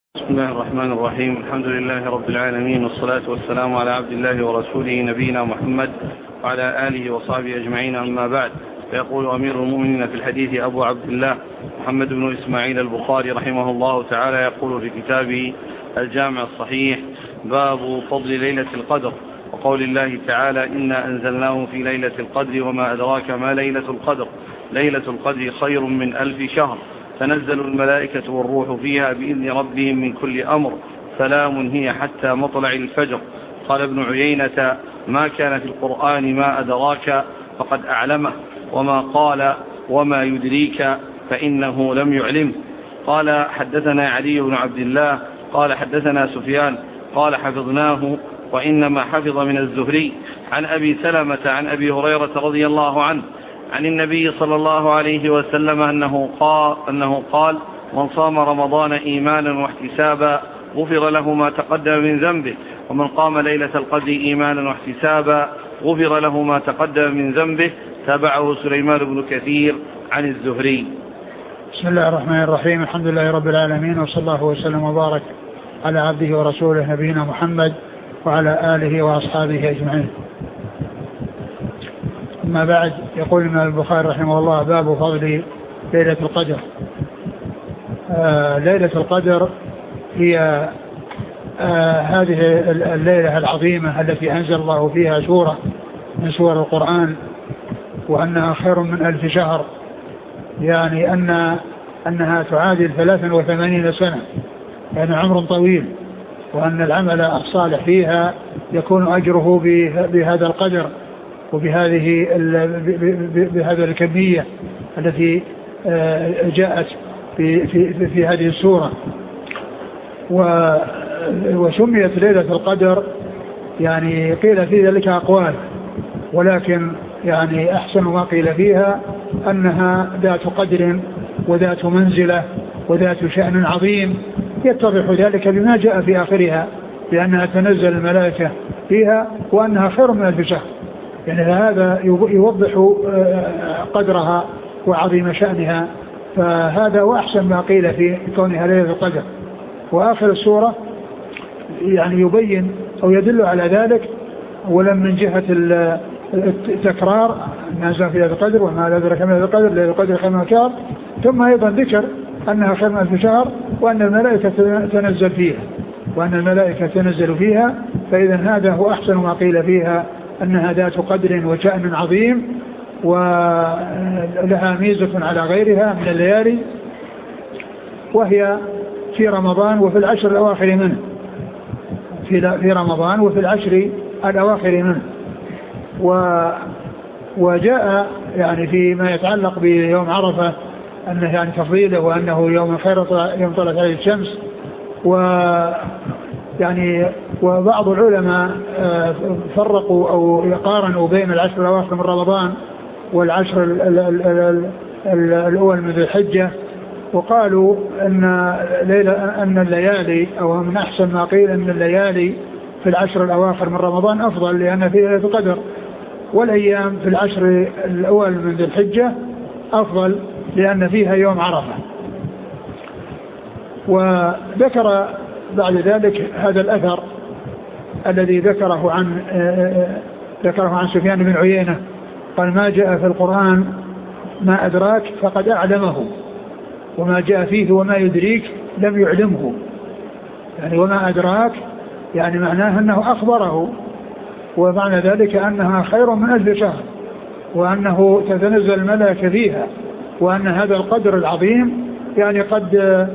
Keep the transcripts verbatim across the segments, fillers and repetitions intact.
بسم الله الرحمن الرحيم. الحمد لله رب العالمين، والصلاة والسلام على عبد الله ورسوله نبينا محمد وعلى آله وصحبه أجمعين، أما بعد. فيقول أمير المؤمنين في الحديث أبو عبد الله محمد بن إسماعيل البخاري رحمه الله تعالى، يقول في كتابه الجامع الصحيح: باب فضل ليلة القدر، وقول الله تعالى: إنا أنزلناه في ليلة القدر وما أدراك ما ليلة القدر، ليلة القدر خير من ألف شهر، تنزل الملائكة والروح فيها بإذن ربهم من كل أمر، سلام هي حتى مطلع الفجر. قال ابن عيينة: ما كان في القرآن ما أدراك فقد أعلمه، وما قال وما يدريك فإنه لم يعلمه. قال: حدثنا علي بن عبد الله قال حدثنا سفيان قال حفظناه، وإنما حفظ من الزهري عن أبي سلمة عن أبي هريرة رضي الله عنه عن النبي صلى الله عليه وسلم أنه قال, أنه قال: من صام رمضان إيمانا واحتسابا غفر له ما تقدم من ذنبه، ومن قام ليلة القدر إيمانا واحتسابا غفر له ما تقدم من ذنبه. تابعه سليمان بن كثير عن الزهري. بسم الله الرحمن الرحيم. الحمد لله رب العالمين، وصلى الله وسلم وبارك على عبده ورسوله نبينا محمد وعلى آله وأصحابه أجمعين. أما بعد، يقول الإمام البخاري رحمه الله: باب فضل ليلة القدر. آه ليلة القدر هي آه هذه الليلة العظيمة التي أنزل الله فيها سورة من سور القرآن، وأنها خير من ألف شهر، يعني أن أنها تعادل ثلاثا وثمانين سنة، يعني عمر طويل، وأن العمل الصالح فيها يكون أجره بهذا القدر وبهذه بهذه الكمية التي جاءت في في في هذه السورة. وسميت ليلة القدر، يعني قيل في ذلك أقوال، ولكن يعني أحسن ما قيل فيها أنها ذات قدر وذات منزلة وذات شأن عظيم، يتضح ذلك بما جاء في آخرها، لأنها تنزل الملائكة فيها، وأنها خير من ألف شهر. يعني هذا يوضح قدرها وعظيم شأنها، فهذا وأحسن ما قيل في كونها ليلة القدر. وآخر السورة يعني يبين أو يدل على ذلك، ولم من جهة التكرار نازل في ليلة القدر وما أدراك ما ليلة القدر، ليلة القدر خير من ألف شهر، ثم أيضا ذكر أنها خير من ألف شهر، وأن الملائكة تنزل فيها وأن الملائكة تنزل فيها فإذا هذا هو أحسن ما قيل فيها، أنها ذات قدر وشأن عظيم، ولها ميزة على غيرها من الليالي، وهي في رمضان وفي العشر الأواخر منه في في رمضان وفي العشر الأواخر منه. وجاء يعني فيما يتعلق بيوم عرفة أنه يعني تفضيله، وأنه يوم خير يوم طلعت عليه الشمس. و يعني وبعض العلماء فرقوا أو قارنوا بين العشر الأواخر من رمضان والعشر الأول من ذي الحجة، وقالوا أن ليلة أن الليالي أو من أحسن ما قيل أن الليالي في العشر الأواخر من رمضان أفضل، لأن فيها ليلة القدر، والأيام في العشر الأول من ذي الحجة أفضل لأن فيها يوم عرفة. وذكر بعد ذلك هذا الأثر الذي ذكره عن ذكره عن سفيان بن عيينة، قال: ما جاء في القرآن ما أدراك فقد أعلمه، وما جاء فيه وما يدريك لم يعلمه. يعني وما أدراك يعني معناه أنه أخبره، ومعنى ذلك أنها خير من ألف شهر، وأنه تتنزل الملائكة فيها، وأن هذا القدر العظيم يعني قد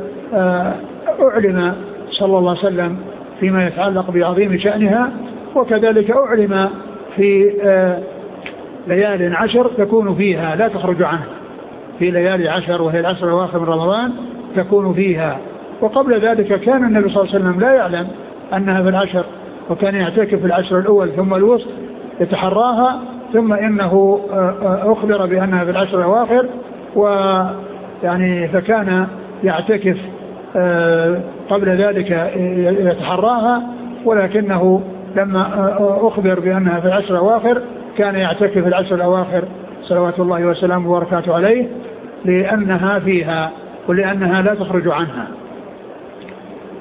أعلم صلى الله عليه وسلم فيما يتعلق بعظيم شأنها، وكذلك أعلم في ليال عشر تكون فيها لا تخرج عنها، في ليالي عشر وهي العشر الأواخر من رمضان تكون فيها. وقبل ذلك كان النبي صلى الله عليه وسلم لا يعلم أنها في العشر، وكان يعتكف في العشر الأول ثم الوسط يتحراها، ثم إنه أخبر بأنها في العشر الأواخر، ويعني فكان يعتكف قبل ذلك يتحراها، ولكنه لما أخبر بأنها في العشر الأواخر كان يعتكف في العشر الأواخر صلوات الله وسلامه وبركاته عليه، لأنها فيها ولأنها لا تخرج عنها.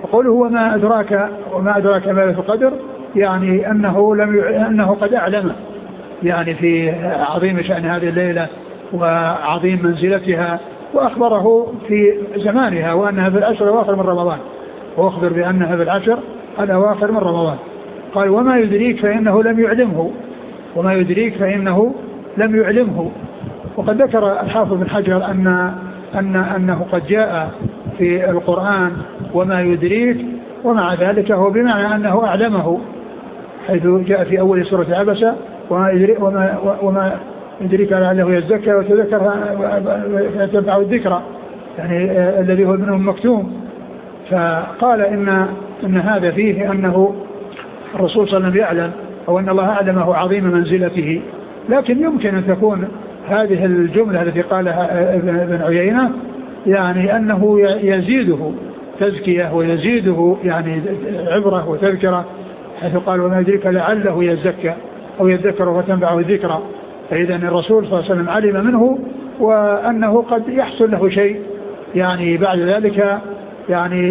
وقوله وما أدراك وما أدراك ما ليلة القدر يعني أنه لم ي... أنه قد أعلم يعني في عظيم شأن هذه الليلة وعظيم منزلتها، وأخبره في زمانها وأنها في العشر الأواخر من رمضان، وأخبر بأنها في العشر الأواخر من رمضان. قال وما يدريك فإنه لم يعلمه، وما يدريك فإنه لم يعلمه. وقد ذكر الحافظ بن حجر أن أن أنه قد جاء في القرآن وما يدريك، ومع ذلك هو بمعنى أنه أعلمه، حيث جاء في أول سورة عبسة وما يدريك, وما وما يدريك لعله يزكى وتذكر فتنفعه الذكرى، يعني الذي هو منهم مكتوم. فقال إن إن هذا فيه أنه الرسول صلى الله عليه وسلم يعلم، أو أن الله أعلمه عظيم منزلته. لكن يمكن أن تكون هذه الجملة التي قالها ابن عيينة يعني أنه يزيده تزكية ويزيده يعني عبرة وتذكرة، حيث قال وما يدريك لعله يزكى أو يذكر فتنفعه الذكرى. فإذا الرسول صلى الله عليه وسلم علم منه وأنه قد يحصل له شيء يعني بعد ذلك، يعني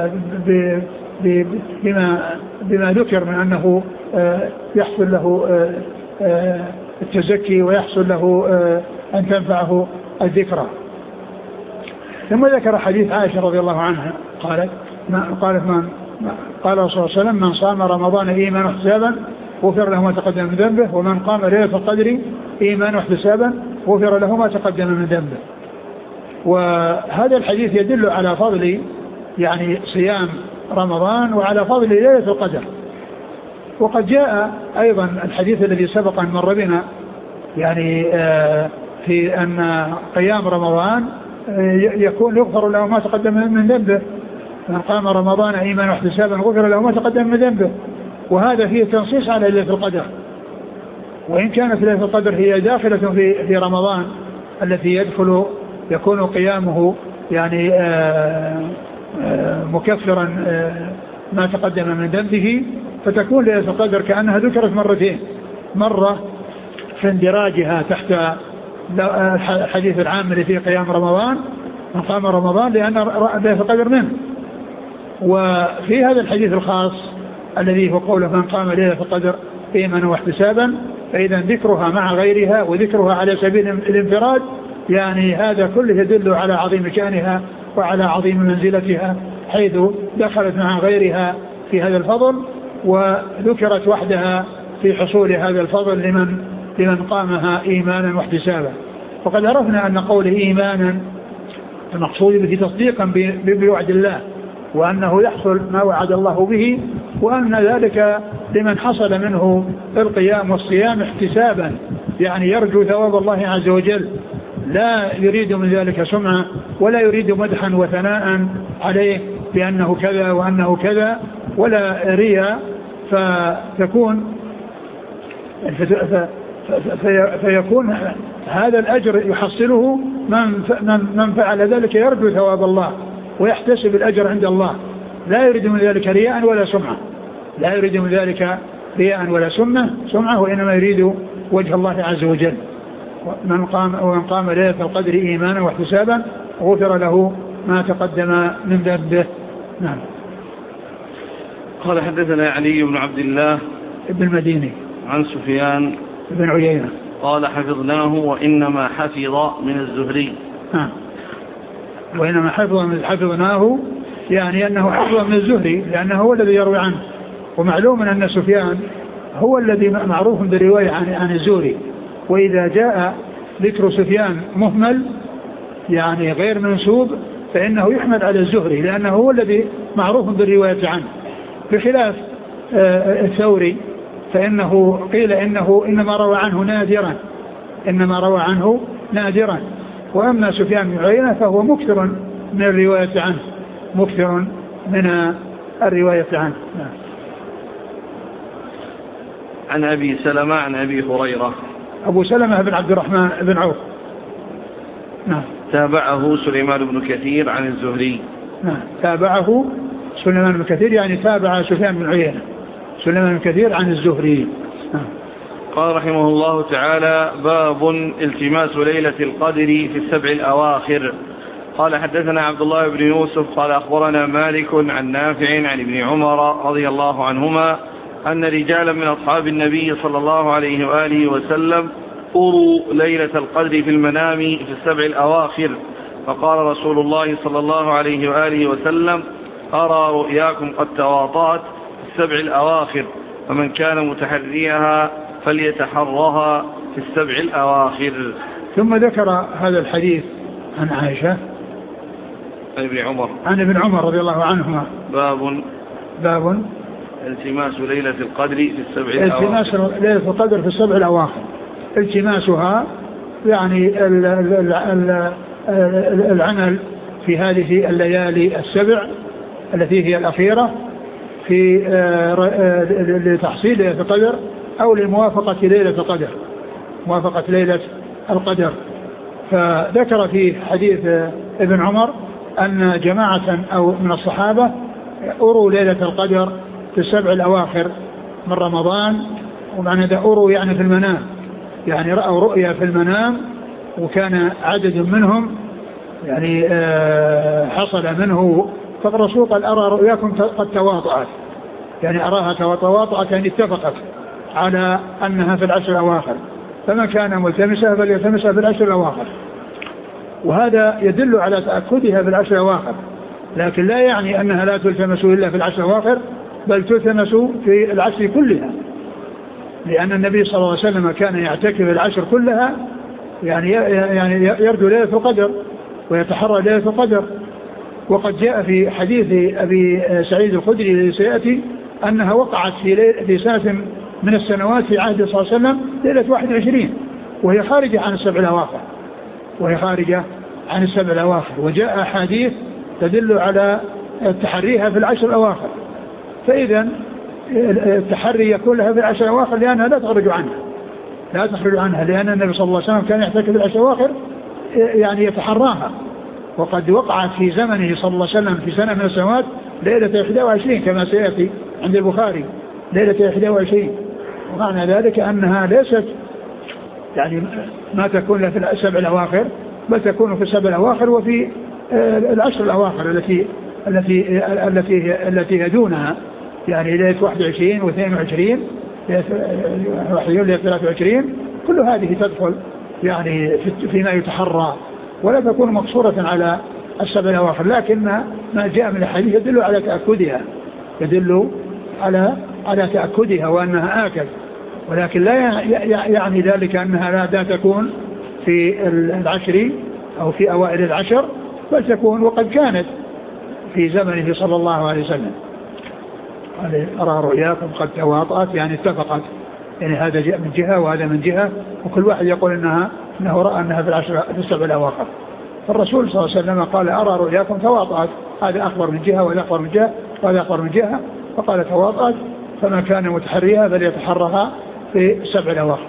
بما بما ذكر من أنه يحصل له التزكي ويحصل له أن تنفعه الذكرى. ثم ذكر حديث عائشة رضي الله عنها قالت ما قالت من قال صلى الله عليه وسلم من صام رمضان إيمانا واحتسابا غفر له ما تقدم من ذنبه، ومن قام ليلة القدر إيمانا واحتسابا غفر له ما تقدم من ذنبه. وهذا الحديث يدل على فضل يعني صيام رمضان وعلى فضل ليلة القدر. وقد جاء أيضا الحديث الذي سبق أن مر بنا يعني في أن قيام رمضان يكون يغفر له ما تقدم من ذنبه، من قام رمضان إيمانا واحتسابا غفر له ما تقدم من ذنبه. وهذا فيه تنصيص على ليلة القدر، وإن كانت ليلة القدر هي داخلة في في رمضان التي يدخل يكون قيامه يعني مكفرا ما تقدم من ذنبه، فتكون ليلة القدر كأنها ذكرت مرتين، مرة في اندراجها تحت الحديث العام الذي فيه قيام رمضان من قام رمضان لأن ليلة القدر منه، وفي هذا الحديث الخاص الذي هو قوله من قام ليلة القدر إيمانا واحتسابا، فإذا ذكرها مع غيرها وذكرها على سبيل الانفراد يعني هذا كله يدل على عظيم شأنها وعلى عظيم منزلتها، حيث دخلت مع غيرها في هذا الفضل وذكرت وحدها في حصول هذا الفضل لمن لمن قامها إيمانا واحتسابا. وقد عرفنا أن قوله إيمانا المقصود به تصديقا بوعد الله، وأنه يحصل ما وعد الله به، وأن ذلك لمن حصل منه القيام والصيام احتسابا، يعني يرجو ثواب الله عز وجل، لا يريد من ذلك سمعة ولا يريد مدحا وثناء عليه بأنه كذا وأنه كذا ولا رياء، فتكون فيكون هذا الأجر يحصله من فعل ذلك يرجو ثواب الله ويحتسب الأجر عند الله، لا يريد من ذلك رياء ولا سمعة، لا يريد من ذلك رياء ولا سمعة سمعة وإنما يريد وجه الله عز وجل. من قام ومن قام ليلة القدر إيمانا واحتسابا غفر له ما تقدم من ذنبه. نعم. قال حدثنا علي بن عبد الله ابن المديني عن سفيان بن عيينة قال حفظناه وإنما حفظ من الزهري. نعم. وإنما حفظ من حفظناه يعني أنه حفظ من الزهري لأنه هو الذي يروي عنه، ومعلوم أن سفيان هو الذي معروف بالرواية عن عن الزهري، وإذا جاء ذكر سفيان مهمل يعني غير منسوب فإنه يحمل على الزهري لأنه هو الذي معروف بالرواية عنه، بخلاف الثوري فإنه قيل إنه إنما روى عنه نادرا إنما روى عنه نادرا وأما سفيان بن عيينة فهو مكثر من الرواية عنه مكثر من الرواية عنه. نعم. عن أبي سلمة عن أبي هريرة. أبو سلمة بن عبد الرحمن بن عوف. نعم. تابعه سليمان بن كثير عن الزهري. نعم. تابعه سليمان بن كثير يعني تابع سفيان بن عيينة سليمان بن كثير عن الزهري. نعم. قال رحمه الله تعالى: باب التماس ليلة القدر في السبع الأواخر. قال حدثنا عبد الله بن يوسف قال أخبرنا مالك عن نافع عن ابن عمر رضي الله عنهما أن رجالا من أصحاب النبي صلى الله عليه وآله وسلم أروا ليلة القدر في المنام في السبع الأواخر، فقال رسول الله صلى الله عليه وآله وسلم: أرى رؤياكم قد تواطأت في السبع الأواخر، فمن كان متحريها فليتحرها في السبع الأواخر. ثم ذكر هذا الحديث عن عائشة عن ابن عمر عن ابن عمر رضي الله عنهما باب باب التماس ليلة القدر في السبع الأواخر. التماس ليلة القدر في السبع الأواخر، التماسها يعني ال ال ال العمل في هذه الليالي السبع التي هي الأخيرة في لتحصيل ليلة القدر أو لموافقة ليلة القدر، موافقة ليلة القدر. فذكر في حديث ابن عمر أن جماعة أو من الصحابة أروا ليلة القدر في السبع الأواخر من رمضان، ومعنى ذا أروا يعني في المنام، يعني رأوا رؤيا في المنام، وكان عدد منهم يعني حصل منه، فالرسول قال: أرى رؤياكم قد تواطأت، يعني أراها تواطأت يعني اتفقت على أنها في العشر الأواخر، فمن كان ملتمسها فليلتمسها في العشر الأواخر. وهذا يدل على تأكدها في العشر الأواخر، لكن لا يعني أنها لا تلتمس إلا في العشر الأواخر، بل تلتمس في العشر كلها، لأن النبي صلى الله عليه وسلم كان يعتكف العشر كلها، يعني يعني يرجو ليلة القدر ويتحرى ليلة القدر. وقد جاء في حديث أبي سعيد الخدري الذي سيأتي أنها وقعت في في سنة من السنوات في عهد صلى الله عليه وسلم ليلة واحد وعشرين، وهي خارجة عن السبع الأواخر، وهي خارجة عن السبع الأواخر. وجاء أحاديث تدل على تحريها في العشر الأواخر، فإذا التحري يكون لها في العشر الأواخر لأنها لا تخرج عنها، لا تخرج عنها لأن النبي صلى الله عليه وسلم كان يحتكف في العشر الأواخر يعني يتحراها. وقد وقعت في زمنه صلى الله عليه وسلم في سنة من السنوات ليلة واحد وعشرين كما سيأتي عند البخاري، ليلة واحد وعشرين، ومعنى ذلك أنها ليست يعني ما تكون لها في السبع الأواخر، بل تكون في السبع الأواخر وفي العشر الأواخر التي التي التي التي يدونها، يعني ليلة واحد وعشرين واثنين وعشرين ليلة ثلاثة وعشرين، كل هذه تدخل يعني فيما يتحرى، ولا تكون مقصورة على السبع الأواخر، لكن ما جاء من الحديث يدل على تأكدها، يدل على على تأكدها وأنها آكد، ولكن لا يعني ذلك أنها لا تكون في العشر أو في أوائل العشر، بل تكون وقد كانت في زمنه صلى الله عليه وسلم. أرى رؤياكم قد تواطأت يعني اتفقت، يعني هذا جاء من جهة وهذا من جهة، وكل واحد يقول إنها أنه رأى أنها في العشر في السبع الأواخر. فالرسول صلى الله عليه وسلم قال: أرى رؤياكم تواطأت، هذا أخبر من جهة وهذا أخبر من جهة وهذا أخبر من جهة، فقال تواطأت، فما كان متحريها فليتحرها في السبع الأواخر.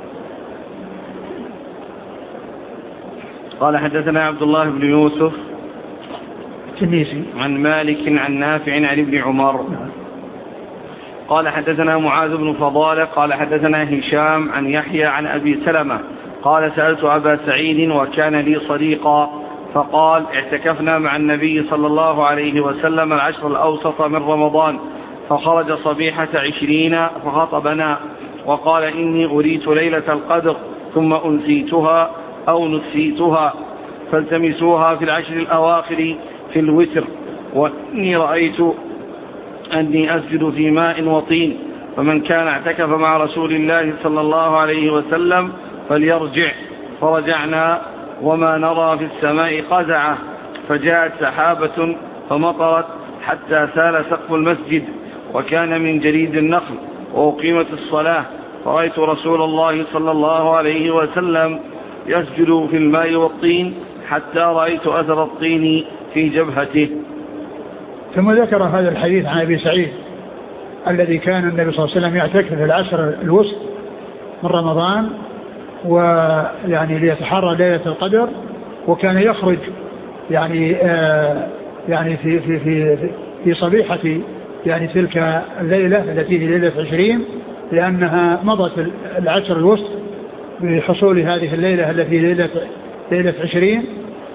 قال حدثنا عبد الله بن يوسف التنيسي عن مالك عن نافع عن ابن عمر قال حدثنا معاذ بن فضالة قال حدثنا هشام عن يحيى عن أبي سلمة قال: سألت أبا سعيد وكان لي صديقا، فقال: اعتكفنا مع النبي صلى الله عليه وسلم العشر الأوسط من رمضان، فخرج صبيحة عشرين فخطبنا وقال: إني أريت ليلة القدر ثم أنسيتها أو نسيتها، فالتمسوها في العشر الأواخر في الوتر، وإني رأيت أني أسجد في ماء وطين، فمن كان اعتكف مع رسول الله صلى الله عليه وسلم فليرجع. فرجعنا وما نرى في السماء قزعة، فجاءت سحابة فمطرت حتى سال سقف المسجد، وكان من جريد النخل، وأقيمت الصلاة، فرأيت رسول الله صلى الله عليه وسلم يسجد في الماء والطين حتى رأيت أثر الطين في جبهته. ثم ذكر هذا الحديث عن أبي سعيد الذي كان النبي صلى الله عليه وسلم يعتكف في العشر الوسط من رمضان، ويعني ليتحرى ليلة القدر، وكان يخرج يعني آه يعني في في في في صبيحة يعني تلك الليلة التي هي ليلة عشرين، لأنها مضت العشر الوسط بحصول هذه الليلة التي ليلة ليلة عشرين،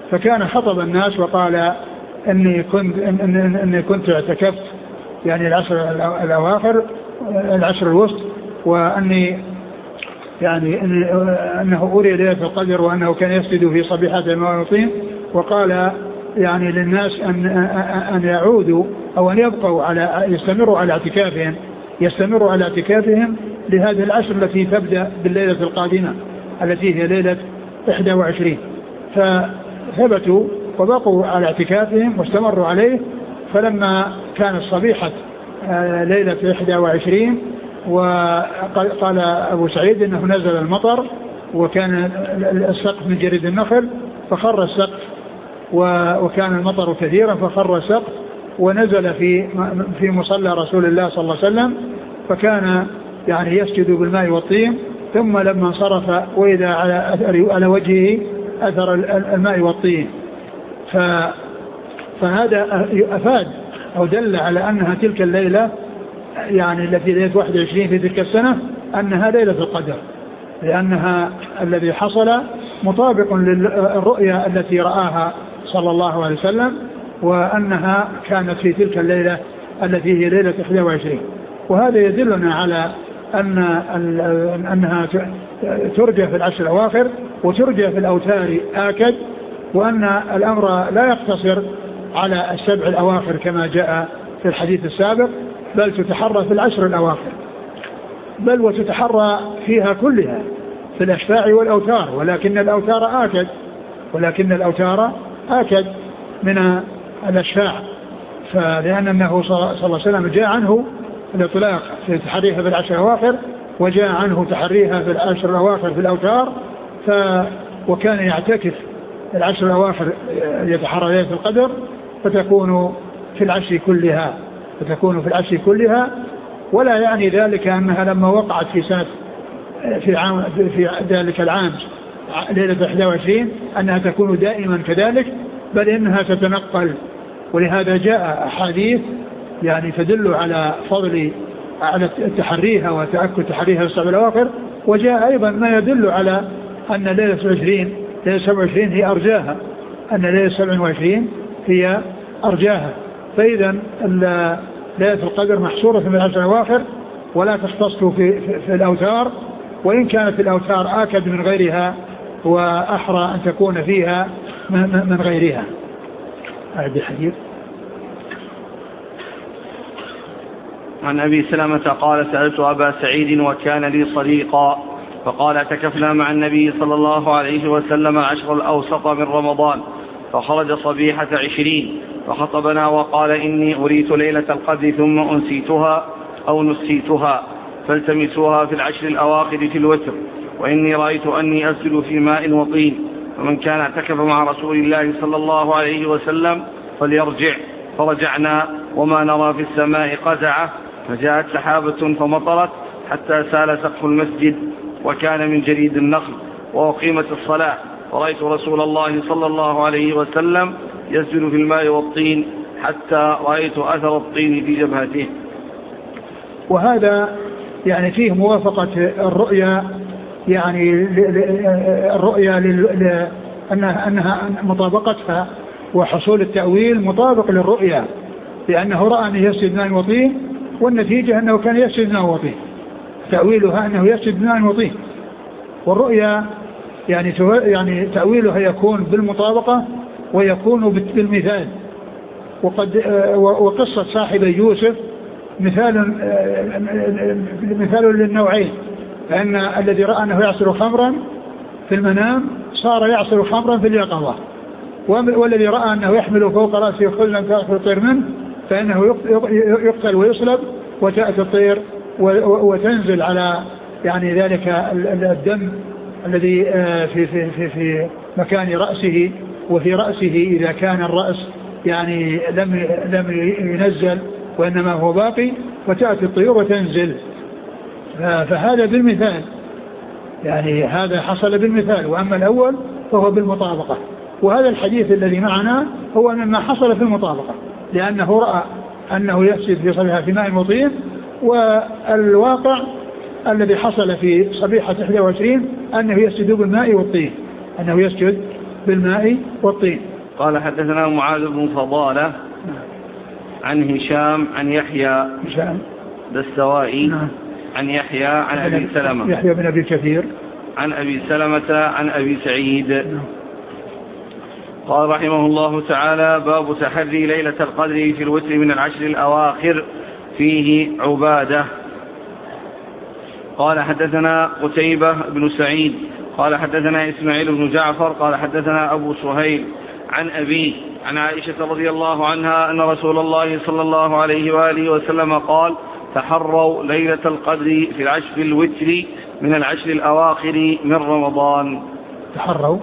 فكان خطب الناس وقال إني كنت, إن إني كنت اعتكفت يعني العشر الأواخر العشر الوسط، وأني يعني أنه أري ليلة القدر وأنه كان يسجد في صبيحة الماء والطين، وقال يعني للناس أن, أن يعودوا أو أن يبقوا على يستمروا على اعتكافهم يستمروا على اعتكافهم لهذه العشر التي تبدأ بالليلة القادمة التي هي ليلة إحدى وعشرين. فثبتوا وبقوا على اعتكافهم واستمروا عليه. فلما كانت صبيحة ليلة إحدى وعشرين وقال أبو سعيد إنه نزل المطر وكان السقف من جريد النخل فخر السقف، وكان المطر كثيرا فخر السقف ونزل في في مصلى رسول الله صلى الله عليه وسلم، فكان يعني يسجد بالماء والطين، ثم لما انصرف وإذا على أثر على وجهه أثر الماء والطين. فهذا أفاد أو دل على أنها تلك الليلة يعني التي ليلة واحد وعشرين في تلك السنة أنها ليلة القدر، لأنها الذي حصل مطابق للرؤيا التي رآها صلى الله عليه وسلم، وأنها كانت في تلك الليلة التي هي ليلة إحدى وعشرين. وهذا يدلنا على أن أنها ترجى في العشر الأواخر وترجى في الأوتار آكد، وأن الأمر لا يقتصر على السبع الأواخر كما جاء في الحديث السابق، بل تتحرى في العشر الأواخر، بل وتتحرى فيها كلها في الأشفاع والأوتار، ولكن الأوتار آكد ولكن الأوتار آكد من الأشفاع، فلأن النبي صلى الله عليه وسلم جاء عنه الإطلاق في تحريها في العشر الأواخر، وجاء عنه تحريها في العشر الأواخر في الأوتار، ف وكان يعتكف العشر الأواخر يتحرى ليلة القدر فتكون في العشر كلها فتكون في العشر كلها ولا يعني ذلك أنها لما وقعت في سنة في عام في ذلك العام ليلة إحدى وعشرين أنها تكون دائما كذلك، بل إنها تتنقل. ولهذا جاء أحاديث يعني تدل على فضل على تحريها وتأكد تحريها في السبع الأواخر، وجاء أيضا ما يدل على أن ليلة عشرين ليلة سبع وعشرين هي أرجاها أن ليلة سبع وعشرين هي أرجاها. فإذا ليلة القدر محصورة في العشر الأواخر ولا تختص في, في, في الأوتار، وإن كانت الأوتار آكد من غيرها وأحرى أن تكون فيها من غيرها. أعد الحديث. عن أبي سلمة قال سألت أبا سعيد وكان لي صديقا فقال اعتكفنا مع النبي صلى الله عليه وسلم العشر الأوسط من رمضان، فخرج صبيحة عشرين فخطبنا وقال إني أريت ليلة القدر ثم أنسيتها أو نسيتها فالتمسوها في العشر الأواخر في الوتر، وإني رأيت أني أسجد في ماء وطين، فمن كان اعتكف مع رسول الله صلى الله عليه وسلم فليرجع. فرجعنا وما نرى في السماء قزعة، فجاءت سحابة فمطرت حتى سال سقف المسجد وكان من جريد النخل، وأقيمت الصلاة، ورأيت رسول الله صلى الله عليه وسلم يسجد في الماء والطين حتى رأيت أثر الطين في جبهته. وهذا يعني فيه موافقة الرؤيا، يعني الرؤيا أنها, أنها مطابقتها وحصول التأويل مطابق للرؤيا، لأنه رأى أنه يسجد ماء وطين، والنتيجة أنه كان يسجد ماء وطين، تأويلها أنه يسجد ماء وطين. والرؤيا يعني يعني تأويلها يكون بالمطابقة ويكون بالمثال. وقد وقصة صاحب يوسف مثال مثال للنوعين، لأن الذي رأى أنه يعصر خمرا في المنام صار يعصر خمرا في اليقظة، والذي رأى أنه يحمل فوق رأسه خلا تأكل الطير منه فإنه يقتل ويصلب وتأتي الطير وتنزل على يعني ذلك الدم الذي في في في في مكان رأسه وفي رأسه إذا كان الرأس يعني لم لم ينزل وإنما هو باقي، وتأتي الطيور وتنزل. فهذا بالمثال، يعني هذا حصل بالمثال، وأما الأول فهو بالمطابقة. وهذا الحديث الذي معنا هو مما حصل في المطابقة، لأنه رأى أنه يسجد في صبيحة في ماء وطين، والواقع الذي حصل في صبيحة إحدى وعشرين أنه يسجد بالماء والطين أنه يسجد بالماء والطين. قال حدثنا معاذ بن فضالة عن هشام عن يحيى هشام دستوائي نعم. عن يحيى عن أبي سلمة يحيى بن أبي كثير عن أبي سلمة عن أبي سعيد نعم. قال رحمه الله تعالى باب تحري ليلة القدر في الوتر من العشر الأواخر فيه عبادة. قال حدثنا قتيبة بن سعيد قال حدثنا إسماعيل بن جعفر قال حدثنا أبو سهيل عن أبيه عن عائشة رضي الله عنها أن رسول الله صلى الله عليه وآله وسلم قال تحروا ليلة القدر في العشر الوتر من العشر الأواخر من رمضان. تحروا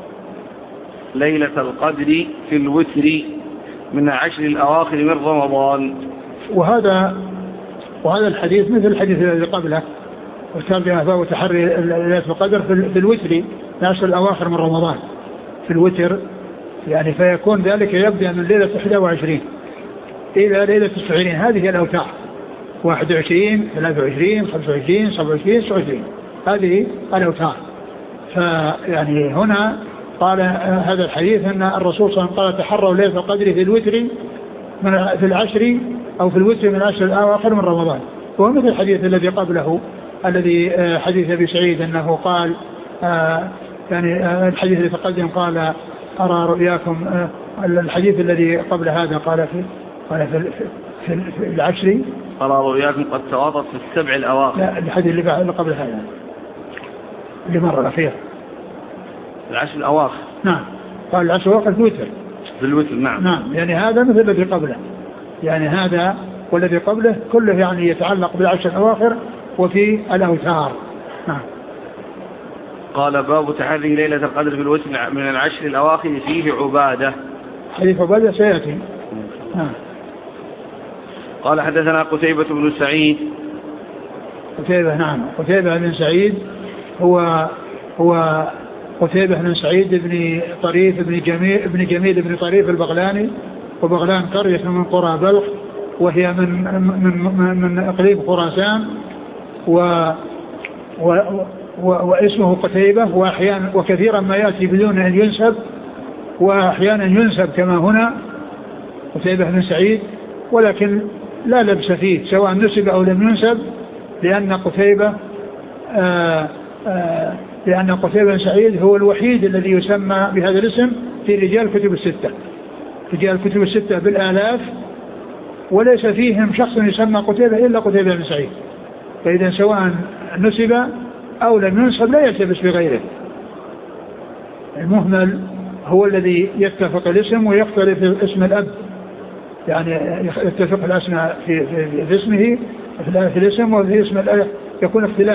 ليلة القدر في الوتر من العشر الأواخر من رمضان. وهذا وهذا الحديث مثل الحديث الذي قبله وكان فهو تحري ليلة القدر في الوتر العشر الأواخر من رمضان في الوتر يعني فيكون ذلك يبدأ من ليلة إحدى وعشرين إلى ليلة تسعة وعشرين. هذه الأوتار واحد وعشرين ثلاثة وعشرين خمسة وعشرين سبعة وعشرين تسعة وعشرين هذه الأوتار. فيعني هنا قال هذا الحديث أن الرسول صلى الله عليه وسلم قال تحروا ليلة القدر في الوتر من في العشر أو في الوتر من العشر الأواخر من رمضان. وهو مثل الحديث الذي قبله الذي حديث أبي سعيد أنه قال يعني الحديث الذي تقدم قال أرى رؤياكم الحديث الذي قبل هذا قال في قال في, في, في العشر أرى رؤياكم قد تواطت في السبع الأواخر. لا الحديث اللي قبل هذا اللي مر الأخير العشر الأواخر نعم قال العشر الأواخر في الوتر في الوتر نعم نعم يعني هذا مثل الذي قبله يعني هذا والذي قبله كله يعني يتعلق بالعشر الأواخر وفي الأوتار. نعم. قال باب تحري ليلة القدر في الوتر من العشر الأواخر فيه عبادة. حديث عبادة سيأتي. نعم. قال حدثنا قتيبة بن سعيد قتيبة نعم قتيبة بن سعيد هو هو قتيبة بن سعيد بن طريف بن جميل بن جميل بن طريف البغلاني وبغلان قرية من قرى بلخ وهي من من من, من اقليم خراسان و, و, و واسمه قتيبة واحيانا وكثيرا ما ياتي بدون ان ينسب واحيانا ينسب كما هنا قتيبة بن سعيد ولكن لا لبس فيه سواء نسب او لم ينسب لان قتيبة آآ آآ لان قتيبة بن سعيد هو الوحيد الذي يسمى بهذا الاسم في رجال الكتب الستة رجال الكتب الستة بالالاف وليس فيهم شخص يسمى قتيبة إلا قتيبة بن سعيد. فإذا سواء نسب أو لم ينسب لا يلتبس بغيره. المهمل هو الذي يتفق الاسم ويختلف اسم الأب يعني يتفق الأسماء في, في, في اسمه في الاسم وفي اسم الأب يكون اختلاف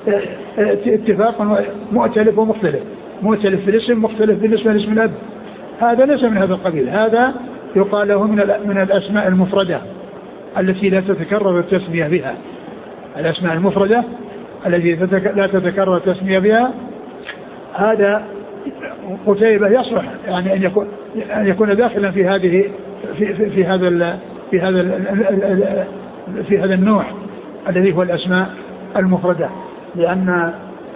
اتفاق مؤتلف ومختلف مؤتلف في الاسم مختلف بالنسبة لاسم الأب. هذا ليس من هذا القبيل. هذا يقال له من من الأسماء المفردة التي لا تتكرر التسمية بها. الأسماء المفردة التي لا تتكرر التسمية بها هذا قتيبة يصلح يعني أن يكون أن يكون داخلا في هذه في في, في هذا ال في هذا ال في هذا النوع الذي هو الأسماء المفردة لأن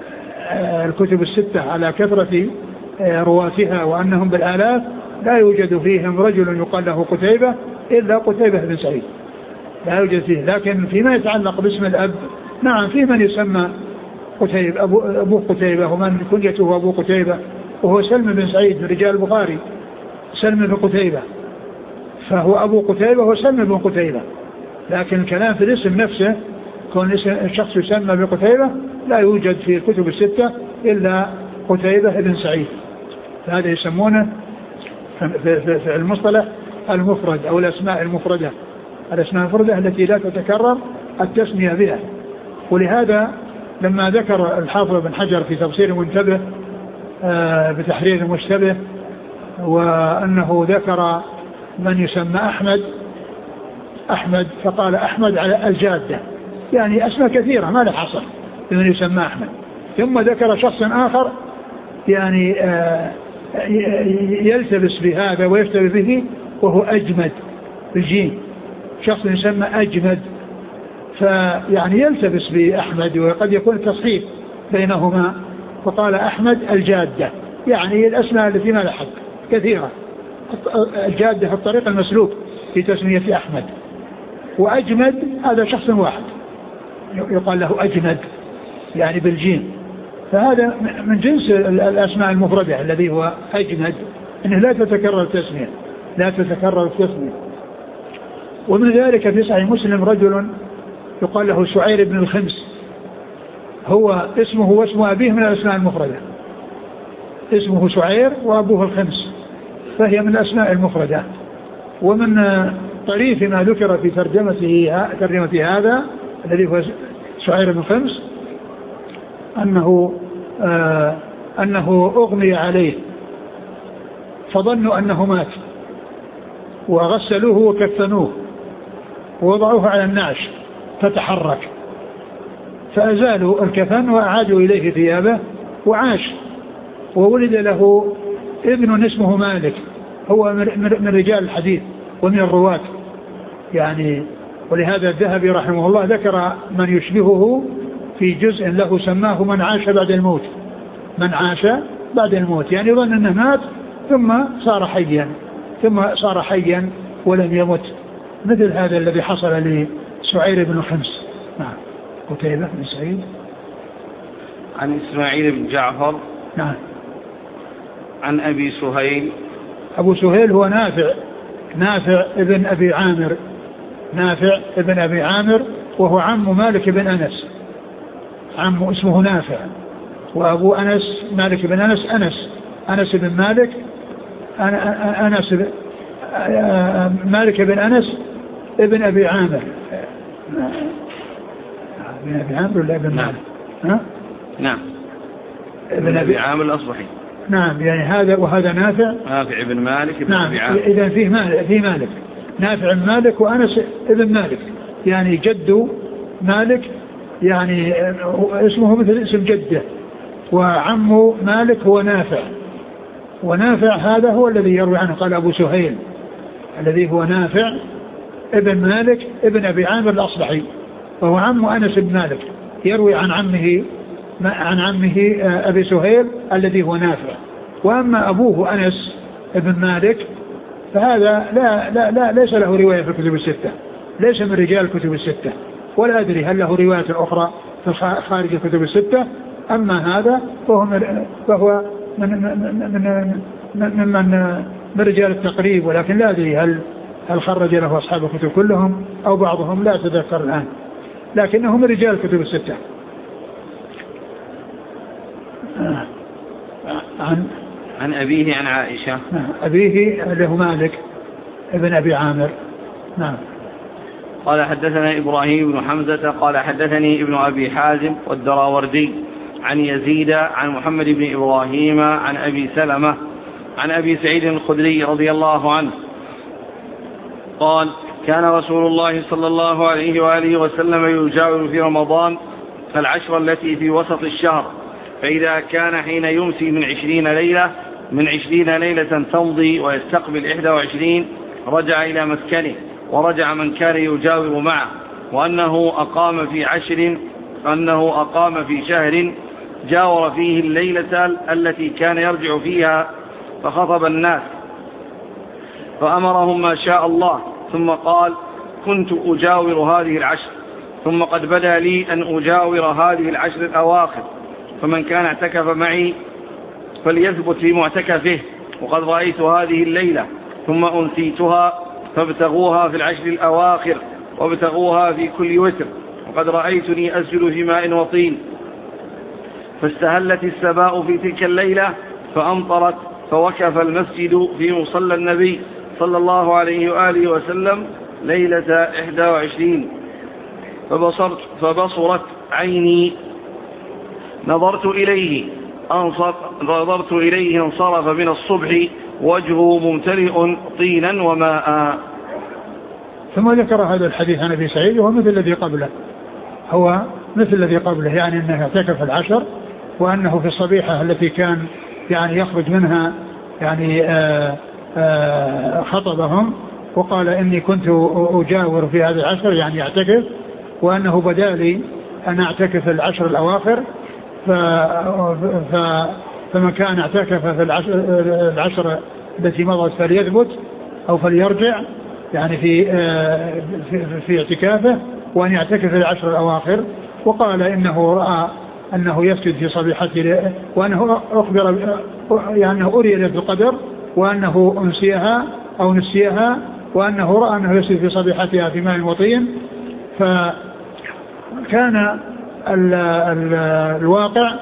الكتب الستة على كثرة رواتها وأنهم بالآلاف لا يوجد فيهم رجل يقال له قتيبة إلا قتيبة بن سعيد لا يوجد فيه. لكن فيما يتعلق باسم الأب نعم في من يسمى قتيبة أبو, أبو قتيبة ومن كنيته أبو قتيبة وهو سلم بن سعيد من رجال البخاري سلم بن قتيبة فهو أبو قتيبة وسلم بن قتيبة. لكن الكلام في الاسم نفسه كون الشخص يسمى بقتيبة لا يوجد في الكتب الستة إلا قتيبة بن سعيد. هذا يسمونه في, في, في المصطلح المفرد أو الأسماء المفردة الأسماء المفردة التي لا تتكرر التسمية بها. ولهذا لما ذكر الحافظ بن حجر في تفسير منتبه آه بتحرير المشتبه وأنه ذكر من يسمى أحمد أحمد فقال أحمد على الجادة يعني أسماء كثيرة ما له حصر لمن يسمى أحمد. ثم ذكر شخص آخر يعني آه يلتبس بهذا ويفتبس به وهو أجمد بالجيم شخص يسمى أجمد فيعني يلتبس بأحمد وقد يكون التصحيف بينهما فقال أحمد الجادة يعني الأسماء التي ما لها حد كثيرة. الجادة في الطريق المسلوك في تسمية أحمد. وأجمد هذا شخص واحد يقال له أجمد يعني بالجيم، فهذا من جنس الأسماء المفردة الذي هو أجمد، أنه لا تتكرر التسمية لا تتكرر التسمية. ومن ذلك في صحيح مسلم رجل يقال له سعير بن الخمس، هو اسمه واسم أبيه من الأسماء المفردة، اسمه سعير وأبوه الخمس، فهي من الأسماء المفردة. ومن طريف ما ذكر في ترجمته ترجمة هذا الذي هو سعير بن الخمس أنه آه أنه أغمي عليه فظنوا أنه مات، وغسلوه وكفنوه ووضعوه على النعش فتحرك، فأزالوا الكفن وأعادوا إليه ثيابه وعاش. وولد له ابن اسمه مالك، هو من رجال الحديث ومن الرواة يعني. ولهذا الذهبي رحمه الله ذكر من يشبهه في جزء له سماه من عاش بعد الموت، من عاش بعد الموت، يعني يظن أنه مات ثم صار حيا ثم صار حيا ولم يمت، مثل هذا الذي حصل لسعير بن خمس. نعم. قتيبة بن سعيد عن إسماعيل بن جعفر نعم عن أبي سهيل. أبو سهيل هو نافع نافع ابن أبي عامر نافع ابن أبي عامر وهو عم مالك بن أنس، عم اسمه نافع، وأبو أنس مالك بن أنس أنس أنس بن مالك أنس مالك بن أنس ابن أبي عامر ابن أبي عامر ولا ابن مالك؟ ها؟ نعم ابن أبي عامر الأصبحي. نعم يعني هذا وهذا نافع نافع ابن مالك ابن نعم. أبي عامر. إذا فيه مالك فيه مالك نافع بن مالك وأنس ابن مالك، يعني جد مالك يعني اسمه مثل اسم جده، وعم مالك هو نافع، ونافع هذا هو الذي يروي عنه قال أبو سهيل الذي هو نافع ابن مالك ابن أبي عامر الأصبحي، وهو عم أنس بن مالك يروي عن عمه عن عمه أبي سهيل الذي هو نافع. وأما أبوه أنس ابن مالك فهذا لا لا لا ليس له رواية في الكتب الستة، ليس من رجال الكتب الستة، ولا أدري هل له رواية أخرى في خارج الكتب الستة. أما هذا فهو من فهو من من من من, من, من رجال التقريب، ولكن لا أدري هل هل خرج له أصحاب الكتب كلهم أو بعضهم، لا أتذكر الآن، لكنه من رجال الكتب الستة. عن عن أبيه عن عائشة. أبيه له مالك ابن أبي عامر. نعم. قال حدثنا إبراهيم بن حمزة قال حدثني ابن أبي حازم والدراوردي عن يزيد عن محمد بن إبراهيم عن أبي سلمة عن أبي سعيد الخدري رضي الله عنه قال كان رسول الله صلى الله عليه وآله وسلم يجاور في رمضان العشر التي في وسط الشهر، فإذا كان حين يمسي من عشرين ليلة من عشرين ليلة تمضي ويستقبل إحدى وعشرين رجع إلى مسكنه، ورجع من كان يجاور معه، وأنه أقام في عشر أنه أقام في شهر جاور فيه الليلة التي كان يرجع فيها فخطب الناس فأمرهم ما شاء الله، ثم قال كنت أجاور هذه العشر، ثم قد بدا لي أن أجاور هذه العشر الأواخر، فمن كان اعتكف معي فليثبت في معتكفه، وقد رأيت هذه الليلة ثم أنسيتها، فابتغوها في العشر الأواخر وابتغوها في كل وتر، وقد رأيتني أسجد في ماء وطين. فاستهلت السماء في تلك الليلة فأمطرت، فوقف المسجد في مصلى النبي صلى الله عليه وآله وسلم ليلة إحدى وعشرين، فبصرت, فبصرت عيني نظرت إليه نظرت إليه انصرف من الصبح وجهه ممتلئ طينا وماء. ثم ذكر هذا الحديث عن أبي سعيد وهو مثل الذي قبله، هو مثل الذي قبله، يعني أنه اعتكف العشر، وأنه في الصبيحة التي كان يعني يخرج منها يعني آآ آآ خطبهم وقال إني كنت أجاور في هذه العشر يعني اعتكف، وأنه بدالي أن أعتكف العشر الأواخر، ف... ف... فمن كان اعتكف في العشر, العشر التي مضت فليثبت أو فليرجع يعني في, في, في اعتكافه وأن يعتكف في العشر الأواخر. وقال إنه رأى أنه يسجد في صبيحته وأنه أخبر يعني أري ليلة القدر وأنه أنسيها أو نسيها وأنه رأى أنه يسجد في صبيحتها في ماء وطين. فكان ال ال الواقع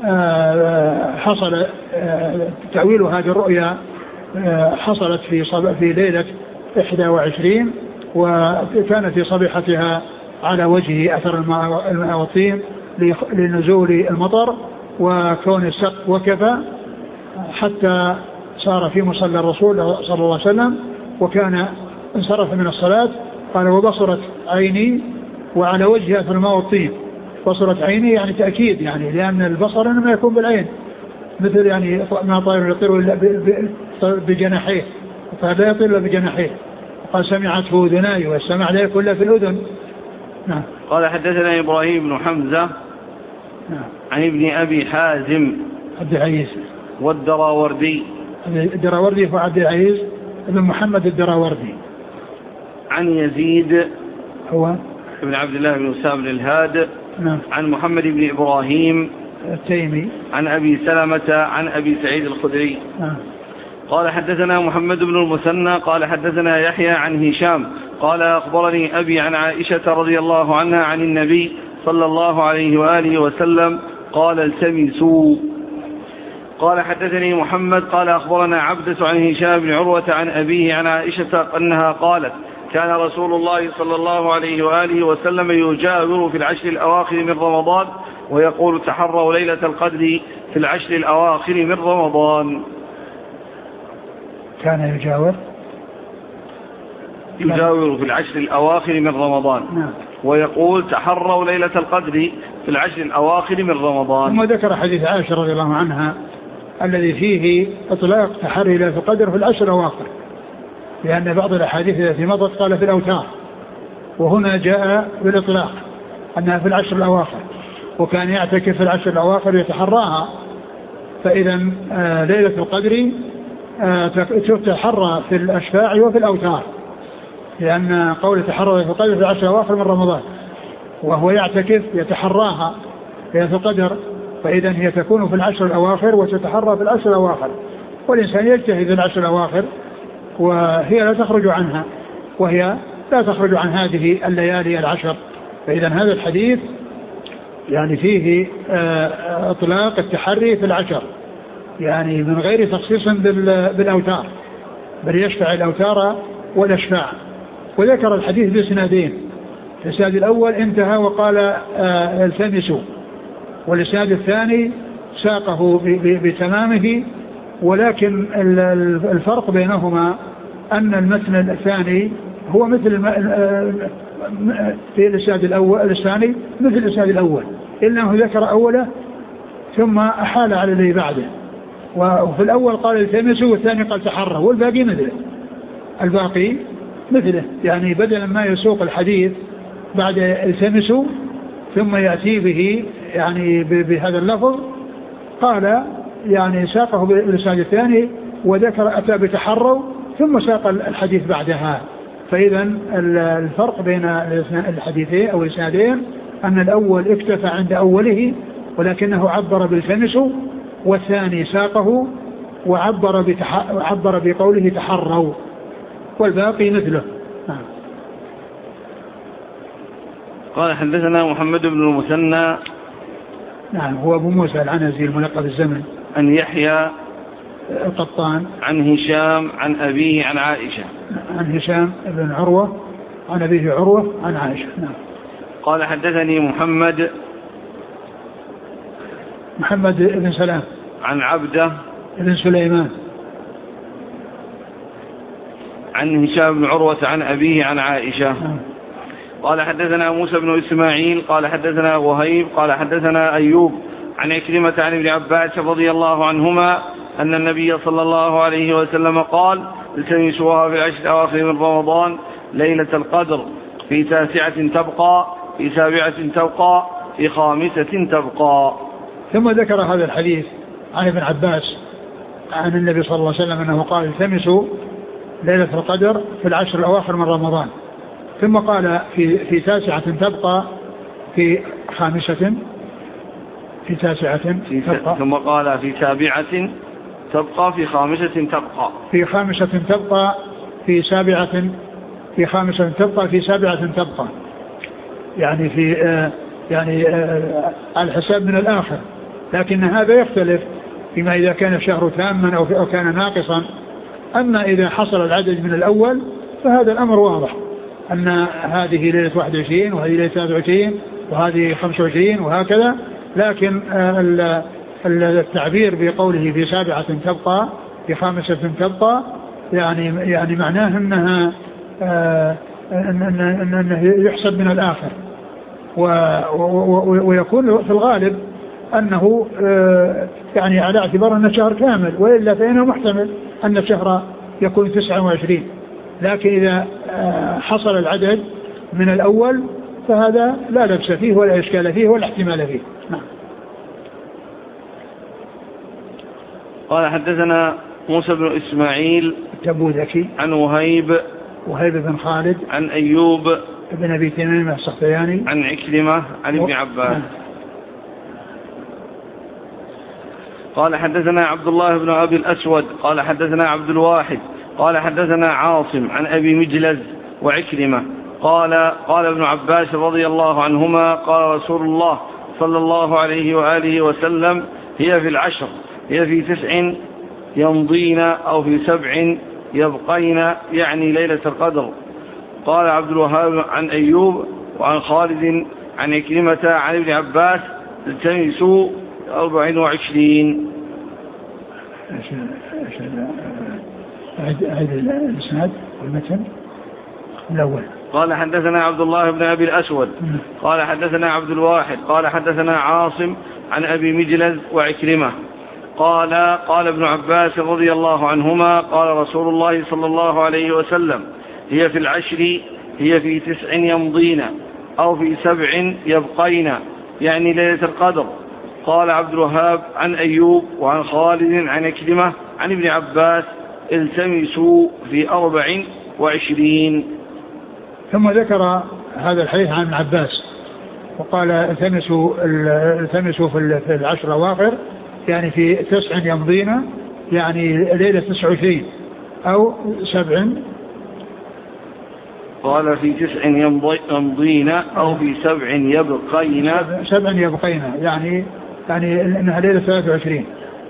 حصل تأويل هذه الرؤيا حصلت في في ليلة إحدى وعشرين وكان في صبيحتها على وجهه أثر الماء والطين لنزول المطر وكون السقف وكفى حتى صار في مصلى الرسول صلى الله عليه وسلم وكان انصرف من الصلاة. قال وبصرت عيني وعلى وجهها أثر الماء والطين. بصرت عيني يعني تأكيد يعني لأن البصر إنما يكون بالعين مثل يعني ما طائر يطير إلا بجناحيه فلا يطير إلا بجناحيه. قال سمعته أذناي والسمع لا يكون إلا في الأذن. نعم. قال حدثنا إبراهيم بن حمزة نعم. عن ابن أبي حازم عبد العزيز والدراوردي الدراوردي فعبد العزيز ابن محمد الدراوردي عن يزيد هو ابن عبد الله بن أسامة بن الهاد نعم. عن محمد بن إبراهيم التيمي عن أبي سلمة عن أبي سعيد الخدري نعم. قال حدثنا محمد بن المثنى قال حدثنا يحيى عن هشام قال أخبرني أبي عن عائشة رضي الله عنها عن النبي صلى الله عليه وآله وسلم قال التمسوا. قال حدثني محمد قال أخبرنا عبدة عن هشام بن عروة عن أبيه عن عائشة أنها قالت كان رسول الله صلى الله عليه وآله وسلم يجاور في العشر الأواخر من رمضان ويقول تحروا ليلة القدر في العشر الأواخر من رمضان. كان يجاور يجاور في العشر الأواخر من رمضان نعم. ويقول تحروا ليلة القدر في العشر الأواخر من رمضان. ثم ذكر حديث عائشة رضي الله عنها الذي فيه إطلاق تحري ليلة القدر في العشر الأواخر لأن بعض الأحاديث التي مضت قال في الأوتار وهنا جاء بالإطلاق أنها في العشر الأواخر وكان يعتكف في العشر الأواخر يتحراها. فإذا آه ليلة القدر آه تتحرى في الأشفاع وفي الأوتار لأن قول تحرى ليلة القدر في العشر الأواخر من رمضان وهو يعتكف يتحراها ليلة القدر فإذا هي تكون في العشر الأواخر وتتحرى في العشر الأواخر والإنسان يجتهد في العشر الأواخر وهي لا تخرج عنها وهي لا تخرج عن هذه الليالي العشر. فإذا هذا الحديث يعني فيه اطلاق التحري في العشر يعني من غير تخصيص بالأوتار بل يشفع الأوتار والأشفاع. وذكر الحديث بإسنادين الإسناد الأول انتهى وقال التمسوا والإسناد الثاني ساقه بتمامه ولكن الفرق بينهما أن المتن الثاني هو مثل في الإسناد الأول الثاني مثل الإسناد الأول إلا أنه ذكر أوله ثم أحال على الذي بعده. وفي الأول قال التمسوا والثاني قال تحروا والباقي مثله الباقي مثله يعني بدلا ما يسوق الحديث بعد التمسوا ثم يأتي به يعني بهذا اللفظ قال يعني ساقه بالإسناد الثاني وذكر أتى بتحروا ثم ساق الحديث بعدها. فإذا الفرق بين الحديثين أو الإسنادين أن الأول اكتفى عند أوله ولكنه عبر بالتمسوا والثاني ساقه وعبر بتح... عبر بقوله تحروا والباقي مثله. نعم. قال حدثنا محمد بن المثنى نعم هو أبو موسى العنزي الملقب بالزمن عن يحيى القطان عن هشام عن أبيه عن عائشة عن هشام بن عروة عن أبيه عروة عن عائشة. نعم. قال حدثني محمد محمد بن سلام عن عبده بن سليمان عن هشام بن عروة عن أبيه عن عائشة. نعم. قال حدثنا موسى بن إسماعيل قال حدثنا وهيب قال حدثنا أيوب عن عكرمة عن ابن عباس رضي الله عنهما أن النبي صلى الله عليه وسلم قال التمسوها في العشر الأواخر من رمضان ليلة القدر في تاسعة تبقى في سابعة تبقى في خامسة تبقى. ثم ذكر هذا الحديث عن ابن عباس عن النبي صلى الله عليه وسلم أنه قال التمسوا ليلة القدر في العشر الأواخر من رمضان. ثم قال في في تاسعة تبقى في خامسة في تاسعة تبقى ثم قال في سابعة تبقى في خامسة تبقى في خامسة تبقى في سابعة في خامسة تبقى في سابعة تبقى يعني في آه يعني آه الحساب من الآخر. لكن هذا يختلف فيما إذا كان الشهر تاما أو كان ناقصا. أما إذا حصل العدد من الأول فهذا الأمر واضح أن هذه ليلة واحد وعشرين وهذه ليلة ثلاثة وعشرين وهذه خمسة وعشرين وهكذا. لكن آه التعبير بقوله في سابعة تبقى في خامسة تبقى يعني يعني معناه أنها آه أن أنه يحسب من الآخر. ويكون في الغالب أنه آه يعني على اعتبار أن الشهر كامل، وإلا فإنه محتمل أن الشهر يكون تسعة وعشرين. لكن إذا آه حصل العدد من الأول فهذا لا لبس فيه ولا إشكال فيه ولا احتمال فيه. نعم. قال حدثنا موسى بن إسماعيل التبوذكي عن وهيب وهيب بن خالد عن أيوب ابن أبي تميم السختياني عن عكرمة عن ابن عباس قال حدثنا عبد الله بن أبي الأسود قال حدثنا عبد الواحد قال حدثنا عاصم عن أبي مجلز وعكرمة قال قال ابن عباس رضي الله عنهما قال رسول الله صلى الله عليه وآله وسلم هي في العشر هي في تسع يمضين أو في سبع يبقين يعني ليلة القدر. قال عبد الوهاب عن أيوب وعن خالد عن عكرمة عن ابن عباس التمسوا أربع وعشرين. هذا الإسناد والمتن الأول. قال حدثنا عبد الله بن أبي الأسود قال حدثنا عبد الواحد قال حدثنا عاصم عن أبي مجلز وعكرمة قال قال ابن عباس رضي الله عنهما قال رسول الله صلى الله عليه وسلم هي في العشر هي في تسع يمضين أو في سبع يبقين يعني ليلة القدر. قال عبد الوهاب عن أيوب وعن خالد عن عكرمة عن ابن عباس التمسوا في أربع وعشرين. ثم ذكر هذا الحديث عن ابن عباس وقال التمسوا التمسوا في العشر الأواخر يعني في تسع يمضين يعني ليلة تسع وعشرين أو سبع. قال في تسع يمضين أو في سبع يبقين سبع يبقين يعني يعني إنها ليلة ثلاثة وعشرين.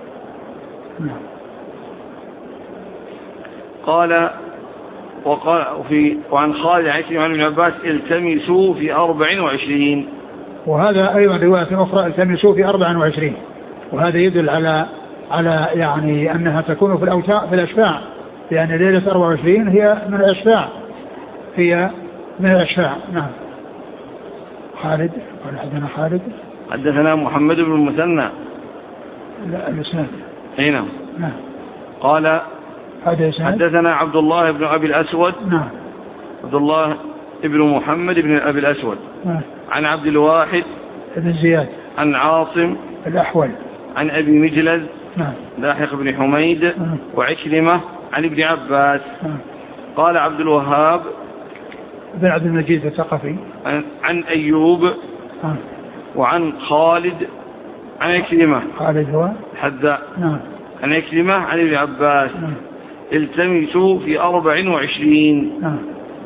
قال وقال في وعن خالد عن ابن عباس التمسوا في أربع وعشرين. وهذا أيضا رواية أخرى التمسوا في أربع وعشرين. وهذا يدل على على يعني أنها تكون في الأوتاء في الأشفاع لأن ليلة أربع وعشرين هي من الأشفاع هي من الأشفاع. نعم. خالد قال حدثنا خالد حدثنا محمد بن المثنى لا الإسناد أي نعم. نعم. قال حدثنا عبد الله بن أبي الأسود نعم عبد الله ابن محمد بن أبي الأسود نعم. عن عبد الواحد بن زياد عن عاصم الأحول عن أبي مجلز نعم. لاحق بن حميد نعم. وعكرمة عن ابن عباس نعم. قال عبد الوهاب بن عبد المجيد الثقفي عن, عن أيوب نعم. وعن خالد عن عكرمة خالد هو حذاء نعم. عن عكرمة عن ابن عباس نعم. التمسوا في أربع وعشرين. نعم.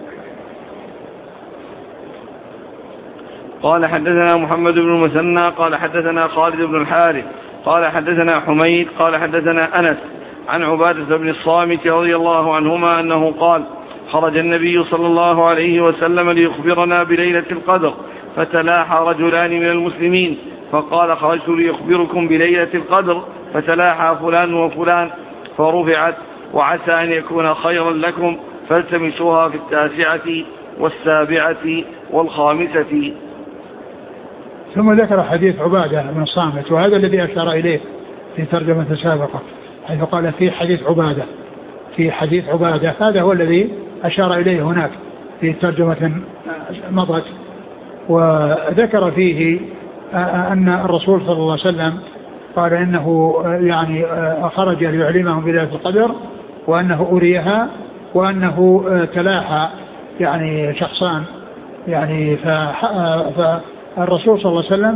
قال حدثنا محمد بن المثنى قال حدثنا خالد بن الحارث قال حدثنا حميد قال حدثنا أنس عن عبادة بن الصامت رضي الله عنهما أنه قال خرج النبي صلى الله عليه وسلم ليخبرنا بليلة القدر فتلاحى رجلان من المسلمين فقال خرجت ليخبركم بليلة القدر فتلاحى فلان وفلان فرفعت وعسى أن يكون خيرا لكم فالتمسوها في التاسعة والسابعة والخامسة. ثم ذكر حديث عبادة بن الصامت وهذا الذي أشار إليه في ترجمة السابقة حيث قال في حديث عبادة في حديث عبادة هذا هو الذي أشار إليه هناك في ترجمة مضت. وذكر فيه أن الرسول صلى الله عليه وسلم قال إنه يعني خرج ليعلمهم بليلة القدر وأنه أريها وأنه تلاحى يعني شخصان يعني فالرسول صلى الله عليه وسلم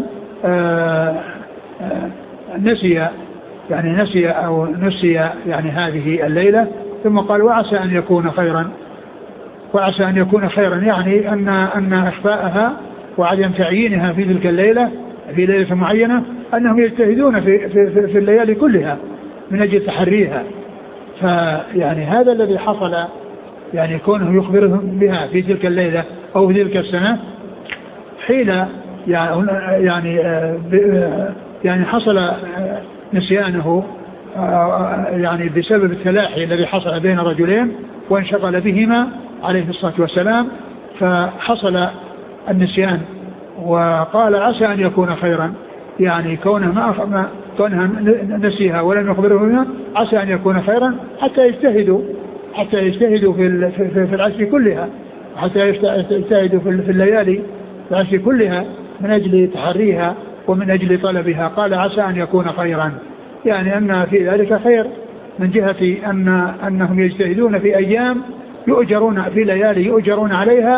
نسي يعني نسي أو نسي يعني هذه الليلة ثم قال وعسى أن يكون خيرا وعسى أن يكون خيرا يعني أن أن إخفاءها وعدم تعيينها في تلك الليلة في ليلة معينة أنهم يجتهدون في, في, في, في الليالي كلها من أجل تحريها. فيعني هذا الذي حصل يعني كونه يخبرهم بها في تلك الليلة أو في تلك السنة حين يعني يعني حصل نسيانه يعني بسبب التلاحي الذي حصل بين رجلين وانشغل بهما عليه الصلاة والسلام فحصل النسيان وقال عسى أن يكون خيرا يعني كونه ما, ما كونها نسيها ولم يخبره بها عسى أن يكون خيرا حتى يجتهدوا حتى يجتهدوا في في, في العشر كلها حتى يجتهدوا في, في الليالي في العشر كلها من أجل تحريها ومن أجل طلبها. قال عسى أن يكون خيرا يعني أن في ذلك خير من جهة أن أنهم يجتهدون في أيام يؤجرون في ليالي يؤجرون عليها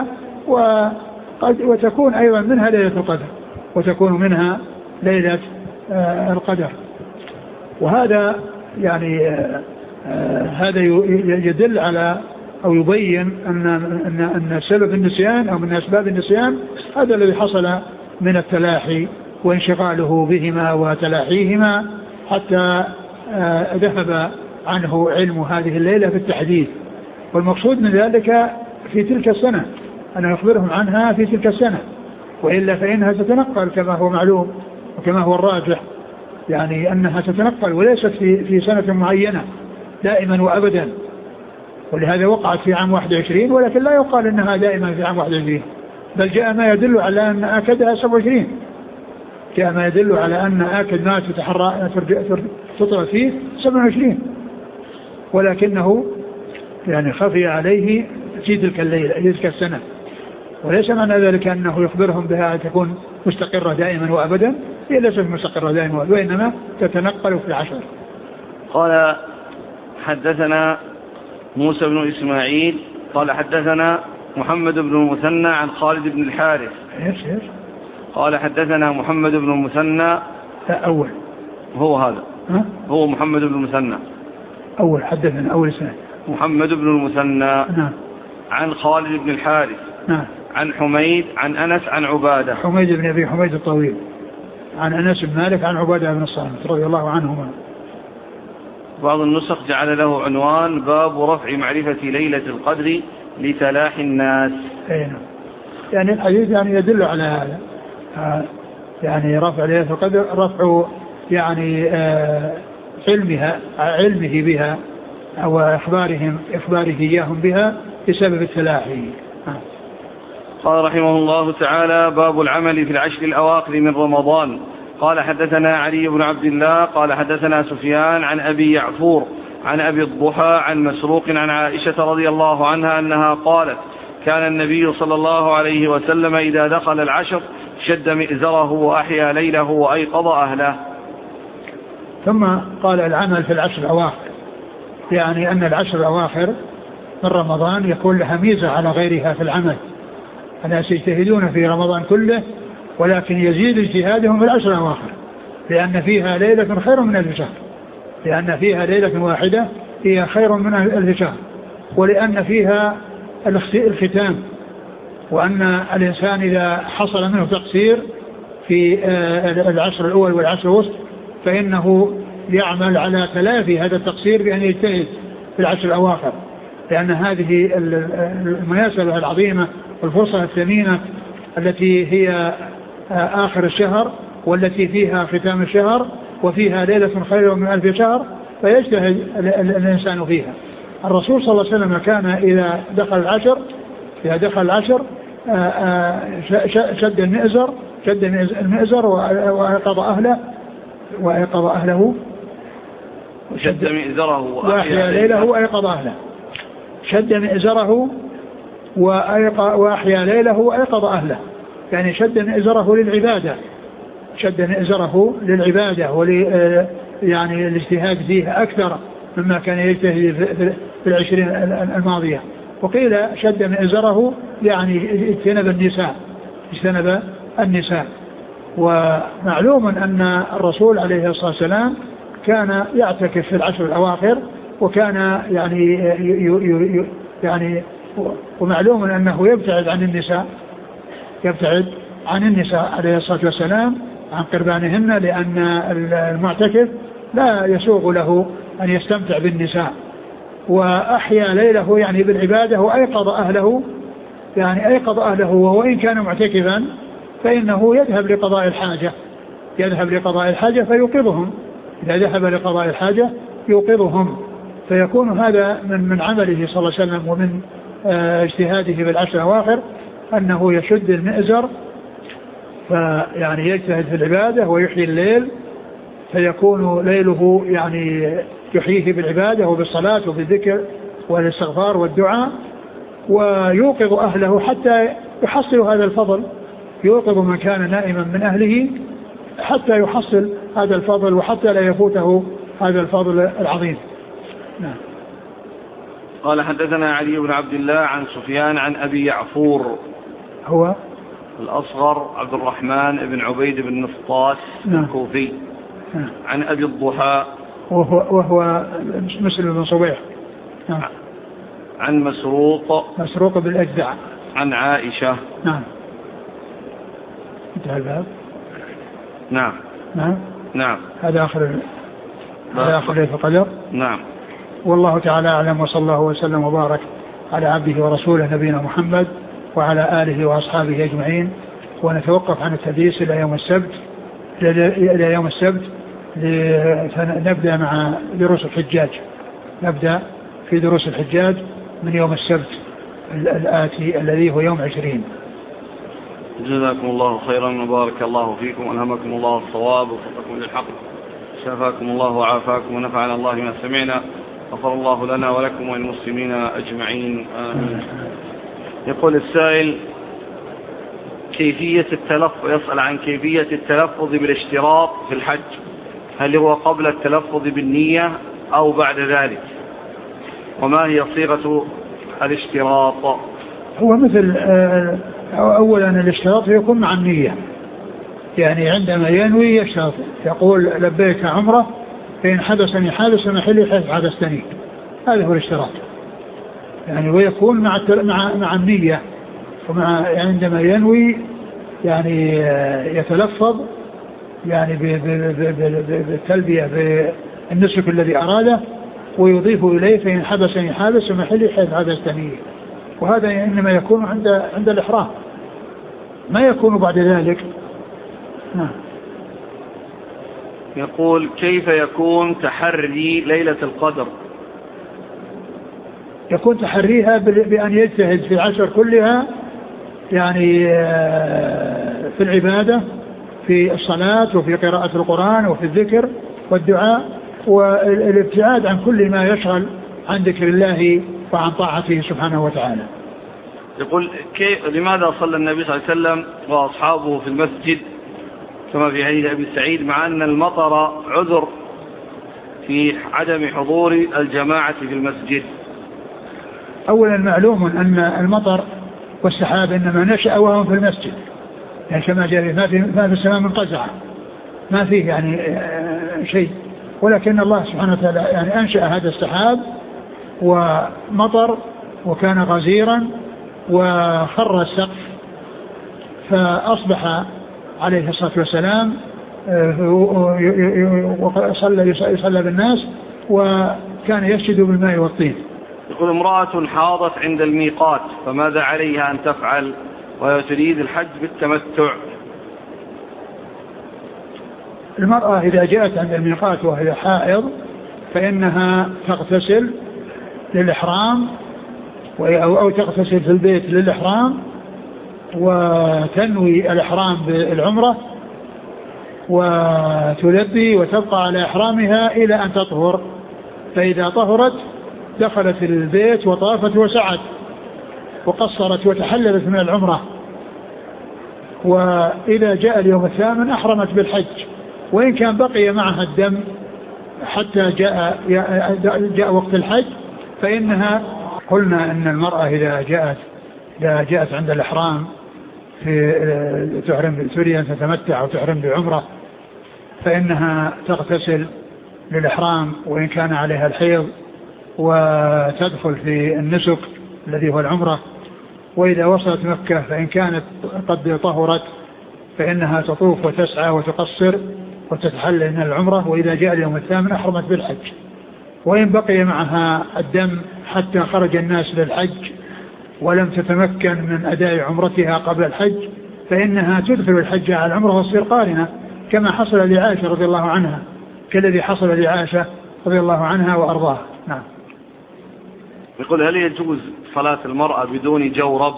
وقد وتكون أيضا منها ليلة القدر وتكون منها ليلة آه القدر. وهذا يعني آه آه هذا يدل على أو يبين أن أن أن سبب النسيان أو من أسباب النسيان هذا الذي حصل من التلاحي وانشغاله بهما وتلاحيهما حتى آه ذهب عنه علم هذه الليلة في التحديد. والمقصود من ذلك في تلك السنة أن يخبرهم عنها في تلك السنة وإلا فإنها تتنقل كما هو معلوم وكما هو الراجح يعني أنها تتنقل وليست في, في سنة معينة دائما وأبدا ولهذا وقعت في عام واحد وعشرين ولكن لا يقال أنها دائما في عام واحد وعشرين بل جاء ما يدل على أن آكدها سبعة وعشرين جاء ما يدل على أن آكد ما تتحرى تطلع فيه سبعة وعشرين ولكنه يعني خفي عليه في تلك الليلة تلك السنة وليس معنى ذلك أنه يخبرهم بها تكون مستقرة دائما وأبدا هي ليست مستقرة دائما وأبدا وإنما تتنقل في العشر. قال حدثنا موسى بن إسماعيل قال حدثنا محمد بن المثنى عن خالد بن الحارث إيش إيش قال حدثنا محمد بن المثنى لا أول هو هذا ها؟ هو محمد بن المثنى أول حدثنا أول سنة محمد بن المثنى نعم عن خالد بن الحارث نعم عن حميد عن أنس عن عبادة حميد بن أبي حميد الطويل عن أنس بن مالك عن عبادة بن الصامت رضي الله عنهما. بعض النسخ جعل له عنوان باب رفع معرفة ليلة القدر لتلاحي الناس. أي نعم يعني الحديث يعني يدل على هذا آه يعني رفع ليلة القدر رفع يعني آه علمها علمه بها أو إخبارهم إخباره إياهم بها بسبب التلاحي. قال رحمه الله تعالى باب العمل في العشر الأواخر من رمضان. قال حدثنا علي بن عبد الله قال حدثنا سفيان عن أبي يعفور عن أبي الضحى عن مسروق عن عائشة رضي الله عنها أنها قالت كان النبي صلى الله عليه وسلم إذا دخل العشر شد مئزره وأحيا ليله وأيقظ أهله. ثم قال العمل في العشر الأواخر يعني أن العشر الأواخر من رمضان يكون لها ميزة على غيرها في العمل. الناس يجتهدون في رمضان كله ولكن يزيد اجتهادهم في العشر الأواخر لأن فيها ليلة خير من ألف شهر لأن فيها ليلة واحدة هي خير من ألف شهر ولأن فيها الختام وأن الإنسان إذا حصل منه تقصير في العشر الأول والعشر الوسط فإنه يعمل على تلافي هذا التقصير بأن يجتهد في العشر الأواخر لأن هذه المناسبة العظيمة والفرصة الثمينة التي هي آخر الشهر والتي فيها ختام الشهر وفيها ليلة خير من ألف شهر فيجتهد الإنسان فيها. الرسول صلى الله عليه وسلم كان إذا دخل العشر إذا دخل العشر شد المئزر شد المئزر وأيقظ أهله وأيقظ أهله شد مئزره وأحيا ليله وأيقظ أهله شد مئزره وأحيا ليله وأيقظ أهله يعني شد مئزره للعبادة شد مئزره للعبادة ول يعني الاجتهاد فيه أكثر مما كان يجتهد في العشرين الماضية. وقيل شد مئزره يعني اجتنب النساء اجتنب النساء. ومعلوم أن الرسول عليه الصلاة والسلام كان يعتكف في العشر الأواخر وكان يعني يعني ومعلوم أنه يبتعد عن النساء يبتعد عن النساء عليه الصلاة والسلام عن قربانهن، لأن المعتكف لا يسوغ له أن يستمتع بالنساء. وأحيا ليله يعني بالعبادة وأيقظ أهله يعني أيقظ أهله وإن كان معتكفا فإنه يذهب لقضاء الحاجة يذهب لقضاء الحاجة فيوقظهم. إذا ذهب لقضاء الحاجة يوقظهم، فيكون هذا من من عمله صلى الله عليه وسلم ومن اجتهاده في العشر الأواخر أنه يشد المئزر فيعني يجتهد في العبادة ويحيي الليل، فيكون ليله يعني يحييه بالعبادة وبالصلاة وبالذكر والاستغفار والدعاء، ويوقظ أهله حتى يحصل هذا الفضل. يوقظ من كان نائما من أهله حتى يحصل هذا الفضل وحتى لا يفوته هذا الفضل العظيم. نعم. قال حدثنا علي بن عبد الله عن سفيان عن أبي يعفور هو الأصغر عبد الرحمن بن عبيد بن نفطاس الكوفي نعم. عن أبي الضحى وهو, وهو مسلم بن صبيح نعم. عن مسروق مسروق بالأجدع عن عائشة. نعم. انتهى الباب. نعم نعم نعم. هذا آخر هذا آخر ليلة القدر. نعم. والله تعالى أعلم، وصلى الله وسلم وبارك على عبده ورسوله نبينا محمد وعلى آله وأصحابه أجمعين. ونتوقف عن التدريس إلى يوم السبت إلى يوم السبت نبدأ مع دروس الحجاج نبدأ في دروس الحجاج من يوم السبت الآتي الذي هو يوم عشرين. جزاكم الله خيرا وبارك الله فيكم وألهمكم الله الصواب ووفقكم للحق، شفاكم الله وعافاكم ونفعنا الله ما سمعنا، غفر الله لنا ولكم وللمسلمين أجمعين آمين. يقول السائل كيفية التلفظ يسأل عن كيفية التلفظ بالاشتراط في الحج، هل هو قبل التلفظ بالنية أو بعد ذلك، وما هي صيغة الاشتراط؟ هو مثل أولا الاشتراط يكون مع النية، يعني عندما ينوي يشترط يقول لبيك عمره فإن حدثني حادث محلي حيث حدثني، هذا هو الاشتراط يعني. ويكون مع مع مع النية، ومع عندما ينوي يعني يتلفظ يعني بالتلبية بالنسك الذي أراده ويضيف إليه فإن حدثني حادث محلي حيث حدثني، وهذا إنما يكون عند عند الإحرام، ما يكون بعد ذلك. نعم. يقول كيف يكون تحري ليلة القدر؟ يكون تحريها بأن يجتهد في العشر كلها يعني في العبادة في الصلاة وفي قراءة القرآن وفي الذكر والدعاء، والابتعاد عن كل ما يشغل عن ذكر الله وعن طاعته سبحانه وتعالى. يقول كيف لماذا صلى النبي صلى الله عليه وسلم وأصحابه في المسجد كما في حديث أبي سعيد مع أن المطر عذر في عدم حضور الجماعة في المسجد؟ أولا معلوم أن المطر والسحاب إنما نشأ وهم في المسجد، يعني كما جاء ما في ما في السماء من قزعة، ما فيه يعني شيء، ولكن الله سبحانه وتعالى يعني أنشأ هذا السحاب ومطر وكان غزيرا وخر السقف، فأصبح عليه الصلاة والسلام وصلى يصلى بالناس وكان يسجد بالماء والطين. يقول امرأة حاضت عند الميقات فماذا عليها أن تفعل وهي تريد الحج بالتمتع؟ المرأة إذا جاءت عند الميقات وهي حائض فإنها تغتسل للإحرام أو تغتسل في البيت للإحرام وتنوي الإحرام بالعمرة وتلبي وتبقى على إحرامها إلى أن تطهر، فإذا طهرت دخلت البيت وطافت وسعت وقصرت وتحللت من العمرة، وإذا جاء اليوم الثامن أحرمت بالحج، وإن كان بقي معها الدم حتى جاء جاء وقت الحج فإنها، قلنا أن المرأة إذا جاءت إذا جاءت عند الإحرام في تحرم تريد أن تتمتع أو تحرم بعمرة فإنها تغتسل للإحرام وإن كان عليها الحيض، وتدخل في النسك الذي هو العمرة. وإذا وصلت مكة فإن كانت قد طهرت فإنها تطوف وتسعى وتقصر وتتحلل من العمرة، وإذا جاء اليوم الثامن أحرمت بالحج. وإن بقي معها الدم حتى خرج الناس للحج ولم تتمكن من أداء عمرتها قبل الحج فإنها تدخل الحج على العمرة وتصير قارنة، كما حصل لعائشة رضي الله عنها، كالذي حصل لعائشة رضي الله عنها وأرضاها. نعم. يقول هل يجوز صلاة المرأة بدون جورب؟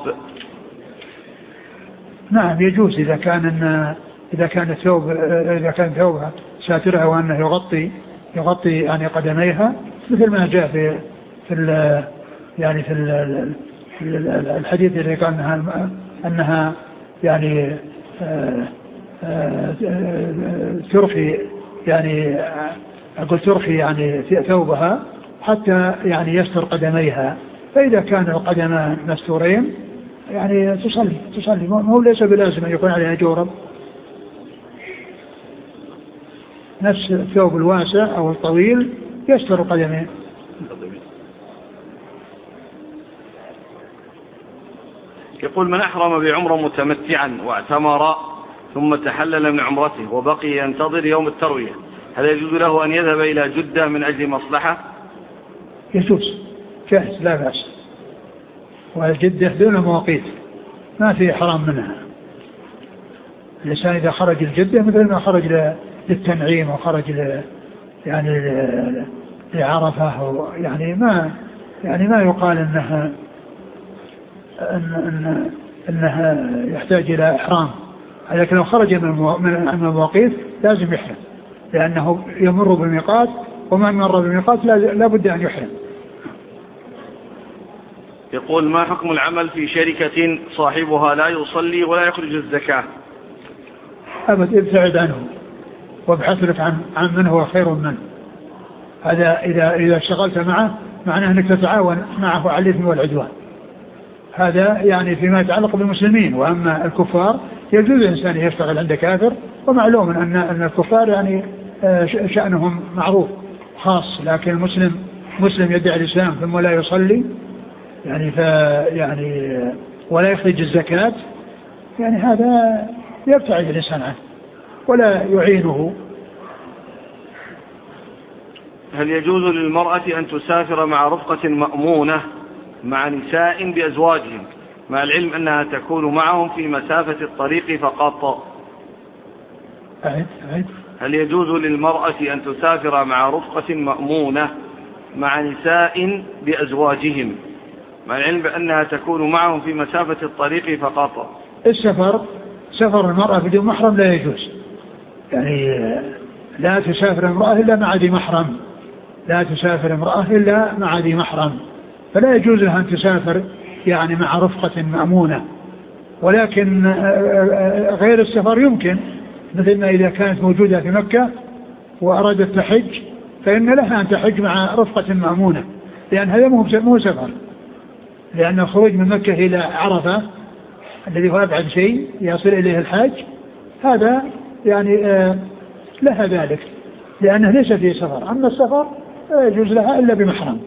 نعم يجوز إذا كان إذا كان الثوب إذا كان ثوبها ساترها وأنه يغطي يغطي يعني قدميها، مثل ما جاء في في ال يعني في ال الحديث الذي قال أنها أنها يعني ترخي يعني أقول ترخي يعني في ثوبها حتى يعني يستر قدميها، فإذا كان القدمان مستورين يعني تصلي تصلي مو ليس بلازم أن يكون عليها جورب. نفس الثوب الواسع أو الطويل يستر قدمين. يقول من أحرم بعمرة متمتعا واعتمر ثم تحلل من عمرته وبقي ينتظر يوم التروية، هل يجوز له أن يذهب إلى جدة من أجل مصلحة؟ يجوز جائز لا بأس، والجدة دون مواقيت ما في حرام منها. الإنسان إذا خرج الجدة مثل ما خرج للتنعيم وخرج ل يعني لعرفة، يعني ما يعني ما يقال إنها إن إن إنها يحتاج إلى إحرام، لكن لو خرج من المواقيت لازم يحرم، لأنه يمر بميقات ومن مر بميقات لا بد أن يحرم. يقول ما حكم العمل في شركة صاحبها لا يصلي ولا يخرج الزكاة؟ أبد ابتعد عنه وابحث لك عن عن من هو خير منه. هذا إذا إذا اشتغلت معه معناه أنك تتعاون معه على الإثم والعدوان، هذا يعني فيما يتعلق بالمسلمين. وأما الكفار يجوز الإنسان يشتغل عند كافر، ومعلوم أن أن الكفار يعني شأنهم معروف خاص، لكن المسلم مسلم يدعي الإسلام ثم لا يصلي يعني يعني ولا يخرج الزكاة، يعني هذا يبتعد الإنسان عنه ولا يعينه. هل يجوز للمرأة أن تسافر مع رفقة مأمونة مع نساء بأزواجهم مع العلم أنها تكون معهم في مسافة الطريق فقط؟ أعيد أعيد. هل يجوز للمرأة أن تسافر مع رفقة مأمونة مع نساء بأزواجهم مع العلم بأنها تكون معهم في مسافة الطريق فقط؟ السفر سفر المرأة بدون محرم لا يجوز، يعني لا تسافر امرأة إلا مع ذي محرم، لا تسافر امرأة إلا مع ذي محرم، فلا يجوز لها أن تسافر يعني مع رفقة مأمونة. ولكن غير السفر يمكن، مثل ما إذا كانت موجودة في مكة وأرادت تحج فإن لها أن تحج مع رفقة مأمونة، لأن هذا مو سفر، لأن الخروج من مكة إلى عرفة الذي هو أبعد شيء يصل إليه الحاج هذا يعني آه لها ذلك، لأنه ليس فيه سفر. أما السفر لا يجوز لها إلا بمحرم.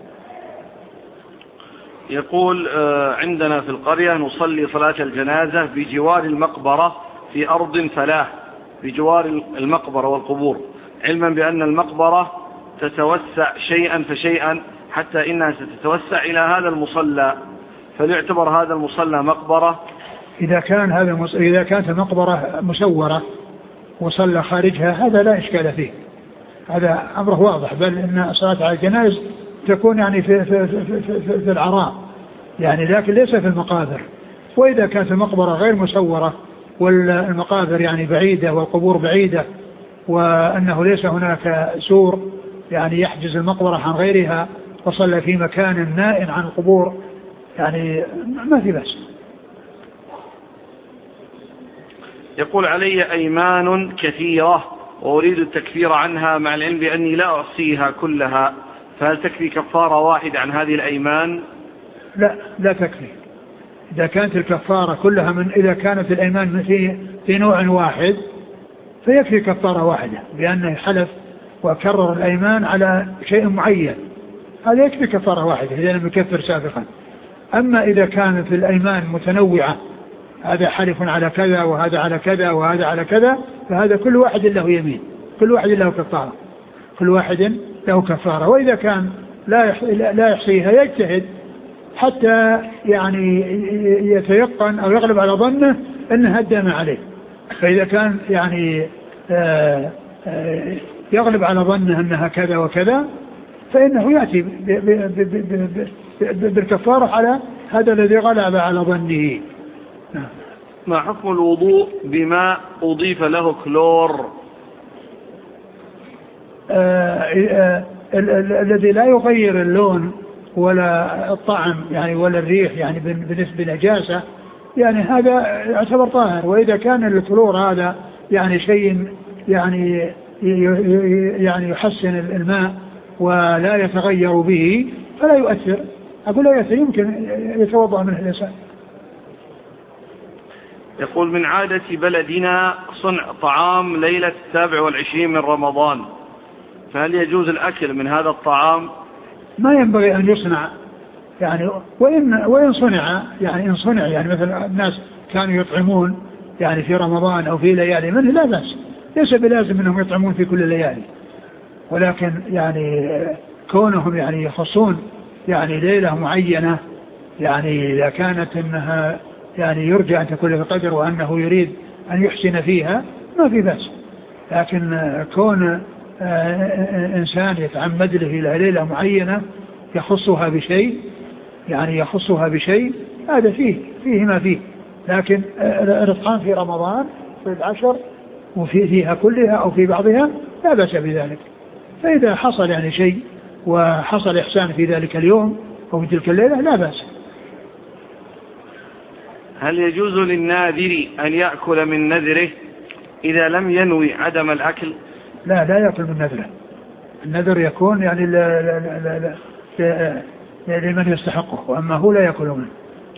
يقول آه عندنا في القرية نصلي صلاة الجنازة بجوار المقبرة في أرض فلاة بجوار المقبرة والقبور، علما بأن المقبرة تتوسع شيئا فشيئا حتى إنها ستتوسع إلى هذا المصلى، فليعتبر هذا المصلى مقبرة؟ إذا كان هذا مص... إذا كانت المقبرة مسورة وصلى خارجها هذا لا إشكال فيه، هذا أمره واضح، بل إن صلاة على الجنائز تكون يعني في, في, في, في, في, في العراء يعني، لكن ليس في المقابر. وإذا كانت المقبرة غير مسورة والمقابر يعني بعيدة والقبور بعيدة وأنه ليس هناك سور يعني يحجز المقبرة عن غيرها وصلى في مكان نائم عن القبور يعني ما في بأس. يقول علي أيمان كثيرة وأريد التكفير عنها مع العلم بأني لا أحصيها كلها، فهل تكفي كفارة واحدة عن هذه الأيمان؟ لا لا تكفي. إذا كانت الكفارة كلها من إذا كانت الأيمان في في نوع واحد فيكفي كفارة واحدة، بأنه حلف وكرر الأيمان على شيء معين، هذا يكفي كفارة واحدة إذا لم يكفر سابقا. أما إذا كانت الأيمان متنوعة، هذا حلف على كذا وهذا على كذا وهذا على كذا، فهذا كل واحد له يمين، كل واحد له كفارة، كل واحد له كفارة. وإذا كان لا لا يحصيها يجتهد حتى يعني يتيقن أو يغلب على ظنه أنها الدم عليه. فإذا كان يعني آآ آآ يغلب على ظنه أنها كذا وكذا فإنه يأتي بالكفارة على هذا الذي غلب على ظنه. ما حكم الوضوء بما أضيف له كلور؟ الذي لا يغير اللون ولا الطعم يعني ولا الريح يعني بالنسبة لنجاسة يعني هذا يعتبر طاهر. وإذا كان الكلور هذا يعني شيء يعني يعني يحسن الماء ولا يتغير به فلا يؤثر. أقول لا يؤثر، يمكن يتوضأ منه الإنسان. يقول من عادة بلدنا صنع طعام ليلة السابع والعشرين من رمضان، فهل يجوز الأكل من هذا الطعام؟ ما ينبغي أن يصنع يعني، وإن, وإن صنع يعني إن صنع يعني مثلا الناس كانوا يطعمون يعني في رمضان أو في ليالي منه لا بأس، ليس بلازم أنهم يطعمون في كل الليالي، ولكن يعني كونهم يعني يخصون يعني ليلة معينة يعني إذا كانت أنها يعني يرجى أن تكون بقدر وأنه يريد أن يحسن فيها ما في بأس. لكن كون إنسان يتعمد له إلى ليلة معينة يخصها بشيء يعني يخصها بشيء هذا فيه فيه ما فيه. لكن الإطعام في رمضان في العشر وفي فيها كلها أو في بعضها لا بأس بذلك. فإذا حصل يعني شيء وحصل إحسان في ذلك اليوم أو في تلك الليلة لا بأس. هل يجوز للناذر أن يأكل من نذره إذا لم ينوي عدم الأكل؟ لا لا يأكل من نذره. النذر يكون يعني لا لا لا لا لا لمن يستحقه، وأما هو لا يأكل منه.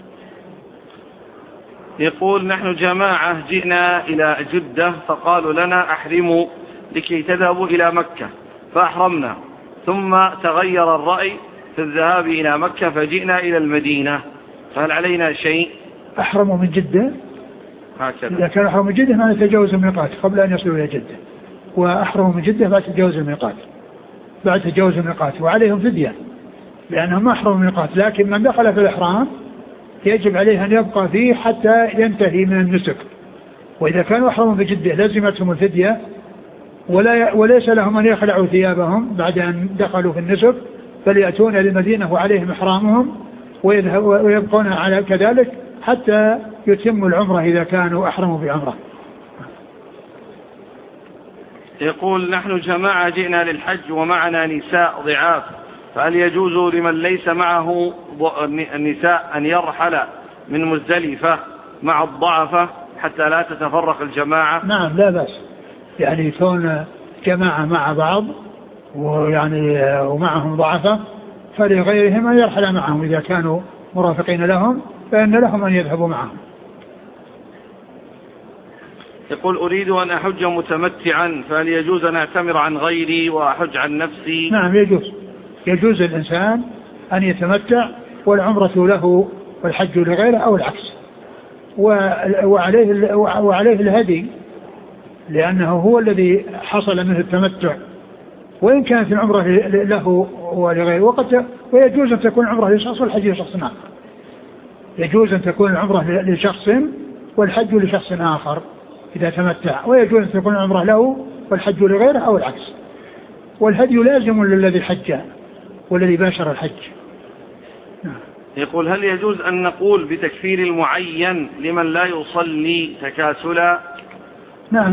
يقول نحن جماعة جئنا إلى جدة فقالوا لنا أحرموا لكي تذهبوا إلى مكة، فأحرمنا ثم تغير الرأي في الذهاب إلى مكة فجئنا إلى المدينة، فهل علينا شيء؟ أحرموا من جدة هكذا. إذا كان أحرموا من جدة ما يتجاوز الميقات قبل أن يصلوا إلى جدة، وأحرموا من جدة بعد تجاوز الميقات بعد تجاوز الميقات وعليهم فدية لأنهم ما أحرموا الميقات. لكن من دخل في الإحرام يجب عليه أن يبقى فيه حتى ينتهي من النسك. وإذا كانوا أحرموا في جدة لازمتهم الفدية ولا وليس لهم أن يخلعوا ثيابهم بعد أن دخلوا في النسك، بل يأتون للمدينة وعليهم إحرامهم ويبقون على كذلك حتى يتموا العمرة إذا كانوا أحرموا بعمرة. يقول نحن جماعة جئنا للحج ومعنا نساء ضعاف، فهل يجوز لمن ليس معه النساء أن يرحل من مزدلفة مع الضعفة حتى لا تتفرق الجماعة؟ نعم لا بأس، يعني يكون جماعة مع بعض ويعني ومعهم ضعفة فلغيرهم أن يرحل معهم إذا كانوا مرافقين لهم فإن لهم أن يذهبوا معهم. يقول أريد أن أحج متمتعا، فهل يجوز أن أعتمر عن غيري وأحج عن نفسي؟ نعم يجوز، يجوز الإنسان أن يتمتع والعمرة له والحج لغيره أو العكس. وعليه, وعليه الهدي لأنه هو الذي حصل منه التمتع، وإن كانت العمرة له ولغيره. وقد ويجوز أن تكون العمرة لشخص والحج لشخص آخر. يجوز أن تكون العمرة لشخص والحج لشخص آخر إذا تمتع، ويجوز أن تكون العمرة له والحج لغيره أو العكس. والهدي لازم للذي حج والذي باشر الحج. يقول هل يجوز أن نقول بتكفير المعين لمن لا يصلي تكاسلا؟ نعم.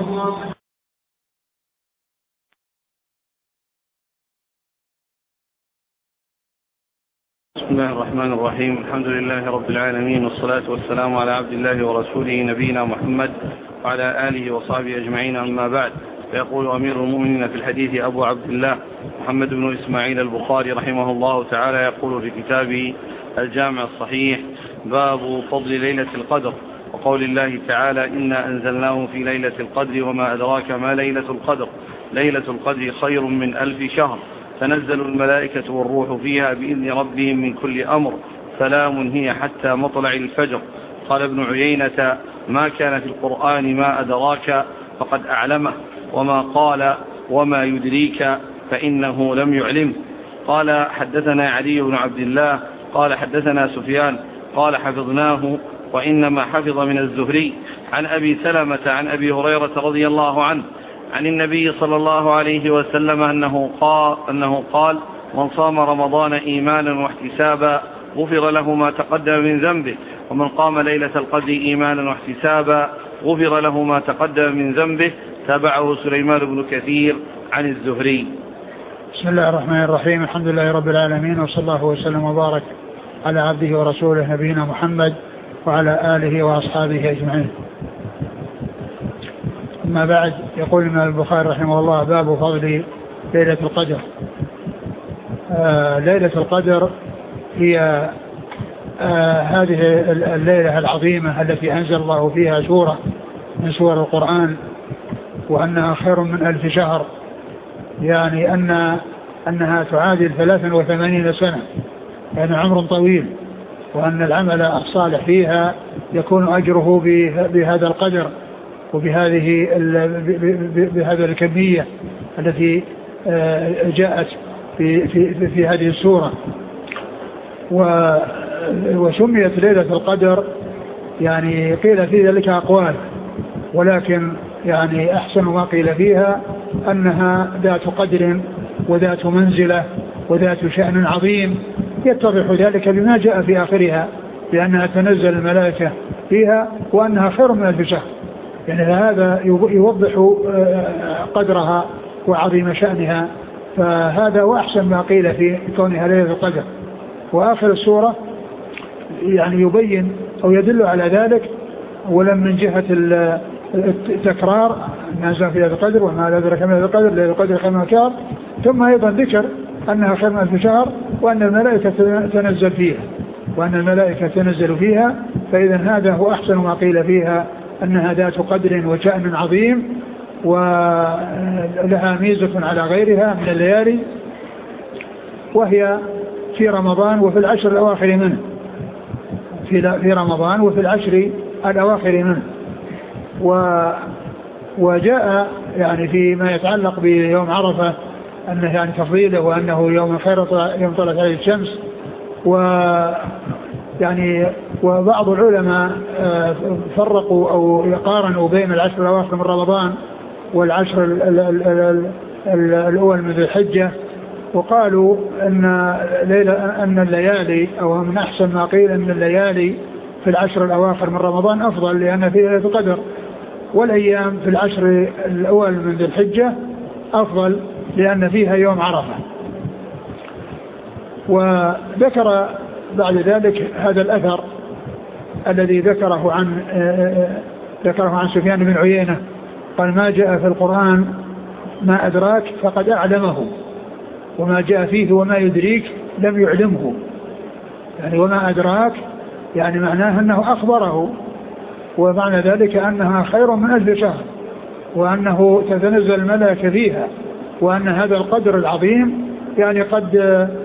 بسم الله الرحمن الرحيم، الحمد لله رب العالمين، والصلاة والسلام على عبد الله ورسوله نبينا محمد وعلى آله وصحبه أجمعين، أما بعد. فيقول أمير المؤمنين في الحديث أبو عبد الله محمد بن إسماعيل البخاري رحمه الله تعالى يقول في كتابه الجامع الصحيح: باب فضل ليلة القدر، وقول الله تعالى: إنا أنزلناه في ليلة القدر وما أدراك ما ليلة القدر، ليلة القدر خير من ألف شهر، تنزل الملائكة والروح فيها بإذن ربهم من كل أمر، سلام هي حتى مطلع الفجر. قال ابن عيينة: ما كان في القرآن ما أدراك فقد أعلمه، وما قال وما يدريك فإنه لم يعلمه. قال: حدثنا علي بن عبد الله قال حدثنا سفيان قال حفظناه، وإنما حفظ من الزهري عن أبي سلمة عن أبي هريرة رضي الله عنه عن النبي صلى الله عليه وسلم أنه قال, أنه قال: من صام رمضان إيمانا واحتسابا غفر له ما تقدم من ذنبه، ومن قام ليلة القدر إيمانا واحتسابا غفر له ما تقدم من ذنبه. تابعه سليمان بن كثير عن الزهري. بسم الله الرحمن الرحيم. الحمد لله رب العالمين، وصلى الله وسلم وبارك على عبده ورسوله نبينا محمد وعلى آله وأصحابه أجمعين. أما بعد، يقول الإمام البخاري رحمه الله: باب فضل ليلة القدر. آه ليلة القدر هي آه هذه الليلة العظيمة التي أنزل الله فيها سورة من سور القرآن، وأنها خير من ألف شهر، يعني أن أنها تعادل ثلاثا وثمانين سنة، يعني عمر طويل، وأن العمل الصالح فيها يكون أجره بهذا القدر وبهذه بهذه الكمية التي جاءت في في في هذه السورة. وسميت ليلة القدر، يعني قيل في ذلك أقوال، ولكن يعني أحسن ما قيل فيها أنها ذات قدر وذات منزلة وذات شأن عظيم، يتضح ذلك بما جاء في آخرها، لأنها تنزل الملائكة فيها، وأنها خير من ألف شهر. يعني هذا يوضح قدرها وعظيم شأنها، فهذا وأحسن ما قيل في كونها ليلة القدر. وآخر السورة يعني يبين أو يدل على ذلك، ولم من جهة التكرار نازل في ليلة القدر وما أدراك ما ليلة القدر، ليلة القدر خير من ألف شهر، ثم أيضا ذكر أنها خير من ألف شهر، وأن الملائكة تنزل فيها وأن الملائكة تنزل فيها فإذا هذا هو أحسن ما قيل فيها، أنها ذات قدر وشأن عظيم، ولها ميزة على غيرها من الليالي، وهي في رمضان وفي العشر الأواخر منه في في رمضان وفي العشر الأواخر منه. وجاء يعني فيما يتعلق بيوم عرفة أنه يعني تفضيله، وأنه يوم خير يوم طلعت عليه الشمس. و يعني وبعض العلماء فرقوا أو قارنوا بين العشر الأواخر من رمضان والعشر الأول من ذي الحجة، وقالوا أن ليلة أن الليالي أو من أحسن ما قيل أن الليالي في العشر الأواخر من رمضان أفضل، لأن فيها ليلة القدر، والأيام في العشر الأول من ذي الحجة أفضل لأن فيها يوم عرفة. وذكر بعد ذلك هذا الأثر الذي ذكره عن ذكره عن سفيان بن عيينة، قال: ما جاء في القرآن ما أدراك فقد أعلمه، وما جاء فيه وما يدريك لم يعلمه. يعني وما أدراك يعني معناه أنه أخبره، ومعنى ذلك أنها خير من ألف شهر، وأنه تتنزل الملائكة فيها، وأن هذا القدر العظيم يعني قد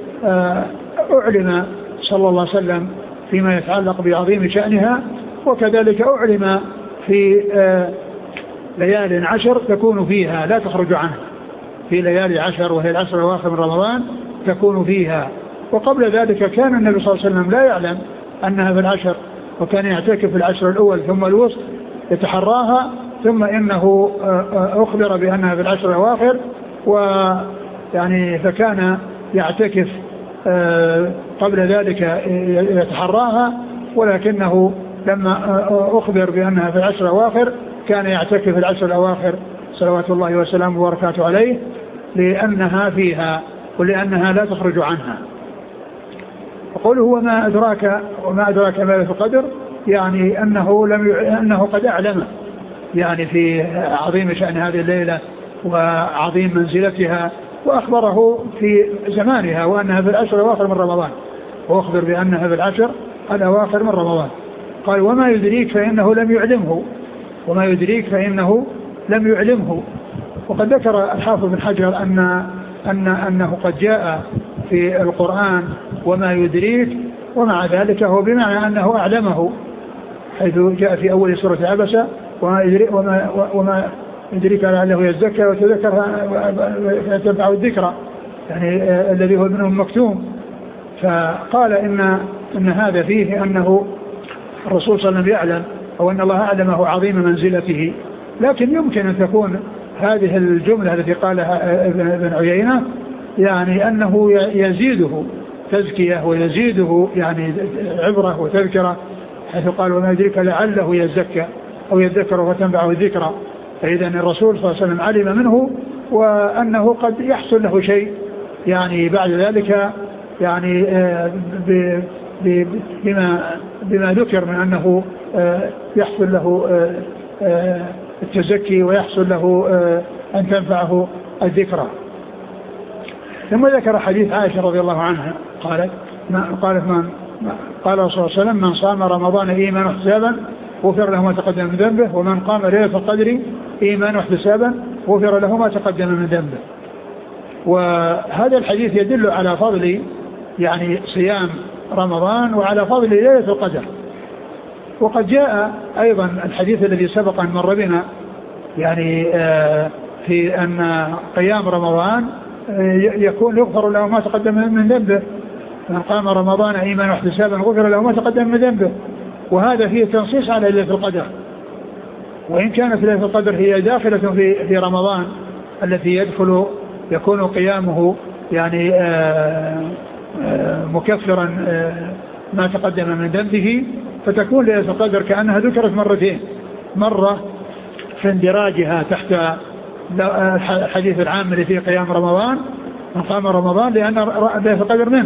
أعلم صلى الله عليه وسلم فيما يتعلق بعظيم شأنها، وكذلك أعلم في ليالي عشر تكون فيها لا تخرج عنها، في ليالي عشر وهي العشر الأواخر من رمضان تكون فيها. وقبل ذلك كان النبي صلى الله عليه وسلم لا يعلم أنها في العشر، وكان يعتكف في العشر الأول ثم الوسط يتحراها، ثم إنه أخبر بأنها في العشر الأواخر، ويعني فكان يعتكف قبل ذلك يتحراها، ولكنه لما أخبر بأنها في العشر الأواخر كان يعتكف في العشر الأواخر صلوات الله وسلامه وبركاته عليه، لأنها فيها ولأنها لا تخرج عنها. وقوله وما أدراك وما أدراك ما ليلة القدر، يعني أنه لم ي... أنه قد أعلمه، يعني في عظيم شأن هذه الليلة وعظيم منزلتها، وأخبره في زمانها وأنها في العشر الأواخر من رمضان، وأخبر بأنها في العشر الأواخر من رمضان. قال وما يدريك فإنه لم يعلمه، وما يدريك فإنه لم يعلمه. وقد ذكر الحافظ بن حجر أن أن أنه قد جاء في القرآن وما يدريك، ومع ذلك هو بمعنى أنه أعلمه، حيث جاء في أول سورة عبسة وما يدريك, وما وما يدريك لعله يزكى وتذكر فتنفعه الذكرى، يعني الذي هو ابن أم مكتوم. فقال إن إن هذا فيه أنه الرسول صلى الله عليه وسلم يعلم، أو أن الله أعلمه عظيم منزلته. لكن يمكن أن تكون هذه الجملة التي قالها ابن عيينة يعني أنه يزيده تزكية ويزيده يعني عبرة وتذكرة، حيث قال وما يدريك لعله يزكى أو يذكر فتنفعه الذكرى. فإذا الرسول صلى الله عليه وسلم علم منه وأنه قد يحصل له شيء يعني بعد ذلك، يعني بما بما ذكر من أنه يحصل له التزكي ويحصل له أن تنفعه الذكرى. ثم ذكر حديث عائشة رضي الله عنها قالت قالت من قال صلى الله عليه وسلم من صام رمضان إيمانا واحتسابا غفر له ما تقدم من ذنبه، ومن قام ليلة القدر إيمانا واحتسابا غفر له ما تقدم من ذنبه. وهذا الحديث يدل على فضل يعني صيام رمضان وعلى فضل ليلة القدر. وقد جاء أيضا الحديث الذي سبق أن مر بنا يعني في أن قيام رمضان يكون يغفر له ما تقدم من ذنبه، من قام رمضان إيمانا واحتسابا غفر له ما تقدم من ذنبه. وهذا فيه تنصيص على ليلة القدر، وإن كانت ليلة القدر هي داخلة في في رمضان التي يدخل يكون قيامه يعني آآ آآ مكفرا ما تقدم من ذنبه، فتكون ليلة القدر كأنها ذكرت مرتين، مرة في اندراجها تحت الحديث العام اللي فيه قيام رمضان من قام رمضان لأن ليلة القدر منه،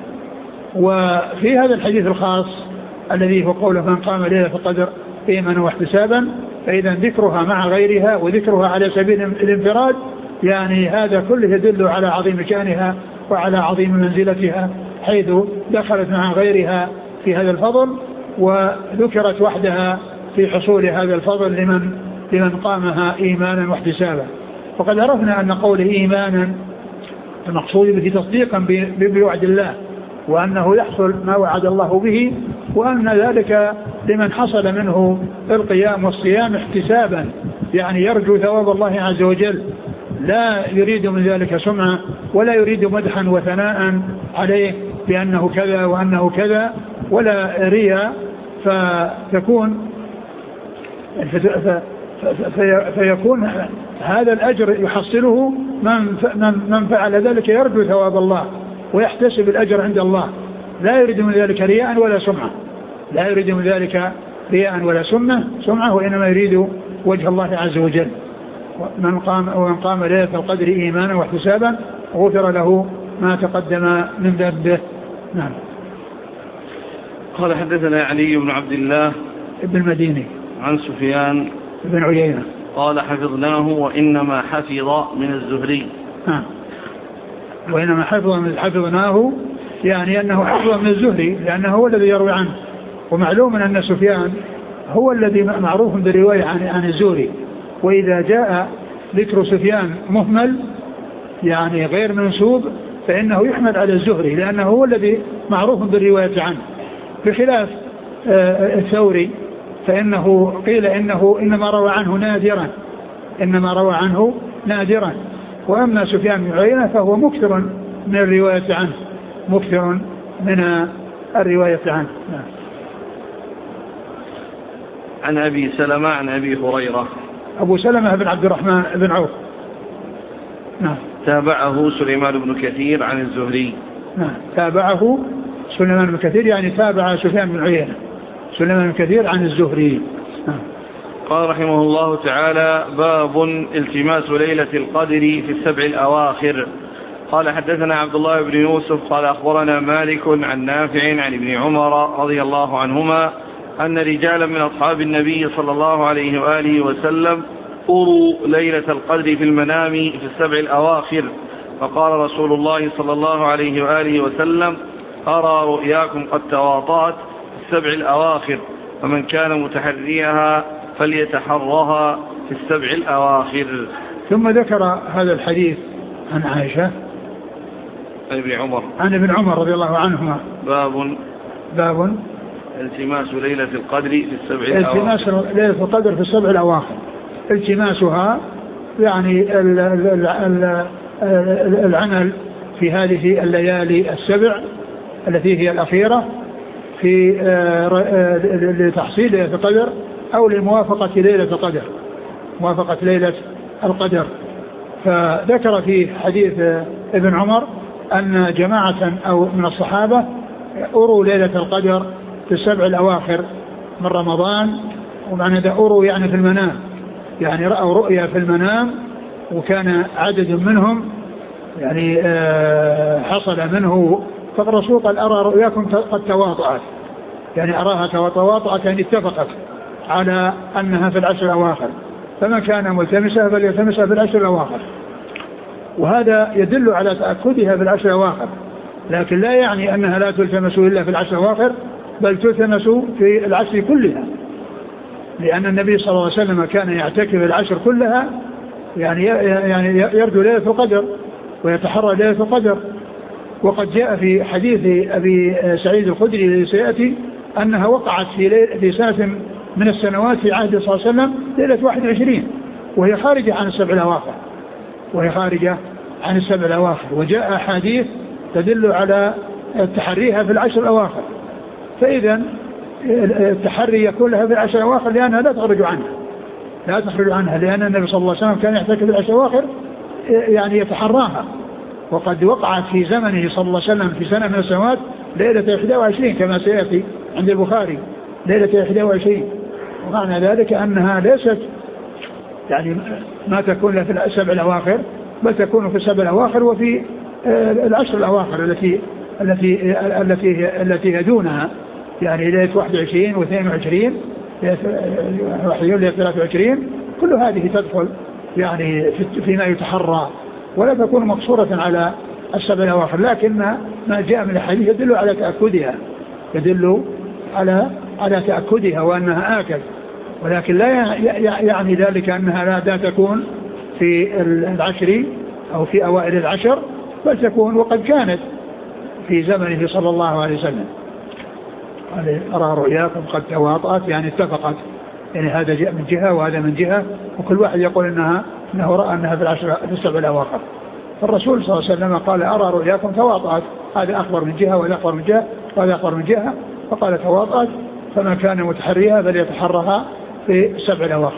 وفي هذا الحديث الخاص الذي هو قوله من قام ليلة القدر إيمانا واحتسابا، فإذا ذكرها مع غيرها وذكرها على سبيل الانفراد يعني هذا كله يدل على عظيم شأنها وعلى عظيم منزلتها، حيث دخلت مع غيرها في هذا الفضل وذكرت وحدها في حصول هذا الفضل لمن لمن قامها إيمانا واحتسابا. وقد عرفنا أن قول إيمانا المقصود به تصديقا بوعد الله، وأنه يحصل ما وعد الله به، وأن ذلك لمن حصل منه القيام والصيام احتسابا، يعني يرجو ثواب الله عز وجل، لا يريد من ذلك سمعة ولا يريد مدحا وثناء عليه بأنه كذا وأنه كذا ولا رياء، فتكون فيكون هذا الأجر يحصله من فعل ذلك يرجو ثواب الله ويحتسب الأجر عند الله، لا يريد من ذلك رياء ولا سمعة، لا يريد من ذلك رياء ولا سمعة سمعة وإنما يريد وجه الله عز وجل. من قام ومن قام ليلة القدر إيمانا واحتسابا غفر له ما تقدم من ذنبه. نعم. قال حدثنا علي بن عبد الله ابن المديني عن سفيان بن عيينة قال حفظناه وإنما حفظ من الزهري. نعم. وإنما حفظ من حفظناه يعني أنه حفظ من الزهري لأنه هو الذي يروي عنه، ومعلوم أن سفيان هو الذي معروف بالرواية عن عن الزهري، وإذا جاء ذكر سفيان مهمل يعني غير منسوب فإنه يحمل على الزهري لأنه هو الذي معروف بالرواية عنه، بخلاف الثوري فإنه قيل إنه إنما روى عنه نادرا إنما روى عنه نادرا وأما سفيان بن عيينة فهو مكثر من الرواية عنه مكثر من الرواية عنه. عن أبي سلمة عن أبي هريرة. أبو سلمة بن عبد الرحمن بن عوف. نعم. تابعه سليمان بن كثير عن الزهري. نعم. تابعه سليمان بن كثير يعني تابع سفيان بن عيينة سليمان بن كثير عن الزهري. نعم. قال رحمه الله تعالى باب التماس ليلة القدر في السبع الأواخر. قال حدثنا عبد الله بن يوسف قال أخبرنا مالك عن نافع عن ابن عمر رضي الله عنهما أن رجالا من أصحاب النبي صلى الله عليه وآله وسلم أروا ليلة القدر في المنام في السبع الأواخر، فقال رسول الله صلى الله عليه وآله وسلم: أرى رؤياكم قد تواطأت في السبع الأواخر، فمن كان متحريها فليتحرها في السبع الأواخر. ثم ذكر هذا الحديث عن عائشة عن ابن عمر عن ابن عمر رضي الله عنهما. باب باب التماس ليلة القدر في السبع الأواخر. التماس ليلة القدر في السبع الأواخر، التماسها يعني ال ال ال العمل في هذه الليالي السبع التي هي الأخيرة في لتحصيل ليلة القدر أو لموافقة ليلة القدر، موافقة ليلة القدر. فذكر في حديث ابن عمر أن جماعة أو من الصحابة أروا ليلة القدر في السبع الأواخر من رمضان، ومعنى ذا أروا يعني في المنام، يعني رأوا رؤيا في المنام، وكان عدد منهم يعني حصل منه، فالرسول قال: أرى رؤياكم قد تواطأت، يعني أراها تواطأت يعني اتفقت على أنها في العشر الأواخر، فمن كان ملتمسها فليلتمسها في العشر الأواخر. وهذا يدل على تأكدها في العشر الأواخر، لكن لا يعني أنها لا تلتمس إلا في العشر الأواخر، بل تلتمس في العشر كلها، لأن النبي صلى الله عليه وسلم كان يعتكف العشر كلها، يعني يعني يرجو ليلة القدر ويتحرى ليلة القدر. وقد جاء في حديث أبي سعيد الخدري الذي سيأتي أنها وقعت في في سنة من السنوات في عهد صلى الله عليه وسلم ليلة واحد وعشرين، وهي خارجة عن السبع الأواخر، وهي خارجة عن السبع الأواخر. وجاء حديث تدل على تحريها في العشر الأواخر، فإذا التحري يكون لها في العشر الأواخر لأنها لا تخرج عنها، لا تخرج عنها لأن النبي صلى الله عليه وسلم كان يحتكف في العشر الأواخر يعني يتحراها. وقد وقعت في زمنه صلى الله عليه وسلم في سنة من السنوات ليلة واحد وعشرين كما سيأتي عند البخاري، ليلة واحد وعشرين، ومعنى ذلك أنها ليست يعني ما تكون لها في السبع الأواخر، بل تكون في السبع الأواخر وفي العشر الأواخر التي التي التي التي يدونها، يعني ليلة واحد وعشرين واثنين وعشرين ليلة ثلاثة وعشرين، كل هذه تدخل يعني فيما يتحرى، ولا تكون مقصورة على السبع الأواخر، لكن ما جاء من الحديث يدل على تأكدها، يدل على على تأكدها وأنها آكد، ولكن لا يعني ذلك أنها لا تكون في العشر أو في أوائل العشر، بل تكون وقد كانت في زمنه صلى الله عليه وسلم. أرى رؤياكم قد تواطأت يعني اتفقت، يعني هذا جاء من جهة وهذا من جهة، وكل واحد يقول إنها أنه رأى أنها في العشر في السبع الأواخر. فالرسول صلى الله عليه وسلم قال: أرى رؤياكم تواطأت، هذا أخبر من جهة وهذا أخبر من جهة وهذا أخبر من جهة، فقال تواطأت، فمن كان متحريها فليتحرها في السبع الأواخر.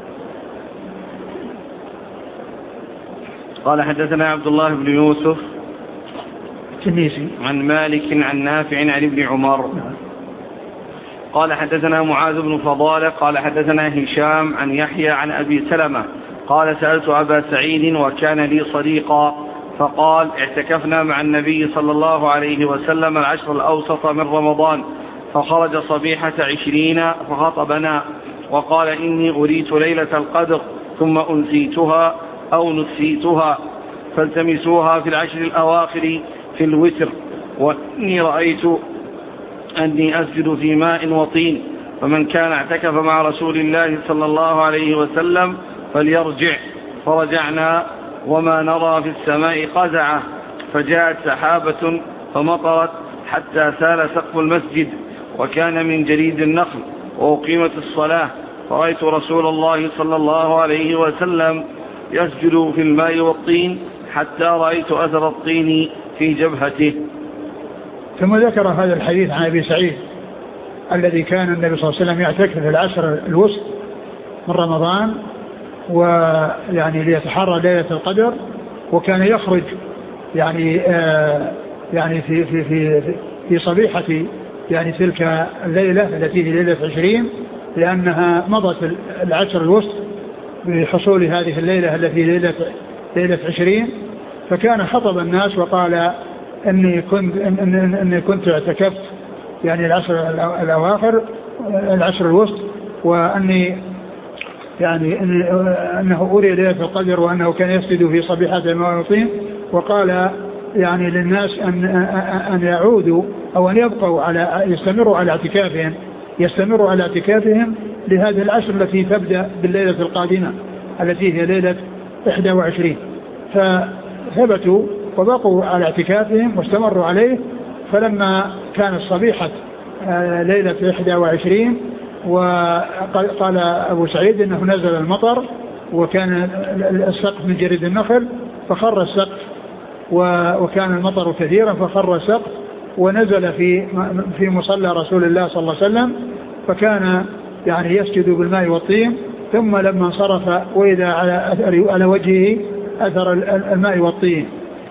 قال: حدثنا عبد الله بن يوسف التنيسي عن مالك عن نافع عن ابن عمر قال: حدثنا معاذ بن فضالة قال: حدثنا هشام عن يحيى عن أبي سلمة قال: سألت أبا سعيد وكان لي صديقا، فقال: اعتكفنا مع النبي صلى الله عليه وسلم العشر الأوسط من رمضان، فخرج صبيحة عشرين فخطبنا وقال: إني أريت ليلة القدر ثم أنسيتها أو نسيتها، فالتمسوها في العشر الأواخر في الوتر، وإني رأيت أني أسجد في ماء وطين، فمن كان اعتكف مع رسول الله صلى الله عليه وسلم فليرجع. فرجعنا وما نرى في السماء قزعة، فجاءت سحابة فمطرت حتى سال سقف المسجد، وكان من جريد النخل، وأقيمت الصلاة، فرأيت رسول الله صلى الله عليه وسلم يسجد في الماء والطين حتى رأيت أثر الطين في جبهته. ثم ذكر هذا الحديث عن أبي سعيد الذي كان النبي صلى الله عليه وسلم يعتكف في العشر الوسط من رمضان، ويعني ليتحرى ليلة القدر، وكان يخرج يعني آه يعني في في في في صبيحة يعني تلك الليلة التي هي ليلة عشرين، لأنها مضت العشر الوسط بحصول هذه الليلة التي ليلة ليلة عشرين، فكان خطب الناس وقال: إني كنت إني كنت اعتكفت يعني العشر الأواخر العشر الوسط، وأني يعني أنه أري ليلة القدر وأنه كان يسجد في صبيحة الماء والطين. وقال يعني للناس أن أن يعودوا أو أن يبقوا على يستمروا على اعتكافهم يستمروا على اعتكافهم لهذه العشر التي تبدأ بالليلة القادمة التي هي ليلة إحدى وعشرين. فثبتوا وبقوا على اعتكافهم واستمروا عليه. فلما كانت صبيحة ليلة إحدى وعشرين وقال أبو سعيد إنه نزل المطر وكان السقف من جريد النخل فخر السقف وكان المطر كثيرا فخر السقف ونزل في في مصلى رسول الله صلى الله عليه وسلم، فكان يعني يسجد بالماء والطين، ثم لما انصرف وإذا على, على وجهه أثر الماء والطين.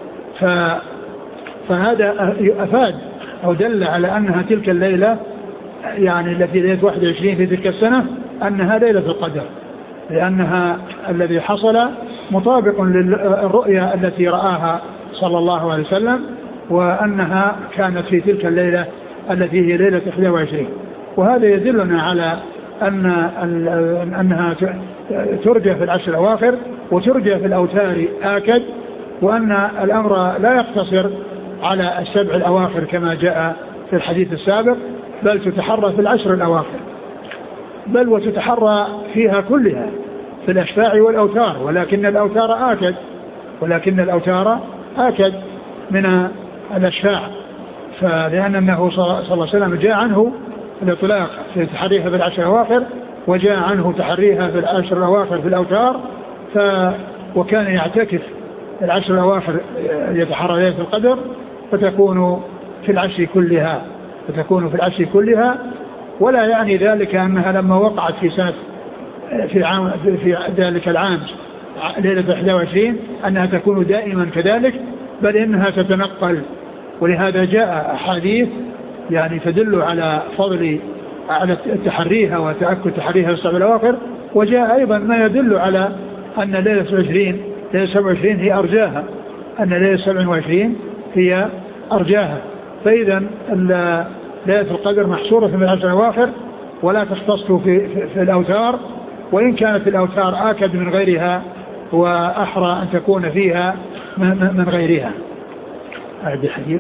فهذا أفاد أو دل على أنها تلك الليلة يعني التي ليلة واحد وعشرين في تلك السنة أنها ليلة القدر، لأنها الذي حصل مطابق للرؤيا التي رآها صلى الله عليه وسلم، وأنها كانت في تلك الليلة التي هي ليلة إحدى وعشرين. وهذا يدلنا على أن أنها ترجى في العشر الأواخر وترجى في الأوتار آكد، وأن الأمر لا يقتصر على السبع الأواخر كما جاء في الحديث السابق، بل تتحرى في العشر الأواخر، بل وتتحرى فيها كلها في الأشفاع والأوتار، ولكن الأوتار آكد ولكن الأوتار آكد من الأشفاع. فلأن النبي صلى الله عليه وسلم جاء عنه الإطلاق في تحريها في العشر الأواخر، وجاء عنه تحريها في العشر الأواخر في الأوتار. ف وكان يعتكف العشر الأواخر يتحرى ليلة القدر، فتكون في العشر كلها فتكون في العشر كلها ولا يعني ذلك أنها لما وقعت في سنة في, عام في ذلك العام ليلة إحدى وعشرين أنها تكون دائما كذلك، بل إنها تتنقل. ولهذا جاء أحاديث يعني تدل على فضل على تحريها وتأكد تحريها في السبع الأواخر، وجاء أيضا ما يدل على أن ليلة عشرين ليلة سبع وعشرين هي أرجاها أن ليلة سبع وعشرين هي أرجاها. فإذا ليلة القدر محصورة في العشر الأواخر ولا تختص في, في, في الأوتار، وإن كانت الأوتار آكد من غيرها وأحرى أن تكون فيها من غيرها. أعد الحديث.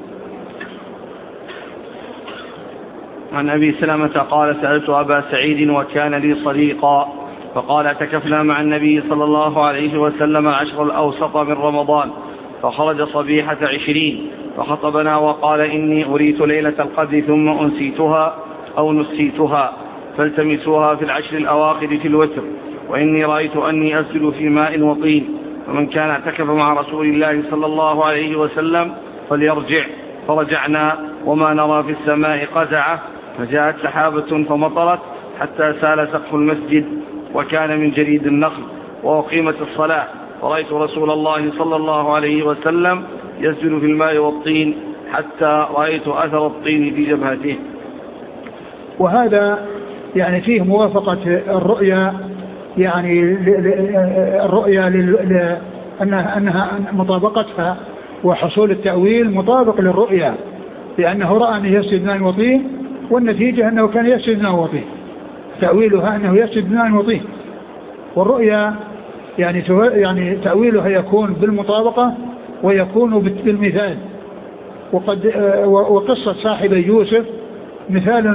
عن أبي سلمة قال سألت أبا سعيد وكان لي صديقا فقال اعتكفنا مع النبي صلى الله عليه وسلم العشر الأوسط من رمضان فخرج صبيحة عشرين فخطبنا وقال إني أريت ليلة القدر ثم أنسيتها أو نسيتها فالتمسوها في العشر الأواخر في الوتر، وإني رأيت أني أسجد في ماء وطين، فمن كان اعتكف مع رسول الله صلى الله عليه وسلم فليرجع. فرجعنا وما نرى في السماء قزعة، فجاءت سحابة فمطرت حتى سال سقف المسجد وكان من جريد النخل، وأقيمت الصلاة، ورأيت رسول الله صلى الله عليه وسلم يسجد في الماء والطين حتى رأيت أثر الطين في جبهته. وهذا يعني فيه موافقة الرؤيا، يعني الرؤيا أنها, أنها مطابقتها وحصول التأويل مطابق للرؤيا، لأنه رأى أنه يسجد ماء وطين، والنتيجة أنه كان يسجد ماء وطين، تأويلها أنه يسجد ماء وطين. والرؤيا يعني يعني تأويلها يكون بالمطابقة ويكون بالمثال. وقد وقصة صاحب يوسف مثال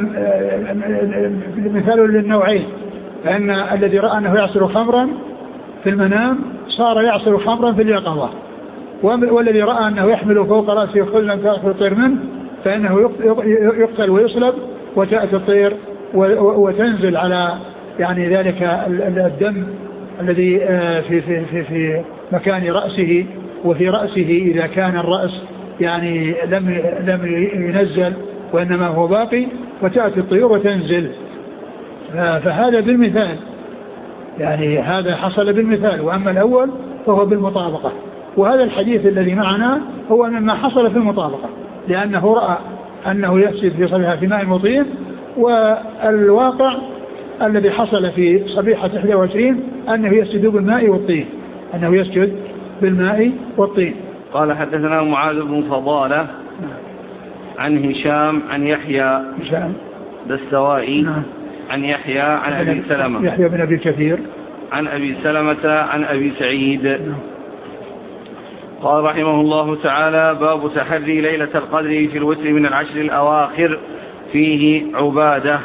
مثال للنوعين، فإن الذي رأى أنه يعصر خمرا في المنام صار يعصر خمرا في اليقظة، والذي رأى أنه يحمل فوق رأسه خلا تأكل الطير منه فإنه يقتل ويصلب وتأتي الطير وتنزل على يعني ذلك الدم الذي في في في في مكان رأسه، وفي رأسه إذا كان الرأس يعني لم لم ينزل وإنما هو باقي، وتأتي الطيور وتنزل. فهذا بالمثال، يعني هذا حصل بالمثال، وأما الأول فهو بالمطابقة. وهذا الحديث الذي معنا هو مما حصل في المطابقة، لأنه رأى أنه يسجد في صبيحة في ماء وطين، والواقع الذي حصل في صبيحة إحدى وعشرين أنه يسجد بالماء والطين أنه يسجد بالماء والطين. قال حدثنا معاذ بن فضالة عن هشام عن يحيى هشام دستوائي نعم. عن يحيى عن أبي سلمة يحيى بن أبي كثير عن أبي سلمة عن أبي سعيد نعم. قال رحمه الله تعالى: باب تحري ليلة القدر في الوتر من العشر الأواخر، فيه عبادة.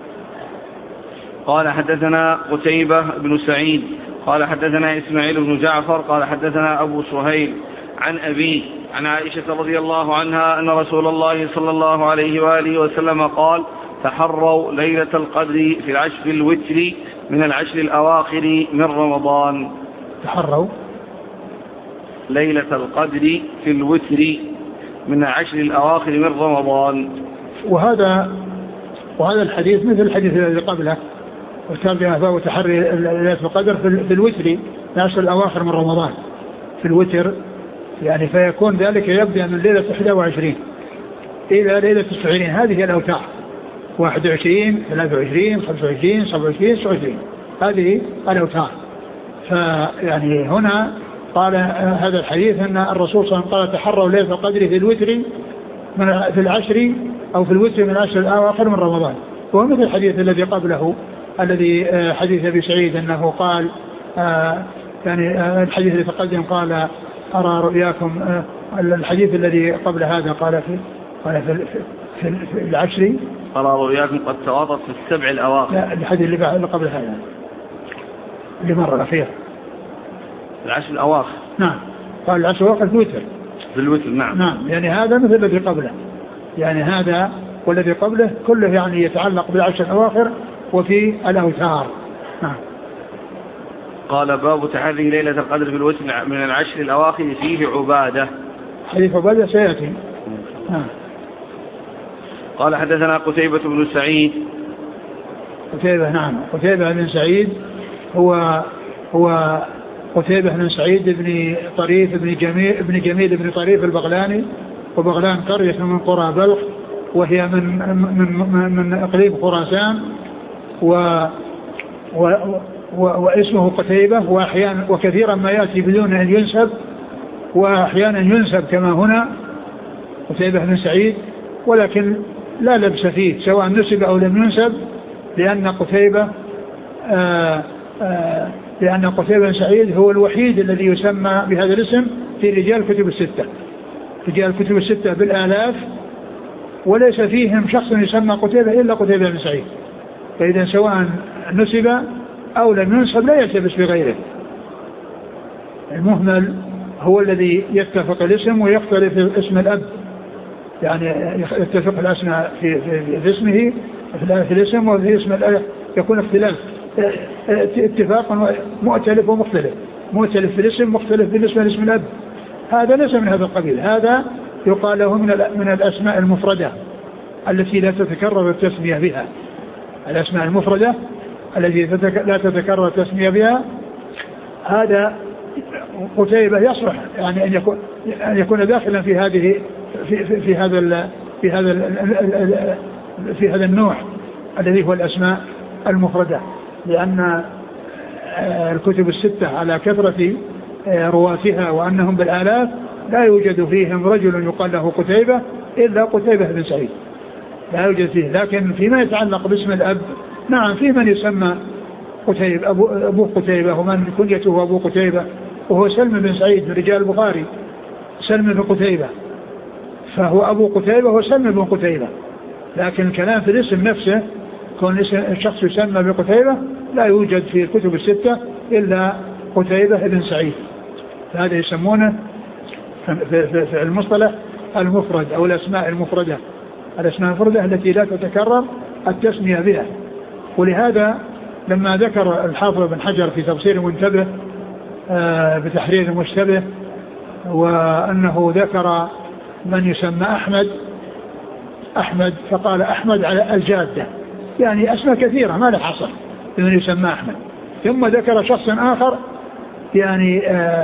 قال حدثنا قتيبة بن سعيد قال حدثنا إسماعيل بن جعفر قال حدثنا أبو سهيل عن أبي عن عائشة رضي الله عنها أن رسول الله صلى الله عليه وآله وسلم قال: تحروا ليلة القدر في العشر الوتر من العشر الأواخر من رمضان. تحروا ليلة القدر في الوتر من العشر الأواخر من رمضان. وهذا وهذا الحديث مثل الحديث الذي قبله، وتابع فهو تحري ليلة القدر في الوتر العشر الأواخر من رمضان في الوتر، يعني فيكون ذلك يبدأ من ليلة إحدى وعشرين إلى ليلة تسعة وعشرين. هذه هي الأوتار: واحد وعشرين، ثلاثة وعشرين، خمسة وعشرين، سبعة وعشرين، تسعة وعشرين. هذه الأوتار. فيعني هنا قال هذا الحديث أن الرسول صلى الله عليه وسلم قال: تحروا ليلة القدر في الوتر من في العشر أو في الوتر من العشر الأواخر من رمضان. وهو مثل الحديث الذي قبله الذي حديث أبي سعيد أنه قال يعني الحديث الذي تقدم قال: أرى رؤياكم. الحديث الذي قبل هذا قال في قال في, في, في العشر أرى رؤياكم قد تواطت في السبع الأواخر. لا، الحديث اللي قبل هذا اللي مر فيه العشر الأواخر. نعم، قال العشر الأواخر في الوتر في الوتر. نعم نعم يعني هذا مثل الذي قبله، يعني هذا والذي قبله كله يعني يتعلق بالعشر الأواخر وفي الأوتار. نعم. قال: باب تحري ليلة القدر في الوتر من العشر الأواخر، فيه عبادة. حديث عبادة سيأتي. نعم. قال حدثنا قتيبة بن سعيد. قتيبة نعم قتيبة بن سعيد هو هو قتيبة بن سعيد بن طريف بن جميل بن جميل بن طريف البغلاني، وبغلان قرية من قرى بلخ، وهي من من من, من اقليم خراسان، و, و, و واسمه قتيبة، واحيانا وكثيرا ما ياتي بدون ان ينسب، واحيانا ينسب كما هنا قتيبة بن سعيد، ولكن لا لبس فيه سواء نسب او لم ينسب، لان قتيبة آآ آآ لأن قتيبة بن سعيد هو الوحيد الذي يسمى بهذا الاسم في رجال الكتب الستة، رجال الكتب الستة بالآلاف، وليس فيهم شخص يسمى قتيبة إلا قتيبة بن سعيد. فإذا سواء نسب أو لم ينسب لا يلتبس بغيره. المهمل هو الذي يتفق الاسم ويختلف اسم الأب، يعني يتفق الأسماء في, في, في اسمه في الاسم، وفي اسم الأب يكون اختلاف اتفاق مؤتلف ومختلف، مؤتلف في الاسم مختلف بالنسبة لاسم الأب. هذا ليس من هذا القبيل، هذا يقال له من من الأسماء المفردة التي لا تتكرر التسمية بها. الأسماء المفردة التي لا تتكرر التسمية بها، هذا قتيبة يصلح يعني أن يكون أن يكون داخلا في هذه في, في, في هذا ال في هذا ال في هذا النوع الذي هو الأسماء المفردة، لأن الكتب الستة على كثرة رواتها وأنهم بالآلاف لا يوجد فيهم رجل يقال له قتيبة إلا قتيبة بن سعيد، لا يوجد فيه. لكن فيما يتعلق باسم الأب نعم في من يسمى قتيبة أبو, أبو قتيبة، ومن كنيته أبو قتيبة، وهو سلم بن سعيد من رجال البخاري، سلم بن قتيبة، فهو أبو قتيبة وسلم بن قتيبة. لكن الكلام في الاسم نفسه كون الشخص يسمى بقتيبة لا يوجد في الكتب الستة إلا قتيبة بن سعيد. هذا يسمونه في المصطلح المفرد أو الأسماء المفردة، الأسماء المفردة التي لا تتكرر التسمية بها. ولهذا لما ذكر الحافظ بن حجر في تفسير منتبه بتحرير المشتبه وأنه ذكر من يسمى أحمد أحمد فقال أحمد على الجادة، يعني أسماء كثيرة ما له حصر لمن يسمى أحمد. ثم ذكر شخص آخر يعني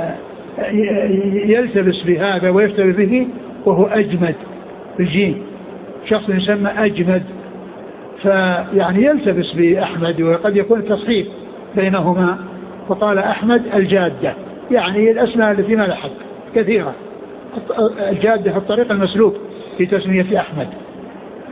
يلتبس بهذا ويفتر به، وهو أجمد بالجيم، شخص يسمى أجمد، فيعني يلتبس بأحمد وقد يكون تصحيف بينهما، فقال أحمد الجادة، يعني الأسماء التي ما لها حق كثيرة. الجادة الطريق المسلوك في تسمية أحمد،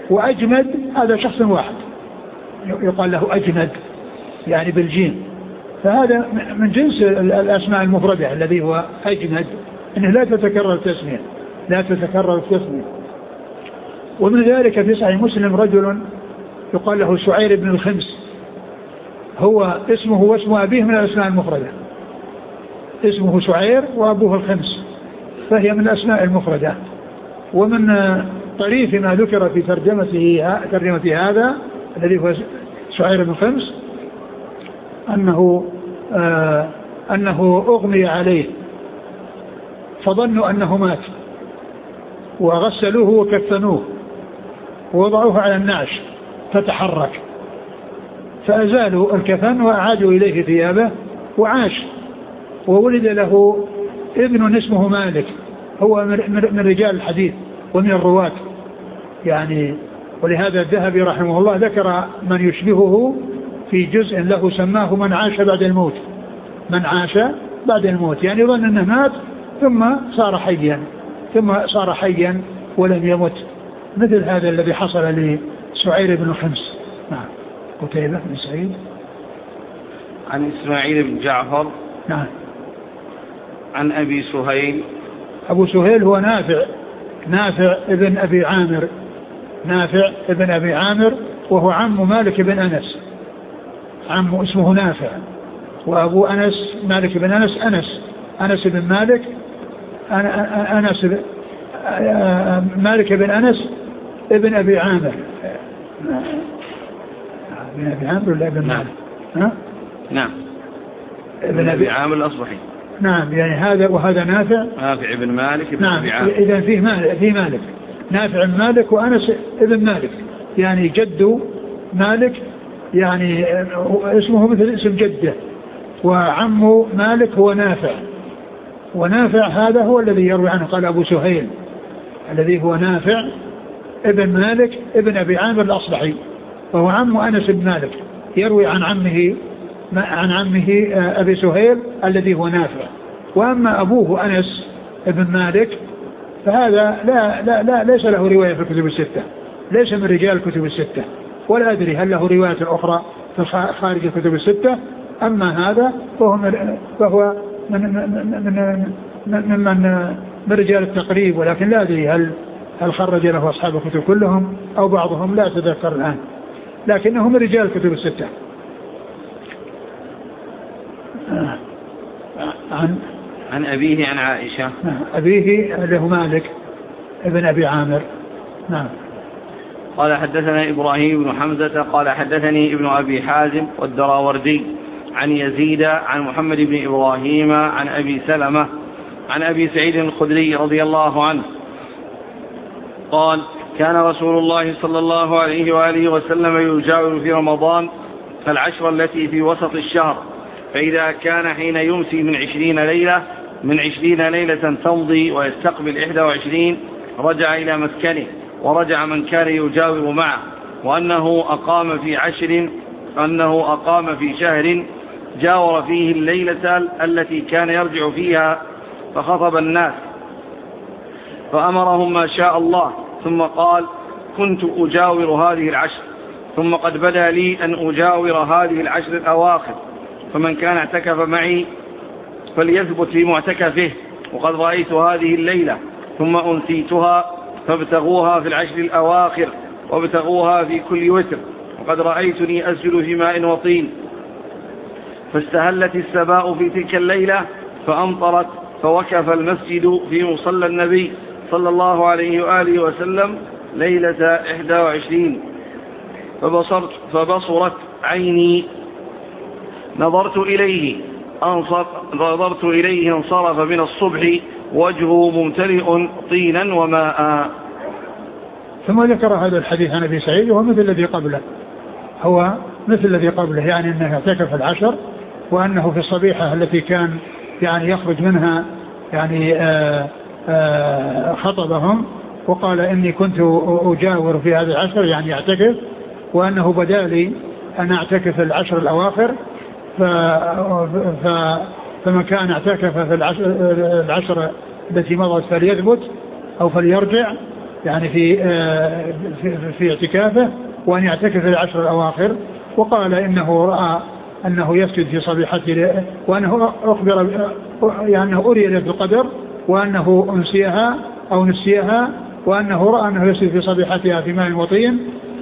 وأجمد هذا شخص واحد يقال له أجمد يعني بالجيم، فهذا من جنس الأسماء المفردة الذي هو أجمد، أنه لا تتكرر التسمية لا تتكرر التسمية. ومن ذلك في صحيح مسلم رجل يقال له سعير بن الخمس، هو اسمه واسم أبيه من الأسماء المفردة، اسمه سعير وأبوه الخمس، فهي من الأسماء المفردة. ومن طريف ما ذكر في ترجمته ترجمة هذا الذي هو سعير بن الخمس أنه آه أنه أغمي عليه فظنوا أنه مات، وغسلوه وكفنوه ووضعوه على النعش فتحرك، فأزالوا الكفن وأعادوا إليه ثيابه وعاش، وولد له ابن اسمه مالك، هو من رجال الحديث ومن الرواة يعني. ولهذا الذهبي رحمه الله ذكر من يشبهه في جزء له سماه من عاش بعد الموت، من عاش بعد الموت، يعني ظن أنه مات ثم صار حيا ثم صار حيا ولم يمت، مثل هذا الذي حصل لسعير بن الخمس. نعم. قتيبة بن سعيد عن إسماعيل بن جعفر نعم عن أبي سهيل. أبو سهيل هو نافع نافع ابن أبي عامر نافع ابن أبي عامر وهو عم مالك بن أنس، عم اسمه نافع، وأبو أنس مالك بن أنس أنس أنس بن مالك أنس مالك بن أنس ابن أبي عامر ابن أبي عامر ولا ابن مالك؟ نعم نعم ابن أبي عامر الأصبحي. نعم يعني هذا وهذا نافع نافع ابن مالك ابن نعم. أبي عامر. إذا فيه مالك فيه مالك نافع مالك وأنس ابن مالك، يعني جد مالك يعني اسمه مثل اسم جده، وعم مالك هو نافع، ونافع هذا هو الذي يروي عنه قال أبو سهيل الذي هو نافع ابن مالك ابن أبي عامر الأصبحي، وهو عم أنس بن مالك يروي عن عمه عن عمه أبي سهيل الذي هو نافع. وأما أبوه أنس ابن مالك فهذا لا لا لا ليس له رواية في الكتب الستة، ليس من رجال الكتب الستة، ولا أدري هل له رواية أخرى في خارج الكتب الستة. أما هذا فهو من فهو من من من من, من, من رجال التقريب، ولكن لا أدري هل هل خرج له أصحاب الكتب كلهم أو بعضهم، لا أتذكر الآن، لكنه من رجال الكتب الستة. عن عن أبيه عن عائشة. أبيه له مالك ابن أبي عامر. نعم. قال حدثنا إبراهيم بن حمزة قال حدثني ابن أبي حازم والدراوردي عن يزيد عن محمد بن إبراهيم عن أبي سلمة عن أبي سعيد الخدري رضي الله عنه قال كان رسول الله صلى الله عليه وآله وسلم يجاور في رمضان العشر التي في وسط الشهر، فإذا كان حين يمسي من عشرين ليلة من عشرين ليلة تمضي ويستقبل إحدى وعشرين رجع إلى مسكنه، ورجع من كان يجاور معه، وأنه أقام في عشر أنه أقام في شهر جاور فيه الليلة التي كان يرجع فيها فخطب الناس فأمرهم ما شاء الله، ثم قال كنت أجاور هذه العشر، ثم قد بدا لي أن أجاور هذه العشر الأواخر، فمن كان اعتكف معي فليثبت في معتكفه، وقد رأيت هذه الليلة ثم أنسيتها، فابتغوها في العشر الأواخر وابتغوها في كل وتر، وقد رأيتني أسجل في ماء وطين، فاستهلت السماء في تلك الليلة فأمطرت، فوكف المسجد في مصلى النبي صلى الله عليه وآله وسلم ليلة إحدى وعشرين، فبصرت فبصرت عيني نظرت إليه نظرت إليه انصرف من الصبح وجهه ممتلئ طينا وماء. ثم ذكر هذا الحديث عن أبي سعيد وهو مثل الذي قبله، هو مثل الذي قبله، يعني أنه اعتكف العشر، وأنه في الصبيحة التي كان يعني يخرج منها يعني آآ آآ خطبهم وقال إني كنت أجاور في هذه العشر يعني اعتكف، وأنه بدا لي أن اعتكف العشر الأواخر، ف... ف... فمن كان اعتكف في العشر, العشر التي مضت فليثبت أو فليرجع، يعني في في, في اعتكافه وأن يعتكف في العشر الأواخر. وقال إنه رأى أنه يسجد في صبيحته وأنه أخبر يعني أري ليلة القدر وأنه أنسيها أو نسيها وأنه رأى أنه يسجد في صبيحتها في ماء وطين.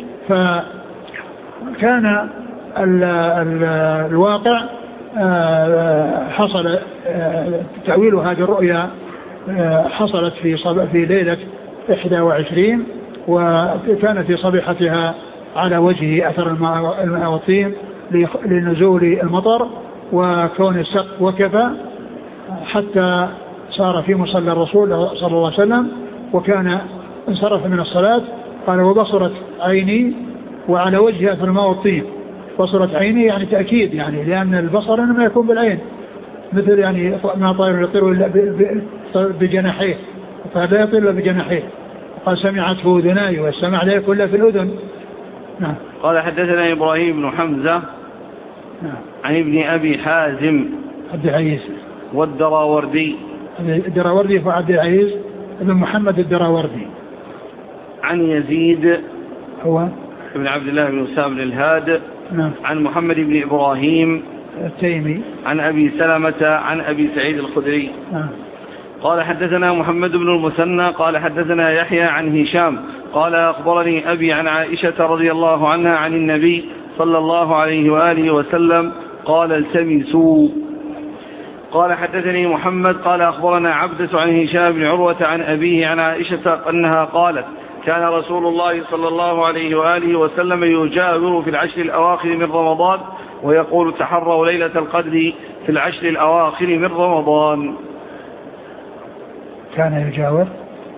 فكان ال ال الواقع حصل تأويل هذه الرؤيا حصلت في في ليلة إحدى وعشرين وكان في صبيحتها على وجهه أثر الماء والطين لنزول المطر وكون السقف وكفى حتى صار في مصلى الرسول صلى الله عليه وسلم وكان انصرف من الصلاة. قال وبصرت عيني وعلى وجهه أثر الماء والطين. بصرت عيني يعني تأكيد يعني لأن البصر إنما يكون بالعين مثل يعني ما طائر يطير إلا بجناحيه فلا يطير إلا بجناحيه. قال سمعته أذناي والسمع لا يكون إلا في الأذن. نعم. قال حدثنا إبراهيم بن حمزة نعم. عن ابن أبي حازم عبد العزيز والدراوردي الدراوردي فعبد العزيز ابن محمد الدراوردي عن يزيد هو ابن عبد الله بن أسامة بن الهاد نعم. عن محمد بن إبراهيم التيمي عن أبي سلمة عن أبي سعيد الخدري نعم. قال حدثنا محمد بن المثنى قال حدثنا يحيى عن هشام قال أخبرني أبي عن عائشة رضي الله عنها عن النبي صلى الله عليه وآله وسلم قال التمسوا. قال حدثني محمد قال أخبرنا عبدة عن هشام بن عروة عن أبيه عن عائشة أنها قالت كان رسول الله صلى الله عليه وآله وسلم يجاور في العشر الأواخر من رمضان ويقول تحروا ليلة القدر في العشر الأواخر من رمضان. كان يجاور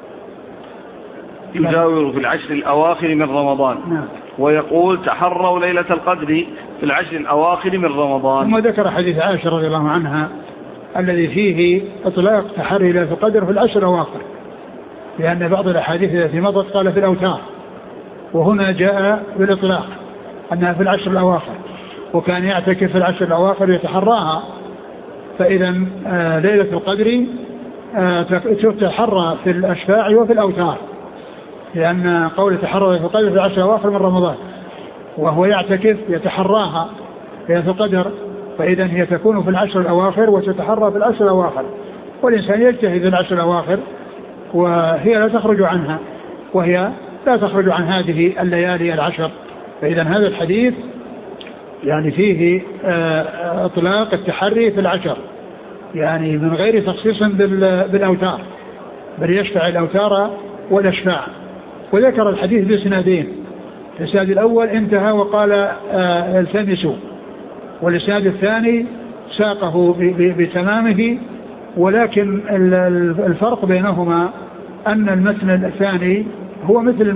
يجاور في العشر الأواخر من رمضان نعم. ويقول تحروا ليلة القدر في العشر الأواخر من رمضان. ثم ذكر حديث عائشة رضي الله عنها الذي فيه إطلاق تحري ليلة القدر في العشر الأواخر لأن بعض الأحاديث التي مضت قال في الأوتار وهنا جاء بالإطلاق أنها في العشر الأواخر وكان يعتكف في العشر الأواخر يتحراها. فإذا ليلة القدر تتحرى في الأشفاع وفي الأوتار لأن قول تحرى ليلة القدر في العشر الأواخر من رمضان وهو يعتكف يتحراها ليلة القدر فإذا هي تكون في العشر الأواخر وتتحرى في العشر الأواخر والإنسان يجتهد في العشر الأواخر وهي لا تخرج عنها وهي لا تخرج عن هذه الليالي العشر. فإذا هذا الحديث يعني فيه اطلاق التحري في العشر يعني من غير تخصيص بالأوتار بل يشفع الأوتار والأشفاع. وذكر الحديث بإسنادين الإسناد الأول انتهى وقال التمسوا والإسناد الثاني ساقه بتمامه ولكن الفرق بينهما أن المتن الثاني هو مثل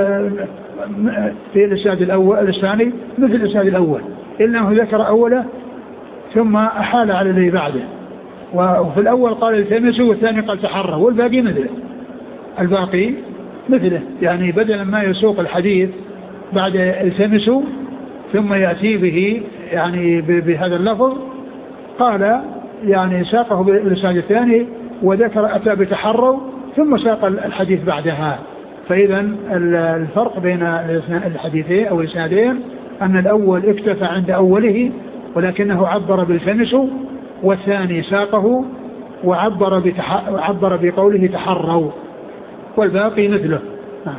في الإسناد الأول الثاني مثل الإسناد الأول إلا أنه ذكر أوله ثم أحال على الذي بعده. وفي الأول قال التمسوا والثاني قال تحروا والباقي مثله الباقي مثله يعني بدلا ما يسوق الحديث بعد التمسوا ثم يأتي به يعني بهذا اللفظ قال يعني ساقه بالإسناد الثاني وذكر أتى بتحروا ثم ساق الحديث بعدها. فإذا الفرق بين الحديثين أو الإسنادين أن الأول اكتفى عند أوله ولكنه عبر بالتمسوا والثاني ساقه وعبر بتح... عبر بقوله تحروا والباقي مثله. نعم.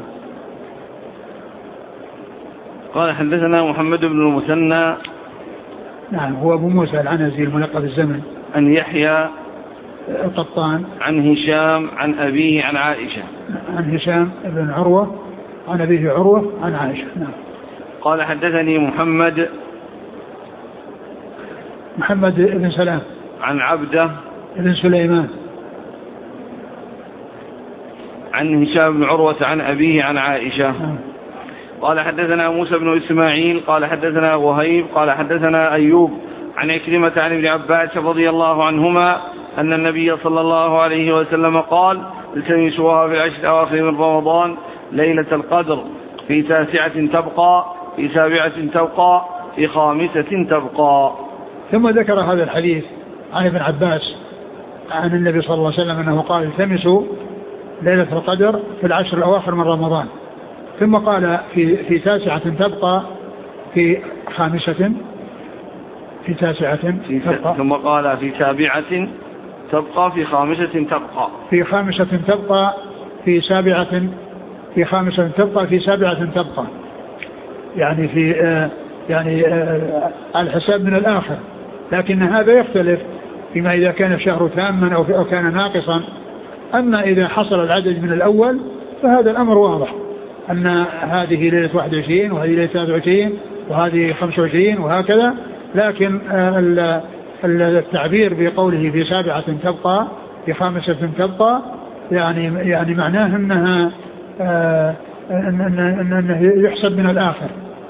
قال حدثنا محمد بن المثنى نعم هو أبو موسى العنزي الملقب الزمن عن يحيى القطان عن هشام عن أبيه عن عائشة عن هشام بن عروة عن أبيه عروة عن عائشة. نعم. قال حدثني محمد محمد بن سلام عن عبده بن سليمان عن هشام بن عروة عن أبيه عن عائشة. نعم. قال حدثنا موسى بن إسماعيل قال حدثنا وهيب قال حدثنا أيوب عن عكرمة عن ابن عباس رضي الله عنهما أن النبي صلى الله عليه وسلم قال التمسوها في العشر الأواخر من رمضان ليلة القدر في تاسعة تبقى في سابعة تبقى في خامسة تبقى. ثم ذكر هذا الحديث عن ابن عباس عن النبي صلى الله عليه وسلم أنه قال التمسوا ليلة القدر في العشر الأواخر من رمضان. ثم قال في في تاسعة تبقى في خامسة في تاسعة تبقى ثم قال في سابعة تبقى في خامسة تبقى في خامسة تبقى في سابعة في خامسة تبقى في سابعة تبقى يعني في آه يعني آه الحساب من الآخر. لكن هذا يختلف فيما إذا كان الشهر تاما أو كان ناقصا. أما إذا حصل العدد من الأول فهذا الأمر واضح أن هذه ليلة واحد وعشرين وهذه ليلة ثلاثة وعشرين وهذه خمسة وعشرين وهكذا. لكن التعبير بقوله في سابعة تبقى في خامسة تبقى يعني يعني معناه أنها أنه يحسب من الآخر.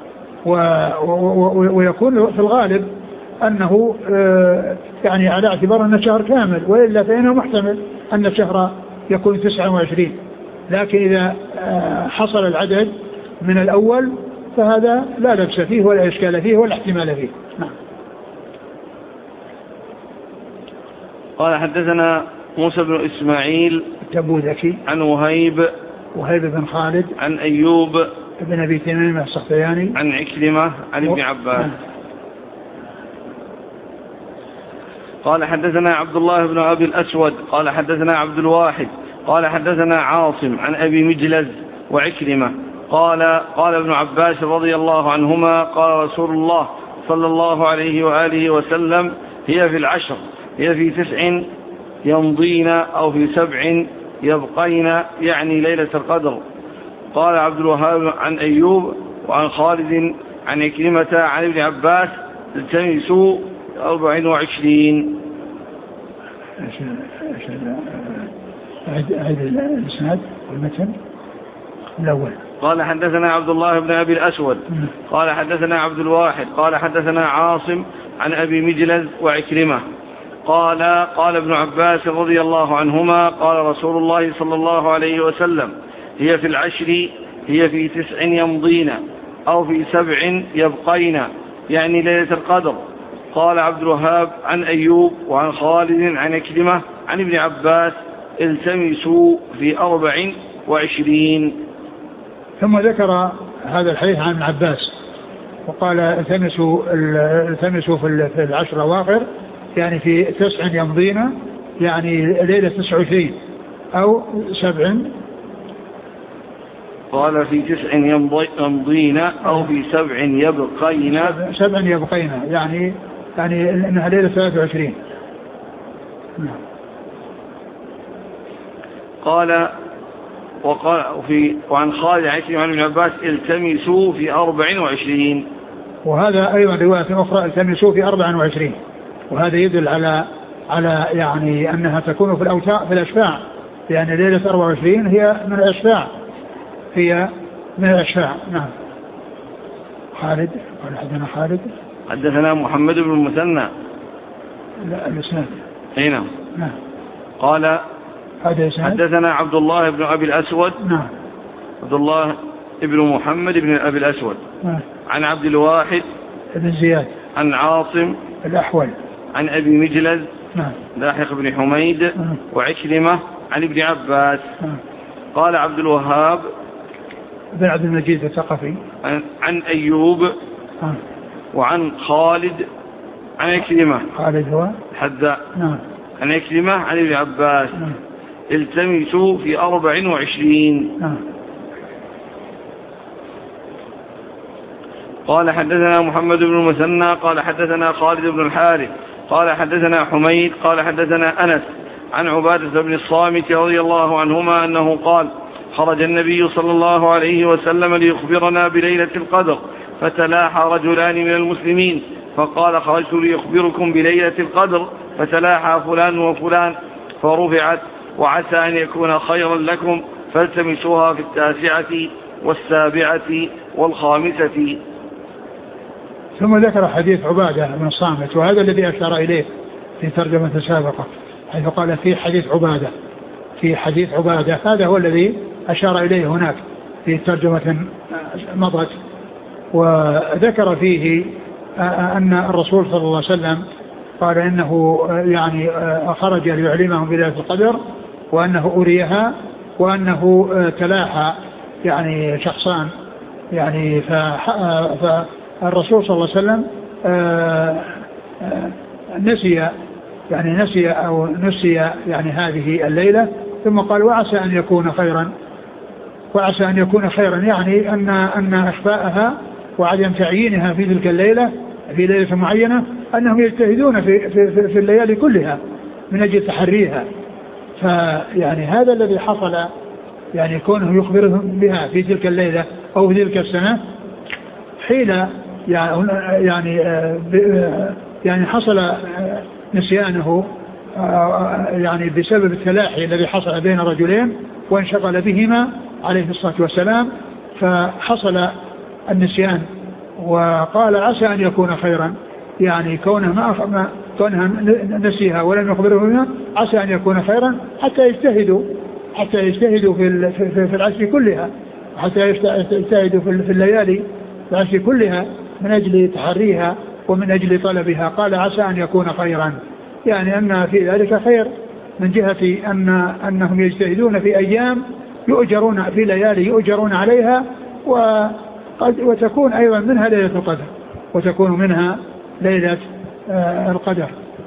ويكون في الغالب أنه يعني على اعتبار أن الشهر كامل، وإلا فإنه محتمل أن الشهر يكون تسعة وعشرين. لكن إذا حصل العدد من الأول فهذا لا لبس فيه ولا إشكال فيه ولا احتمال فيه. نعم. قال حدثنا موسى بن إسماعيل التبوذكي عن وهيب وهيب بن خالد عن أيوب بن أبي تميم السختياني عن عكرمة عن ابن عباس قال حدثنا عبد الله بن أبي الأسود قال حدثنا عبد الواحد قال حدثنا عاصم عن أبي مجلز وعكرمة قال قال ابن عباس رضي الله عنهما قال رسول الله صلى الله عليه وآله وسلم هي في العشر هي في تسع يمضين أو في سبع يبقين يعني ليلة القدر. قال عبد الوهاب عن أيوب وعن خالد عن عكرمة عن ابن عباس التمسوا أربع وعشرين. هذا الإسناد والمتن الأول. قال حدثنا عبد الله بن أبي الأسود قال حدثنا عبد الواحد قال حدثنا عاصم عن أبي مجلز وعكرمة قال قال ابن عباس رضي الله عنهما قال رسول الله صلى الله عليه وسلم هي في العشر هي في تسع يمضين أو في سبع يبقين يعني ليلة القدر. قال عبد الوهاب عن أيوب وعن خالد عن عكرمة عن ابن عباس التمسوا في أربع وعشرين. ثم ذكر هذا الحديث عن ابن عباس وقال التمسوا التمسوا في العشر الأواخر يعني في تسع يمضين يعني ليلة تسع وعشرين أو سبع. قال في تسع يمضين أو في سبع يبقين سبع يبقين يعني يعني إنها ليلة ثلاثة وعشرين. قال وقال في وعن خالد عن ابن عباس التمسوا في أربع وعشرين. وهذا أيضا رواية أخرى التمسوا في أربع وعشرين. وهذا يدل على على يعني أنها تكون في الأوتاء في الأشفاع يعني ليلة أربع وعشرين هي من الأشفاع هي من الأشفاع. نعم. خالد قال حدثنا خالد حدثنا محمد بن المثنى لا الإسناد اي نعم. نعم. قال حدثنا عبد الله بن أبي الأسود نعم عبد الله بن محمد بن أبي الأسود نعم. عن عبد الواحد بن زياد عن عاصم الأحول عن أبي مجلز نعم. لاحق بن حميد نعم. وعكرمة عن ابن عباس نعم. قال عبد الوهاب بن عبد المجيد الثقفي عن, عن أيوب نعم. وعن خالد عن عكرمة خالد هو حذاء نعم. عن عكرمة عن ابن عباس نعم. التمسوا في أربع وعشرين. نعم. قال حدثنا محمد بن المثنى قال حدثنا خالد بن الحارث قال حدثنا حميد قال حدثنا أنس عن عبادة بن الصامت رضي الله عنهما أنه قال خرج النبي صلى الله عليه وسلم ليخبرنا بليلة القدر فتلاحى رجلان من المسلمين فقال خرجت ليخبركم بليلة القدر فتلاحى فلان وفلان فرفعت وعسى أن يكون خيرا لكم فالتمسوها في التاسعة والسابعة والخامسة. ثم ذكر حديث عبادة بن الصامت وهذا الذي أشار إليه في ترجمة السابقة حيث قال في حديث عبادة في حديث عبادة هذا هو الذي أشار إليه هناك في ترجمة مضت. وذكر فيه أن الرسول صلى الله عليه وسلم قال إنه يعني خرج ليعلمهم بليلة القدر وأنه أريها وأنه تلاحى يعني شخصان يعني فالرسول صلى الله عليه وسلم نسي يعني نسي أو نسي يعني هذه الليلة، ثم قال وعسى أن يكون خيرا، وعسى أن يكون خيرا، يعني أن أن إخفاءها وعدم تعيينها في تلك الليلة في ليلة معينة أنهم يجتهدون في, في, في الليالي كلها من أجل تحريها. فيعني هذا الذي حصل يعني كونه يخبرهم بها في تلك الليلة أو في تلك السنة حين يعني يعني حصل نسيانه يعني بسبب التلاحي الذي حصل بين رجلين وانشغل بهما عليه الصلاة والسلام، فحصل النسيان وقال عسى أن يكون خيرا، يعني كونه ما, ما كونها نسيها ولم يخبره بها عسى أن يكون خيرا حتى يجتهدوا حتى يجتهدوا في في, في العشر كلها، حتى يجتهدوا في الليالي في العشر كلها من أجل تحريها ومن أجل طلبها. قال عسى أن يكون خيرا، يعني أن في ذلك خير من جهة أن أنهم يجتهدون في أيام يؤجرون في ليالي يؤجرون عليها، وتكون أيضا منها ليلة القدر وتكون منها ليلة القدر.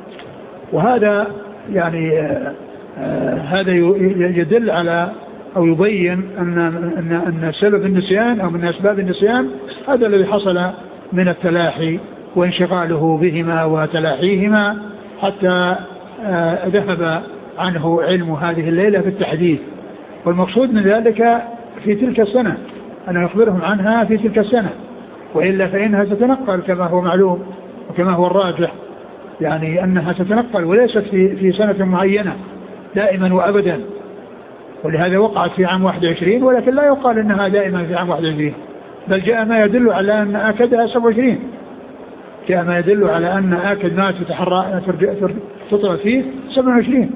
وهذا يعني هذا يدل على أو يبين أن أن أن سبب النسيان أو من أسباب النسيان هذا الذي حصل من التلاحي وانشغاله بهما وتلاحيهما حتى ذهب عنه علم هذه الليلة في التحديث. والمقصود من ذلك في تلك السنة أن يخبرهم عنها في تلك السنة، وإلا فإنها تتنقل كما هو معلوم وكما هو الراجح، يعني أنها تتنقل وليست في في سنة معينة دائما وأبدا، ولهذا وقعت في عام واحد وعشرين، ولكن لا يقال أنها دائما في عام واحد وعشرين، بل جاء ما يدل على أن آكدها سبعة وعشرين، جاء ما يدل على أن آكد ما تتحرى تطلع فيه سبعة وعشرين،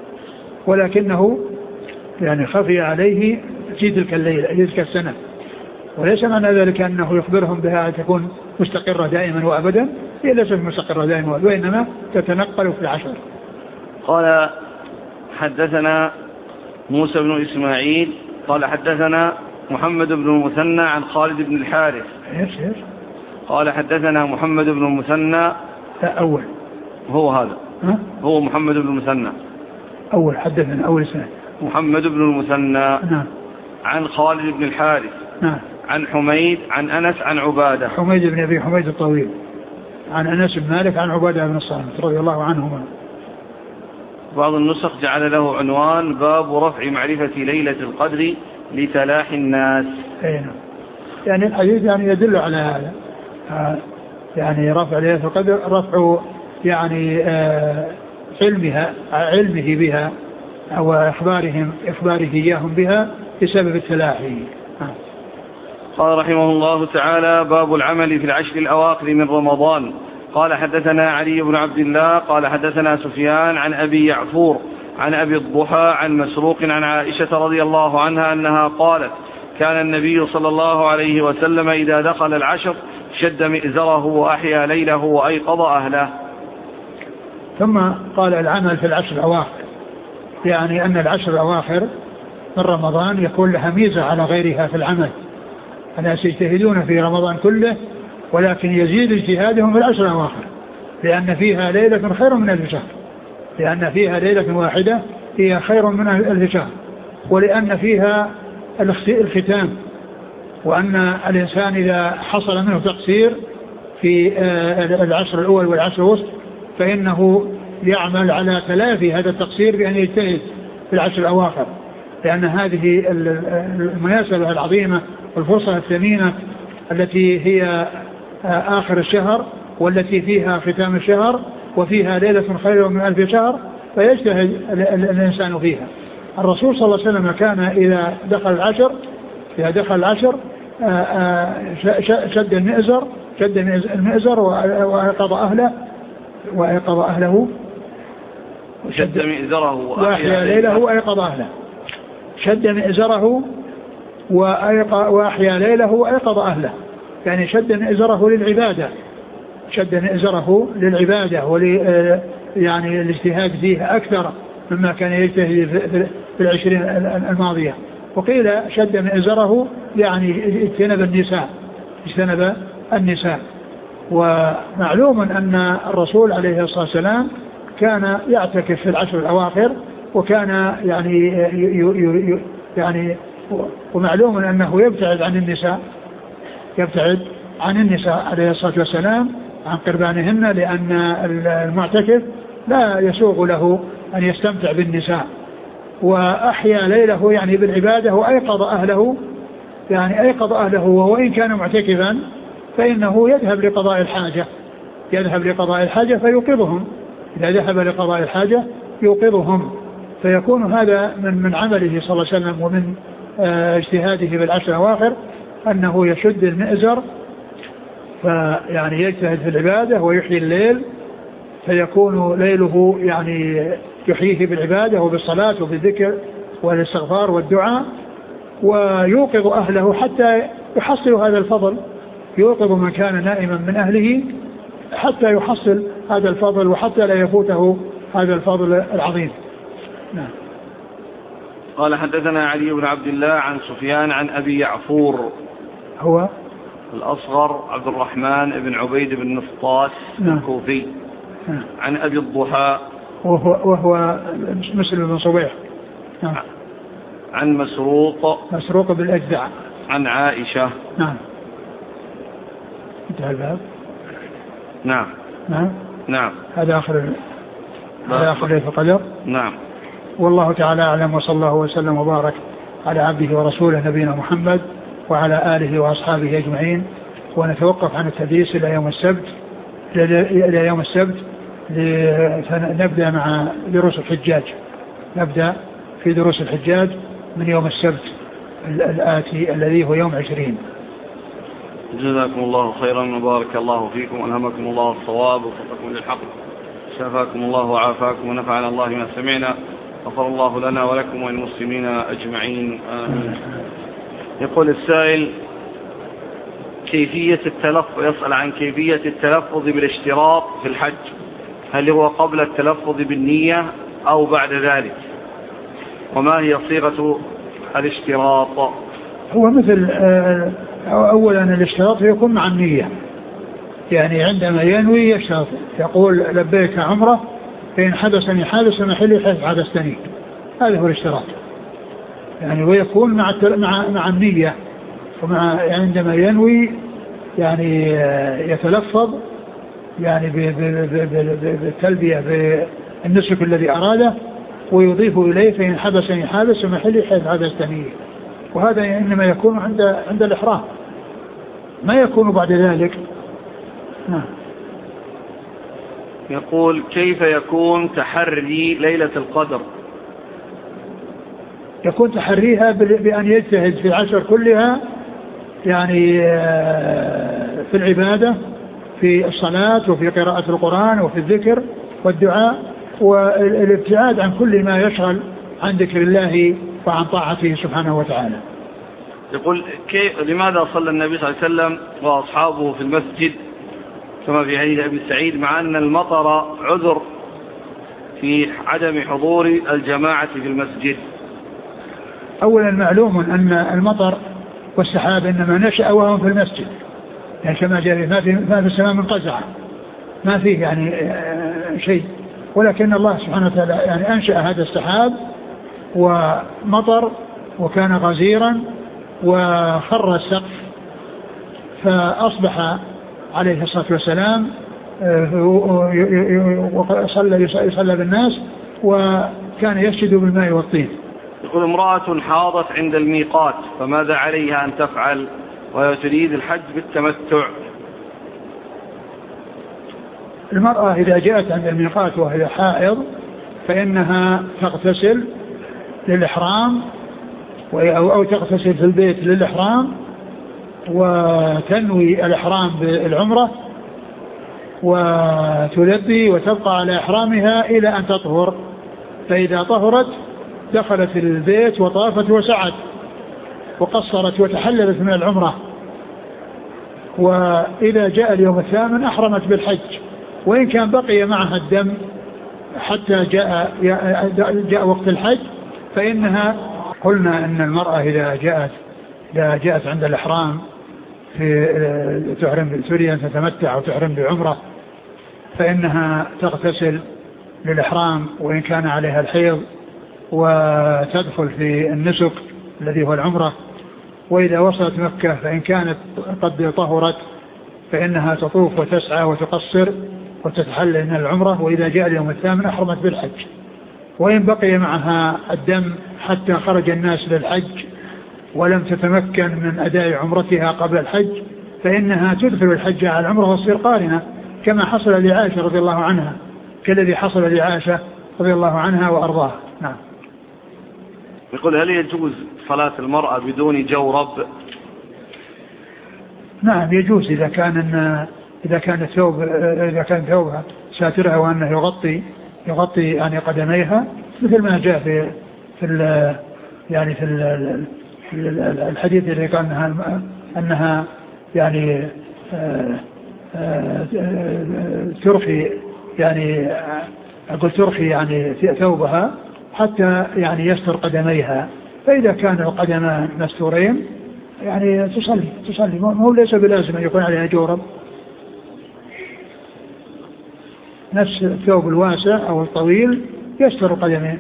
ولكنه يعني خفي عليه في تلك الليلة في تلك السنة، وليس معنى ذلك أنه يخبرهم بها تكون مستقرة دائما وأبدا، هي ليست مستقرة دائما وأبدا، وإنما تتنقل في العشر. قال حدثنا موسى بن إسماعيل قال حدثنا محمد بن المثنى عن خالد بن الحارث. إيش إيش؟ قال حدثنا محمد بن المثنى. لا أول. هو هذا. ها؟ هو محمد بن المثنى. أول حدثنا أول سنة. محمد بن المثنى. نعم. عن خالد بن الحارث. نعم. عن حميد عن أنس عن عبادة. حميد بن أبي حميد الطويل. عن أنس بن مالك عن عبادة بن الصامت رضي الله عنهما. بعض النسخ جعل له عنوان باب رفع معرفة ليلة القدر لتلاحي الناس. أين. يعني الحديث يعني يدل على هذا، يعني رفع ليلة القدر رفع يعني علمها علمه بها أو إخبارهم إخباره إياهم بها بسبب التلاحي. قال رحمه الله تعالى باب العمل في العشر الأواخر من رمضان. قال حدثنا علي بن عبد الله قال حدثنا سفيان عن أبي يعفور عن أبي الضحى عن مسروق عن عائشة رضي الله عنها أنها قالت كان النبي صلى الله عليه وسلم إذا دخل العشر شد مئزره وأحيا ليله وأيقظ أهله. ثم قال العمل في العشر الأواخر، يعني أن العشر الأواخر من رمضان يكون لها ميزة على غيرها في العمل، الناس يجتهدون في رمضان كله ولكن يزيد اجتهادهم في العشر الأواخر، لأن فيها ليلة خير من ألف شهر، لأن فيها ليلة واحدة هي خير من ألف شهر، ولأن فيها الختام، وأن الإنسان إذا حصل منه تقصير في العشر الأول والعشر الوسط فإنه يعمل على تلافي هذا التقصير بأن يجتهد في العشر الأواخر، لأن هذه المناسبة العظيمة والفرصة الثمينة التي هي آخر الشهر والتي فيها ختام الشهر وفيها ليلة خير من ألف شهر، فيجتهد الإنسان فيها. الرسول صلى الله عليه وسلم كان إذا دخل العشر إذا دخل العشر شد المئزر شد المئزر وأيقظ أهله وأيقظ أهله شد مئزره وأحيا ليله وأيقظ أهله شد مئزره وأحيا ليله وأيقظ أهله، يعني شد مئزره للعبادة شد مئزره للعبادة ول يعني الاجتهاد فيه أكثر مما كان يجتهد في العشرين الماضية. وقيل شد مئزره يعني اجتنب النساء اجتنب النساء. ومعلوم أن الرسول عليه الصلاة والسلام كان يعتكف في العشر الأواخر، وكان يعني يعني ومعلوم أنه يبتعد عن النساء يبتعد عن النساء عليه الصلاة والسلام عن قربانهن، لأن المعتكف لا يسوغ له أن يستمتع بالنساء. وأحيا ليله يعني بالعبادة، وأيقظ أهله يعني أيقظ أهله وإن كان معتكفا فإنه يذهب لقضاء الحاجة يذهب لقضاء الحاجة فيوقظهم. إذا ذهب لقضاء الحاجة يوقظهم، فيكون هذا من من عمله صلى الله عليه وسلم ومن اجتهاده بالعشر الأواخر أنه يشد المئزر، فيعني يجتهد في العبادة ويحيي الليل، فيكون ليله يعني يحييه بالعبادة وبالصلاة وبالذكر والاستغفار والدعاء، ويوقظ أهله حتى يحصل هذا الفضل، يوقظ من كان نائما من أهله حتى يحصل هذا الفضل وحتى لا يفوته هذا الفضل العظيم. نعم. قال حدثنا علي بن عبد الله عن سفيان عن أبي يعفور هو الأصغر عبد الرحمن بن عبيد بن نفطاس الكوفي عن أبي الضحى وهو, وهو مسلم بن صبيح عن مسروق مسروق بالأجدع عن عائشة. نعم. انتهى الباب. نعم نعم نعم هذا آخر هذا آخر ليلة القدر. نعم. والله تعالى أعلم، وصلى الله وسلم وبارك على عبده ورسوله نبينا محمد وعلى آله وأصحابه أجمعين. ونتوقف عن التدريس إلى يوم السبت إلى يوم السبت نبدأ مع دروس الحجاج نبدأ في دروس الحجاج من يوم السبت الآتي الذي هو يوم عشرين. جزاكم الله خيرا وبارك الله فيكم وألهمكم الله الصواب ووفقكم للحق، شفاكم الله وعافاكم ونفعنا الله ما سمعنا، غفر الله لنا ولكم وللمسلمين أجمعين آمين. يقول السائل كيفية التلفظ يسأل عن كيفية التلفظ بالاشتراط في الحج، هل هو قبل التلفظ بالنية أو بعد ذلك، وما هي صيغة الاشتراط؟ هو مثل أولا الاشتراط يكون مع النية، يعني عندما ينوي يشترط يقول لبيك عمره فإن حدثني حادث محلي حيث حدثني، هذا هو الاشتراط يعني، ويكون مع مع مع النية، ومع عندما ينوي يعني يتلفظ يعني بالتلبية بالنسك الذي أراده ويضيف إليه فإن حدثني حادث محلي حيث حدثني، وهذا إنما يكون عند عند الإحرام، ما يكون بعد ذلك. نعم. يقول كيف يكون تحري ليلة القدر؟ يكون تحريها بأن يجتهد في العشر كلها يعني في العبادة في الصلاة وفي قراءة القرآن وفي الذكر والدعاء، والابتعاد عن كل ما يشغل عن ذكر الله وعن طاعته سبحانه وتعالى. يقول كيف لماذا صلى النبي صلى الله عليه وسلم وأصحابه في المسجد كما في حديث أبي سعيد مع أن المطر عذر في عدم حضور الجماعة في المسجد؟ أولا معلوم أن المطر والسحاب إنما نشأ وهم في المسجد، يعني كما جاء ما في ما في السماء من قزعة، ما فيه يعني شيء، ولكن الله سبحانه وتعالى يعني أنشأ هذا السحاب ومطر وكان غزيرا وخر السقف، فأصبح عليه الصلاة والسلام وصلى يصلى بالناس وكان يسجد بالماء والطين. يقول امرأة حاضت عند الميقات فماذا عليها أن تفعل وهي تريد الحج بالتمتع؟ المرأة إذا جاءت عند الميقات وهي حائض فإنها تغتسل للإحرام أو تغتسل في البيت للإحرام وتنوي الإحرام بالعمرة وتلبي وتبقى على إحرامها إلى أن تطهر، فإذا طهرت دخلت البيت وطافت وسعت وقصرت وتحللت من العمرة، وإذا جاء اليوم الثامن أحرمت بالحج، وإن كان بقي معها الدم حتى جاء, جاء وقت الحج فإنها قلنا أن المرأة إذا جاءت إذا جاءت عند الإحرام في تحرم سوريا تتمتع أو تحرم بعمرة فإنها تغتسل للإحرام وإن كان عليها الحيض وتدخل في النسك الذي هو العمرة. وإذا وصلت مكة فإن كانت قد طهرت فإنها تطوف وتسعى وتقصر وتتحلل من العمرة. وإذا جاء اليوم الثامن أحرمت بالحج. وإن بقي معها الدم حتى خرج الناس للحج ولم تتمكن من أداء عمرتها قبل الحج فإنها تدخل الحج على العمرة وتصير قارنة كما حصل لعائشة رضي الله عنها كالذي حصل لعائشة رضي الله عنها وأرضاها. نعم. يقول هل يجوز صلاة المرأة بدون جورب؟ نعم يجوز إذا كان إذا كان الثوب إذا كان ثوبها ساترها وأنه يغطي يغطي يعني قدميها مثل ما جاء في في ال يعني في ال الحديث اللي قال أنها, أنها يعني آآ آآ ترخي يعني أقول ترخي يعني في ثوبها حتى يعني يستر قدميها. فإذا كان القدمان مستورين يعني تصلي تصلي مو ليس بلازم أن يكون عليها جورب. نفس الثوب الواسع أو الطويل يستر القدمين.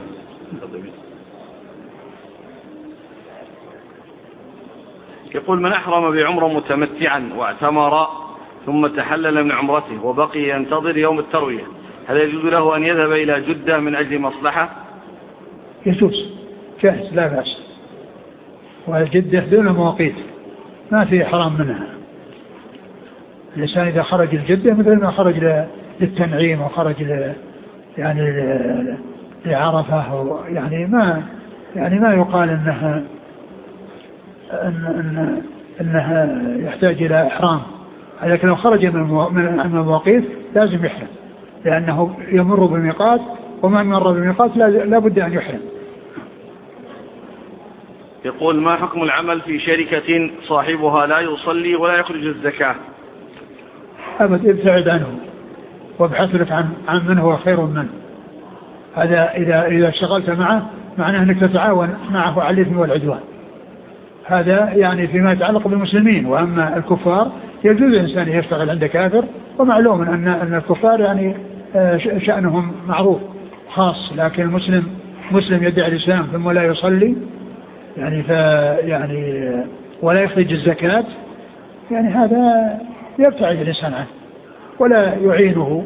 يقول من أحرم بعمرة متمتعا واعتمر ثم تحلل من عمرته وبقي ينتظر يوم التروية هل يجوز له أن يذهب إلى جدة من أجل مصلحة؟ يجوز جائز لا بأس. والجدة دون مواقيت ما في حرام منها. الإنسان إذا خرج الجدة مثل ما خرج للتنعيم وخرج ل يعني لعرفة يعني ما يعني ما يقال إنها إن إن إنها يحتاج إلى إحرام. لكن لو خرج من المواقيت لازم يحرم لأنه يمر بالميقات ومن مر بالميقات لا بد أن يحرم. يقول ما حكم العمل في شركة صاحبها لا يصلي ولا يخرج الزكاة؟ أبد ابتعد عنه وابحث لك عن, عن من هو خير منه. هذا إذا, إذا اشتغلت معه معناه أنك تتعاون معه على الإثم والعدوان. هذا يعني فيما يتعلق بالمسلمين. وأما الكفار يجوز الإنسان يشتغل عند كافر ومعلوم أن, أن الكفار يعني شأنهم معروف خاص. لكن المسلم مسلم يدعي الإسلام ثم لا يصلي يعني ف يعني ولا يخرج الزكاة يعني هذا يبتعد الإنسان عنه ولا يعينه.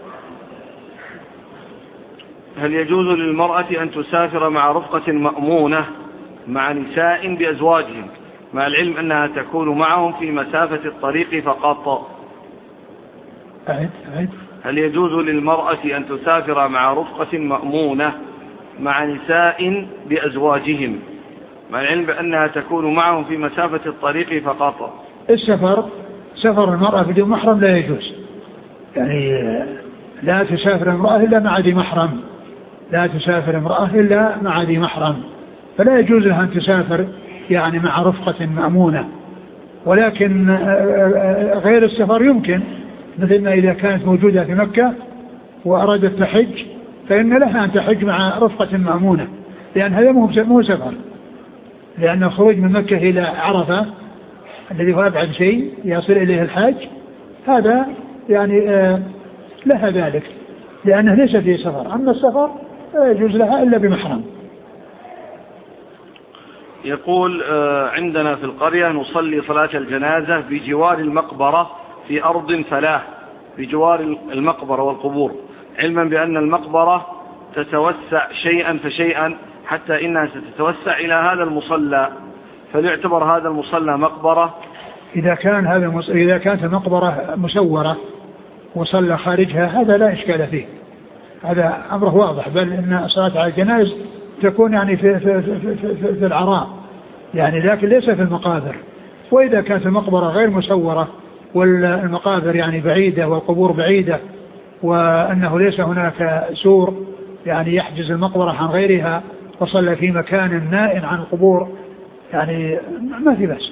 هل يجوز للمرأة أن تسافر مع رفقة مأمونة مع نساء بأزواجهم مع العلم أنها تكون معهم في مسافة الطريق فقط؟ أعد أعد. هل يجوز للمرأة أن تسافر مع رفقة مأمونة مع نساء بأزواجهم مع العلم بأنها تكون معهم في مسافة الطريق فقط؟ السفر سفر المرأة بدون محرم لا يجوز. يعني لا تسافر امرأة إلا مع ذي محرم لا تسافر امرأة إلا مع ذي محرم. فلا يجوز لها أن تسافر يعني مع رفقة مأمونة. ولكن غير السفر يمكن مثل ما إذا كانت موجودة في مكة وأرادت تحج فإن لها أن تحج مع رفقة مأمونة لأن هذا مو سفر. لأن الخروج من مكة إلى عرفة الذي هو أبعد شيء يصل إليه الحاج هذا يعني لها ذلك لأنه ليس فيه سفر. أما السفر لا يجوز لها إلا بمحرم. يقول عندنا في القرية نصلي صلاة الجنازة بجوار المقبرة في أرض فلاة بجوار المقبرة والقبور علما بأن المقبرة تتوسع شيئا فشيئا حتى إنها ستتوسع إلى هذا المصلى فليعتبر هذا المصلى مقبرة؟ إذا كان هذا المص... إذا كانت المقبرة مسورة وصلى خارجها هذا لا إشكال فيه. هذا أمره واضح. بل إن صلاة على الجنائز تكون يعني في, في, في, في, في, في العراء يعني لكن ليس في المقابر. وإذا كانت المقبرة غير مسورة والمقابر يعني بعيدة والقبور بعيدة وأنه ليس هناك سور يعني يحجز المقبرة عن غيرها وصلى في مكان نائٍ عن القبور يعني ما في بأس.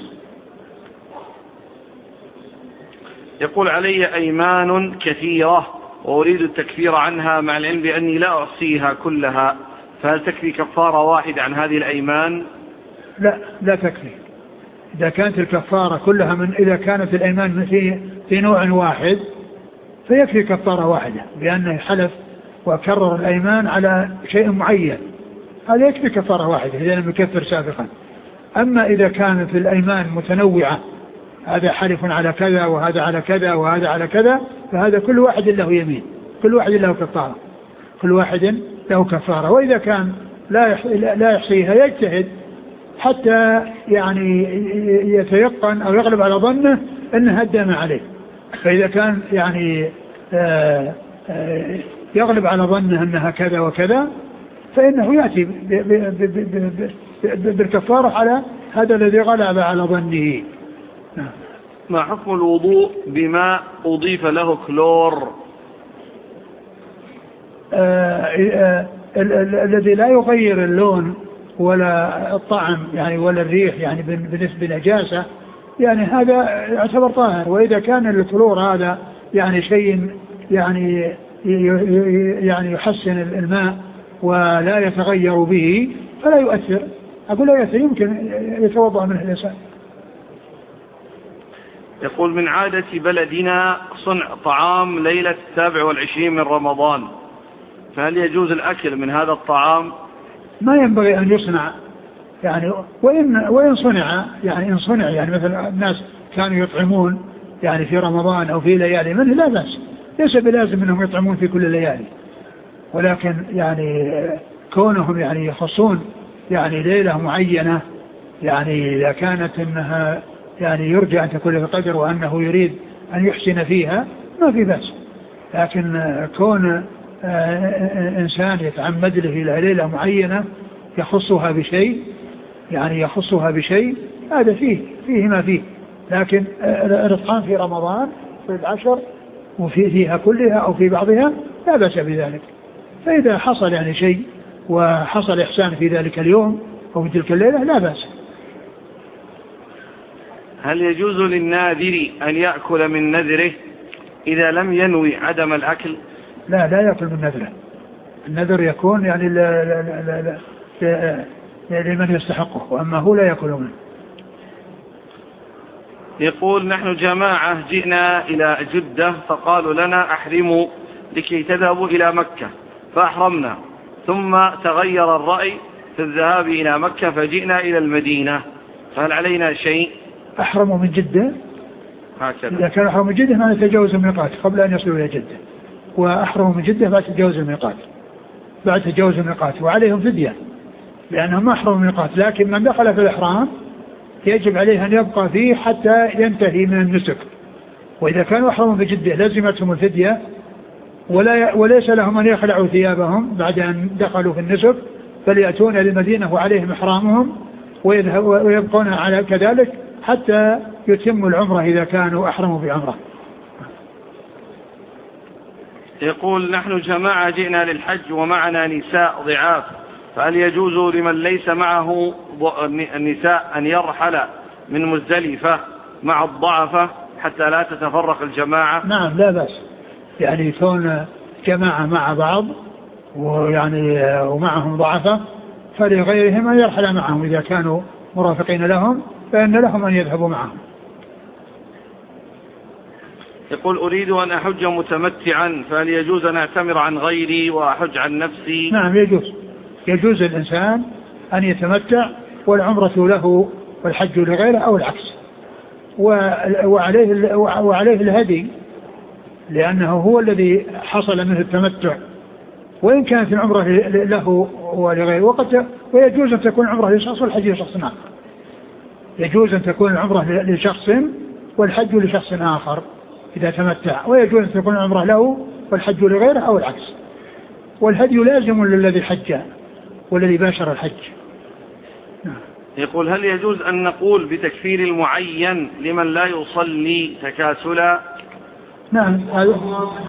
يقول علي أيمان كثيرة وأريد التكفير عنها مع العلم بأني لا أحصيها كلها فهل تكفي كفارة واحدة عن هذه الأيمان؟ لا لا تكفي. إذا كانت الكفارة كلها من إذا كانت الأيمان في في نوع واحد فيكفي كفارة واحدة، بأنه حلف وكرر الأيمان على شيء معين، هذا يكفي كفارة واحدة إذا لم يكفر سابقا. أما إذا كانت الأيمان متنوعة، هذا حلف على كذا وهذا على كذا وهذا على كذا، فهذا كل واحد له يمين، كل واحد له كفارة، كل واحد له كفارة. وإذا كان لا لا يحصيها يجتهد حتى يعني يتيقن أو يغلب على ظنه أنها الدم عليه. فإذا كان يعني آآ آآ يغلب على ظنه أنها كذا وكذا فإنه يأتي بالكفارة على هذا الذي غلب على ظنه. ما حكم الوضوء بما أضيف له كلور؟ الذي لا يغير اللون ولا الطعم يعني ولا الريح يعني بالنسبة لنجاسة يعني هذا يعتبر طاهر. وإذا كان الكلور هذا يعني شيء يعني يعني يحسن الماء ولا يتغير به فلا يؤثر. أقول لا يؤثر، يمكن يتوضأ منه الإنسان. يقول من عادة بلدنا صنع طعام ليلة السابع والعشرين من رمضان، فهل يجوز الأكل من هذا الطعام؟ ما ينبغي أن يصنع يعني، وإن, وإن صنع يعني إن صنع يعني مثلا الناس كانوا يطعمون يعني في رمضان أو في ليالي منه لا بأس، ليس بلازم أنهم يطعمون في كل الليالي، ولكن يعني كونهم يعني يخصون يعني ليلة معينة يعني إذا كانت أنها يعني يرجى أن تكون بقدر وأنه يريد أن يحسن فيها ما في بأس. لكن كون إنسان يتعمد له إلى ليلة معينة يخصها بشيء يعني يخصها بشيء هذا فيه فيه ما فيه. لكن الإطعام في رمضان في العشر وفي فيها كلها أو في بعضها لا بأس بذلك. فإذا حصل يعني شيء وحصل إحسان في ذلك اليوم أو في تلك الليلة لا بأس. هل يجوز للناذر أن يأكل من نذره إذا لم ينوي عدم الأكل؟ لا لا يأكل من نذره. النذر يكون يعني لا لا لا لا لا لمن يستحقه، وأما هو لا يأكل منه. يقول نحن جماعة جئنا إلى جدة فقالوا لنا أحرموا لكي تذهبوا إلى مكة فأحرمنا، ثم تغير الرأي في الذهاب إلى مكة فجئنا إلى المدينة، فهل علينا شيء؟ أحرموا من جدة هكذا. إذا كان أحرموا من جدة ما يتجاوز الميقات قبل أن يصلوا إلى جدة، وأحرموا من جدة بعد تجاوز الميقات بعد تجاوز الميقات وعليهم فدية لأنهم ما أحرموا الميقات. لكن من دخل في الإحرام يجب عليه أن يبقى فيه حتى ينتهي من النسك. وإذا كانوا أحرموا في جدة لازمتهم الفدية ولا وليس لهم أن يخلعوا ثيابهم بعد أن دخلوا في النسك، بل يأتون للمدينة وعليهم إحرامهم ويبقون على كذلك حتى يتموا العمرة إذا كانوا أحرموا بعمرة. يقول نحن جماعة جئنا للحج ومعنا نساء ضعاف، فهل يجوز لمن ليس معه النساء أن يرحل من مزدلفة مع الضعفة حتى لا تتفرق الجماعة؟ نعم لا بأس، يعني كون جماعة مع بعض ويعني ومعهم ضعفة فلغيرهم أن يرحل معهم إذا كانوا مرافقين لهم فإن لهم أن يذهبوا معهم. يقول أريد أن أحج متمتعا، فهل يجوز أن أعتمر عن غيري وأحج عن نفسي؟ نعم يجوز، يجوز الإنسان أن يتمتع والعمرة له والحج لغيره أو العكس. وعليه, وعليه الهدي لأنه هو الذي حصل منه التمتع، وإن كانت العمرة له ولغيره. وقد ويجوز أن تكون العمرة لشخص والحج لشخص آخر. يجوز أن تكون العمرة لشخص والحج لشخص آخر إذا تمتع، ويجوز أن تكون العمرة له والحج لغيره أو العكس. والهدي لازم للذي حج والذي باشر الحج. يقول هل يجوز أن نقول بتكفير المعين لمن لا يصلي تكاسلا؟ نعم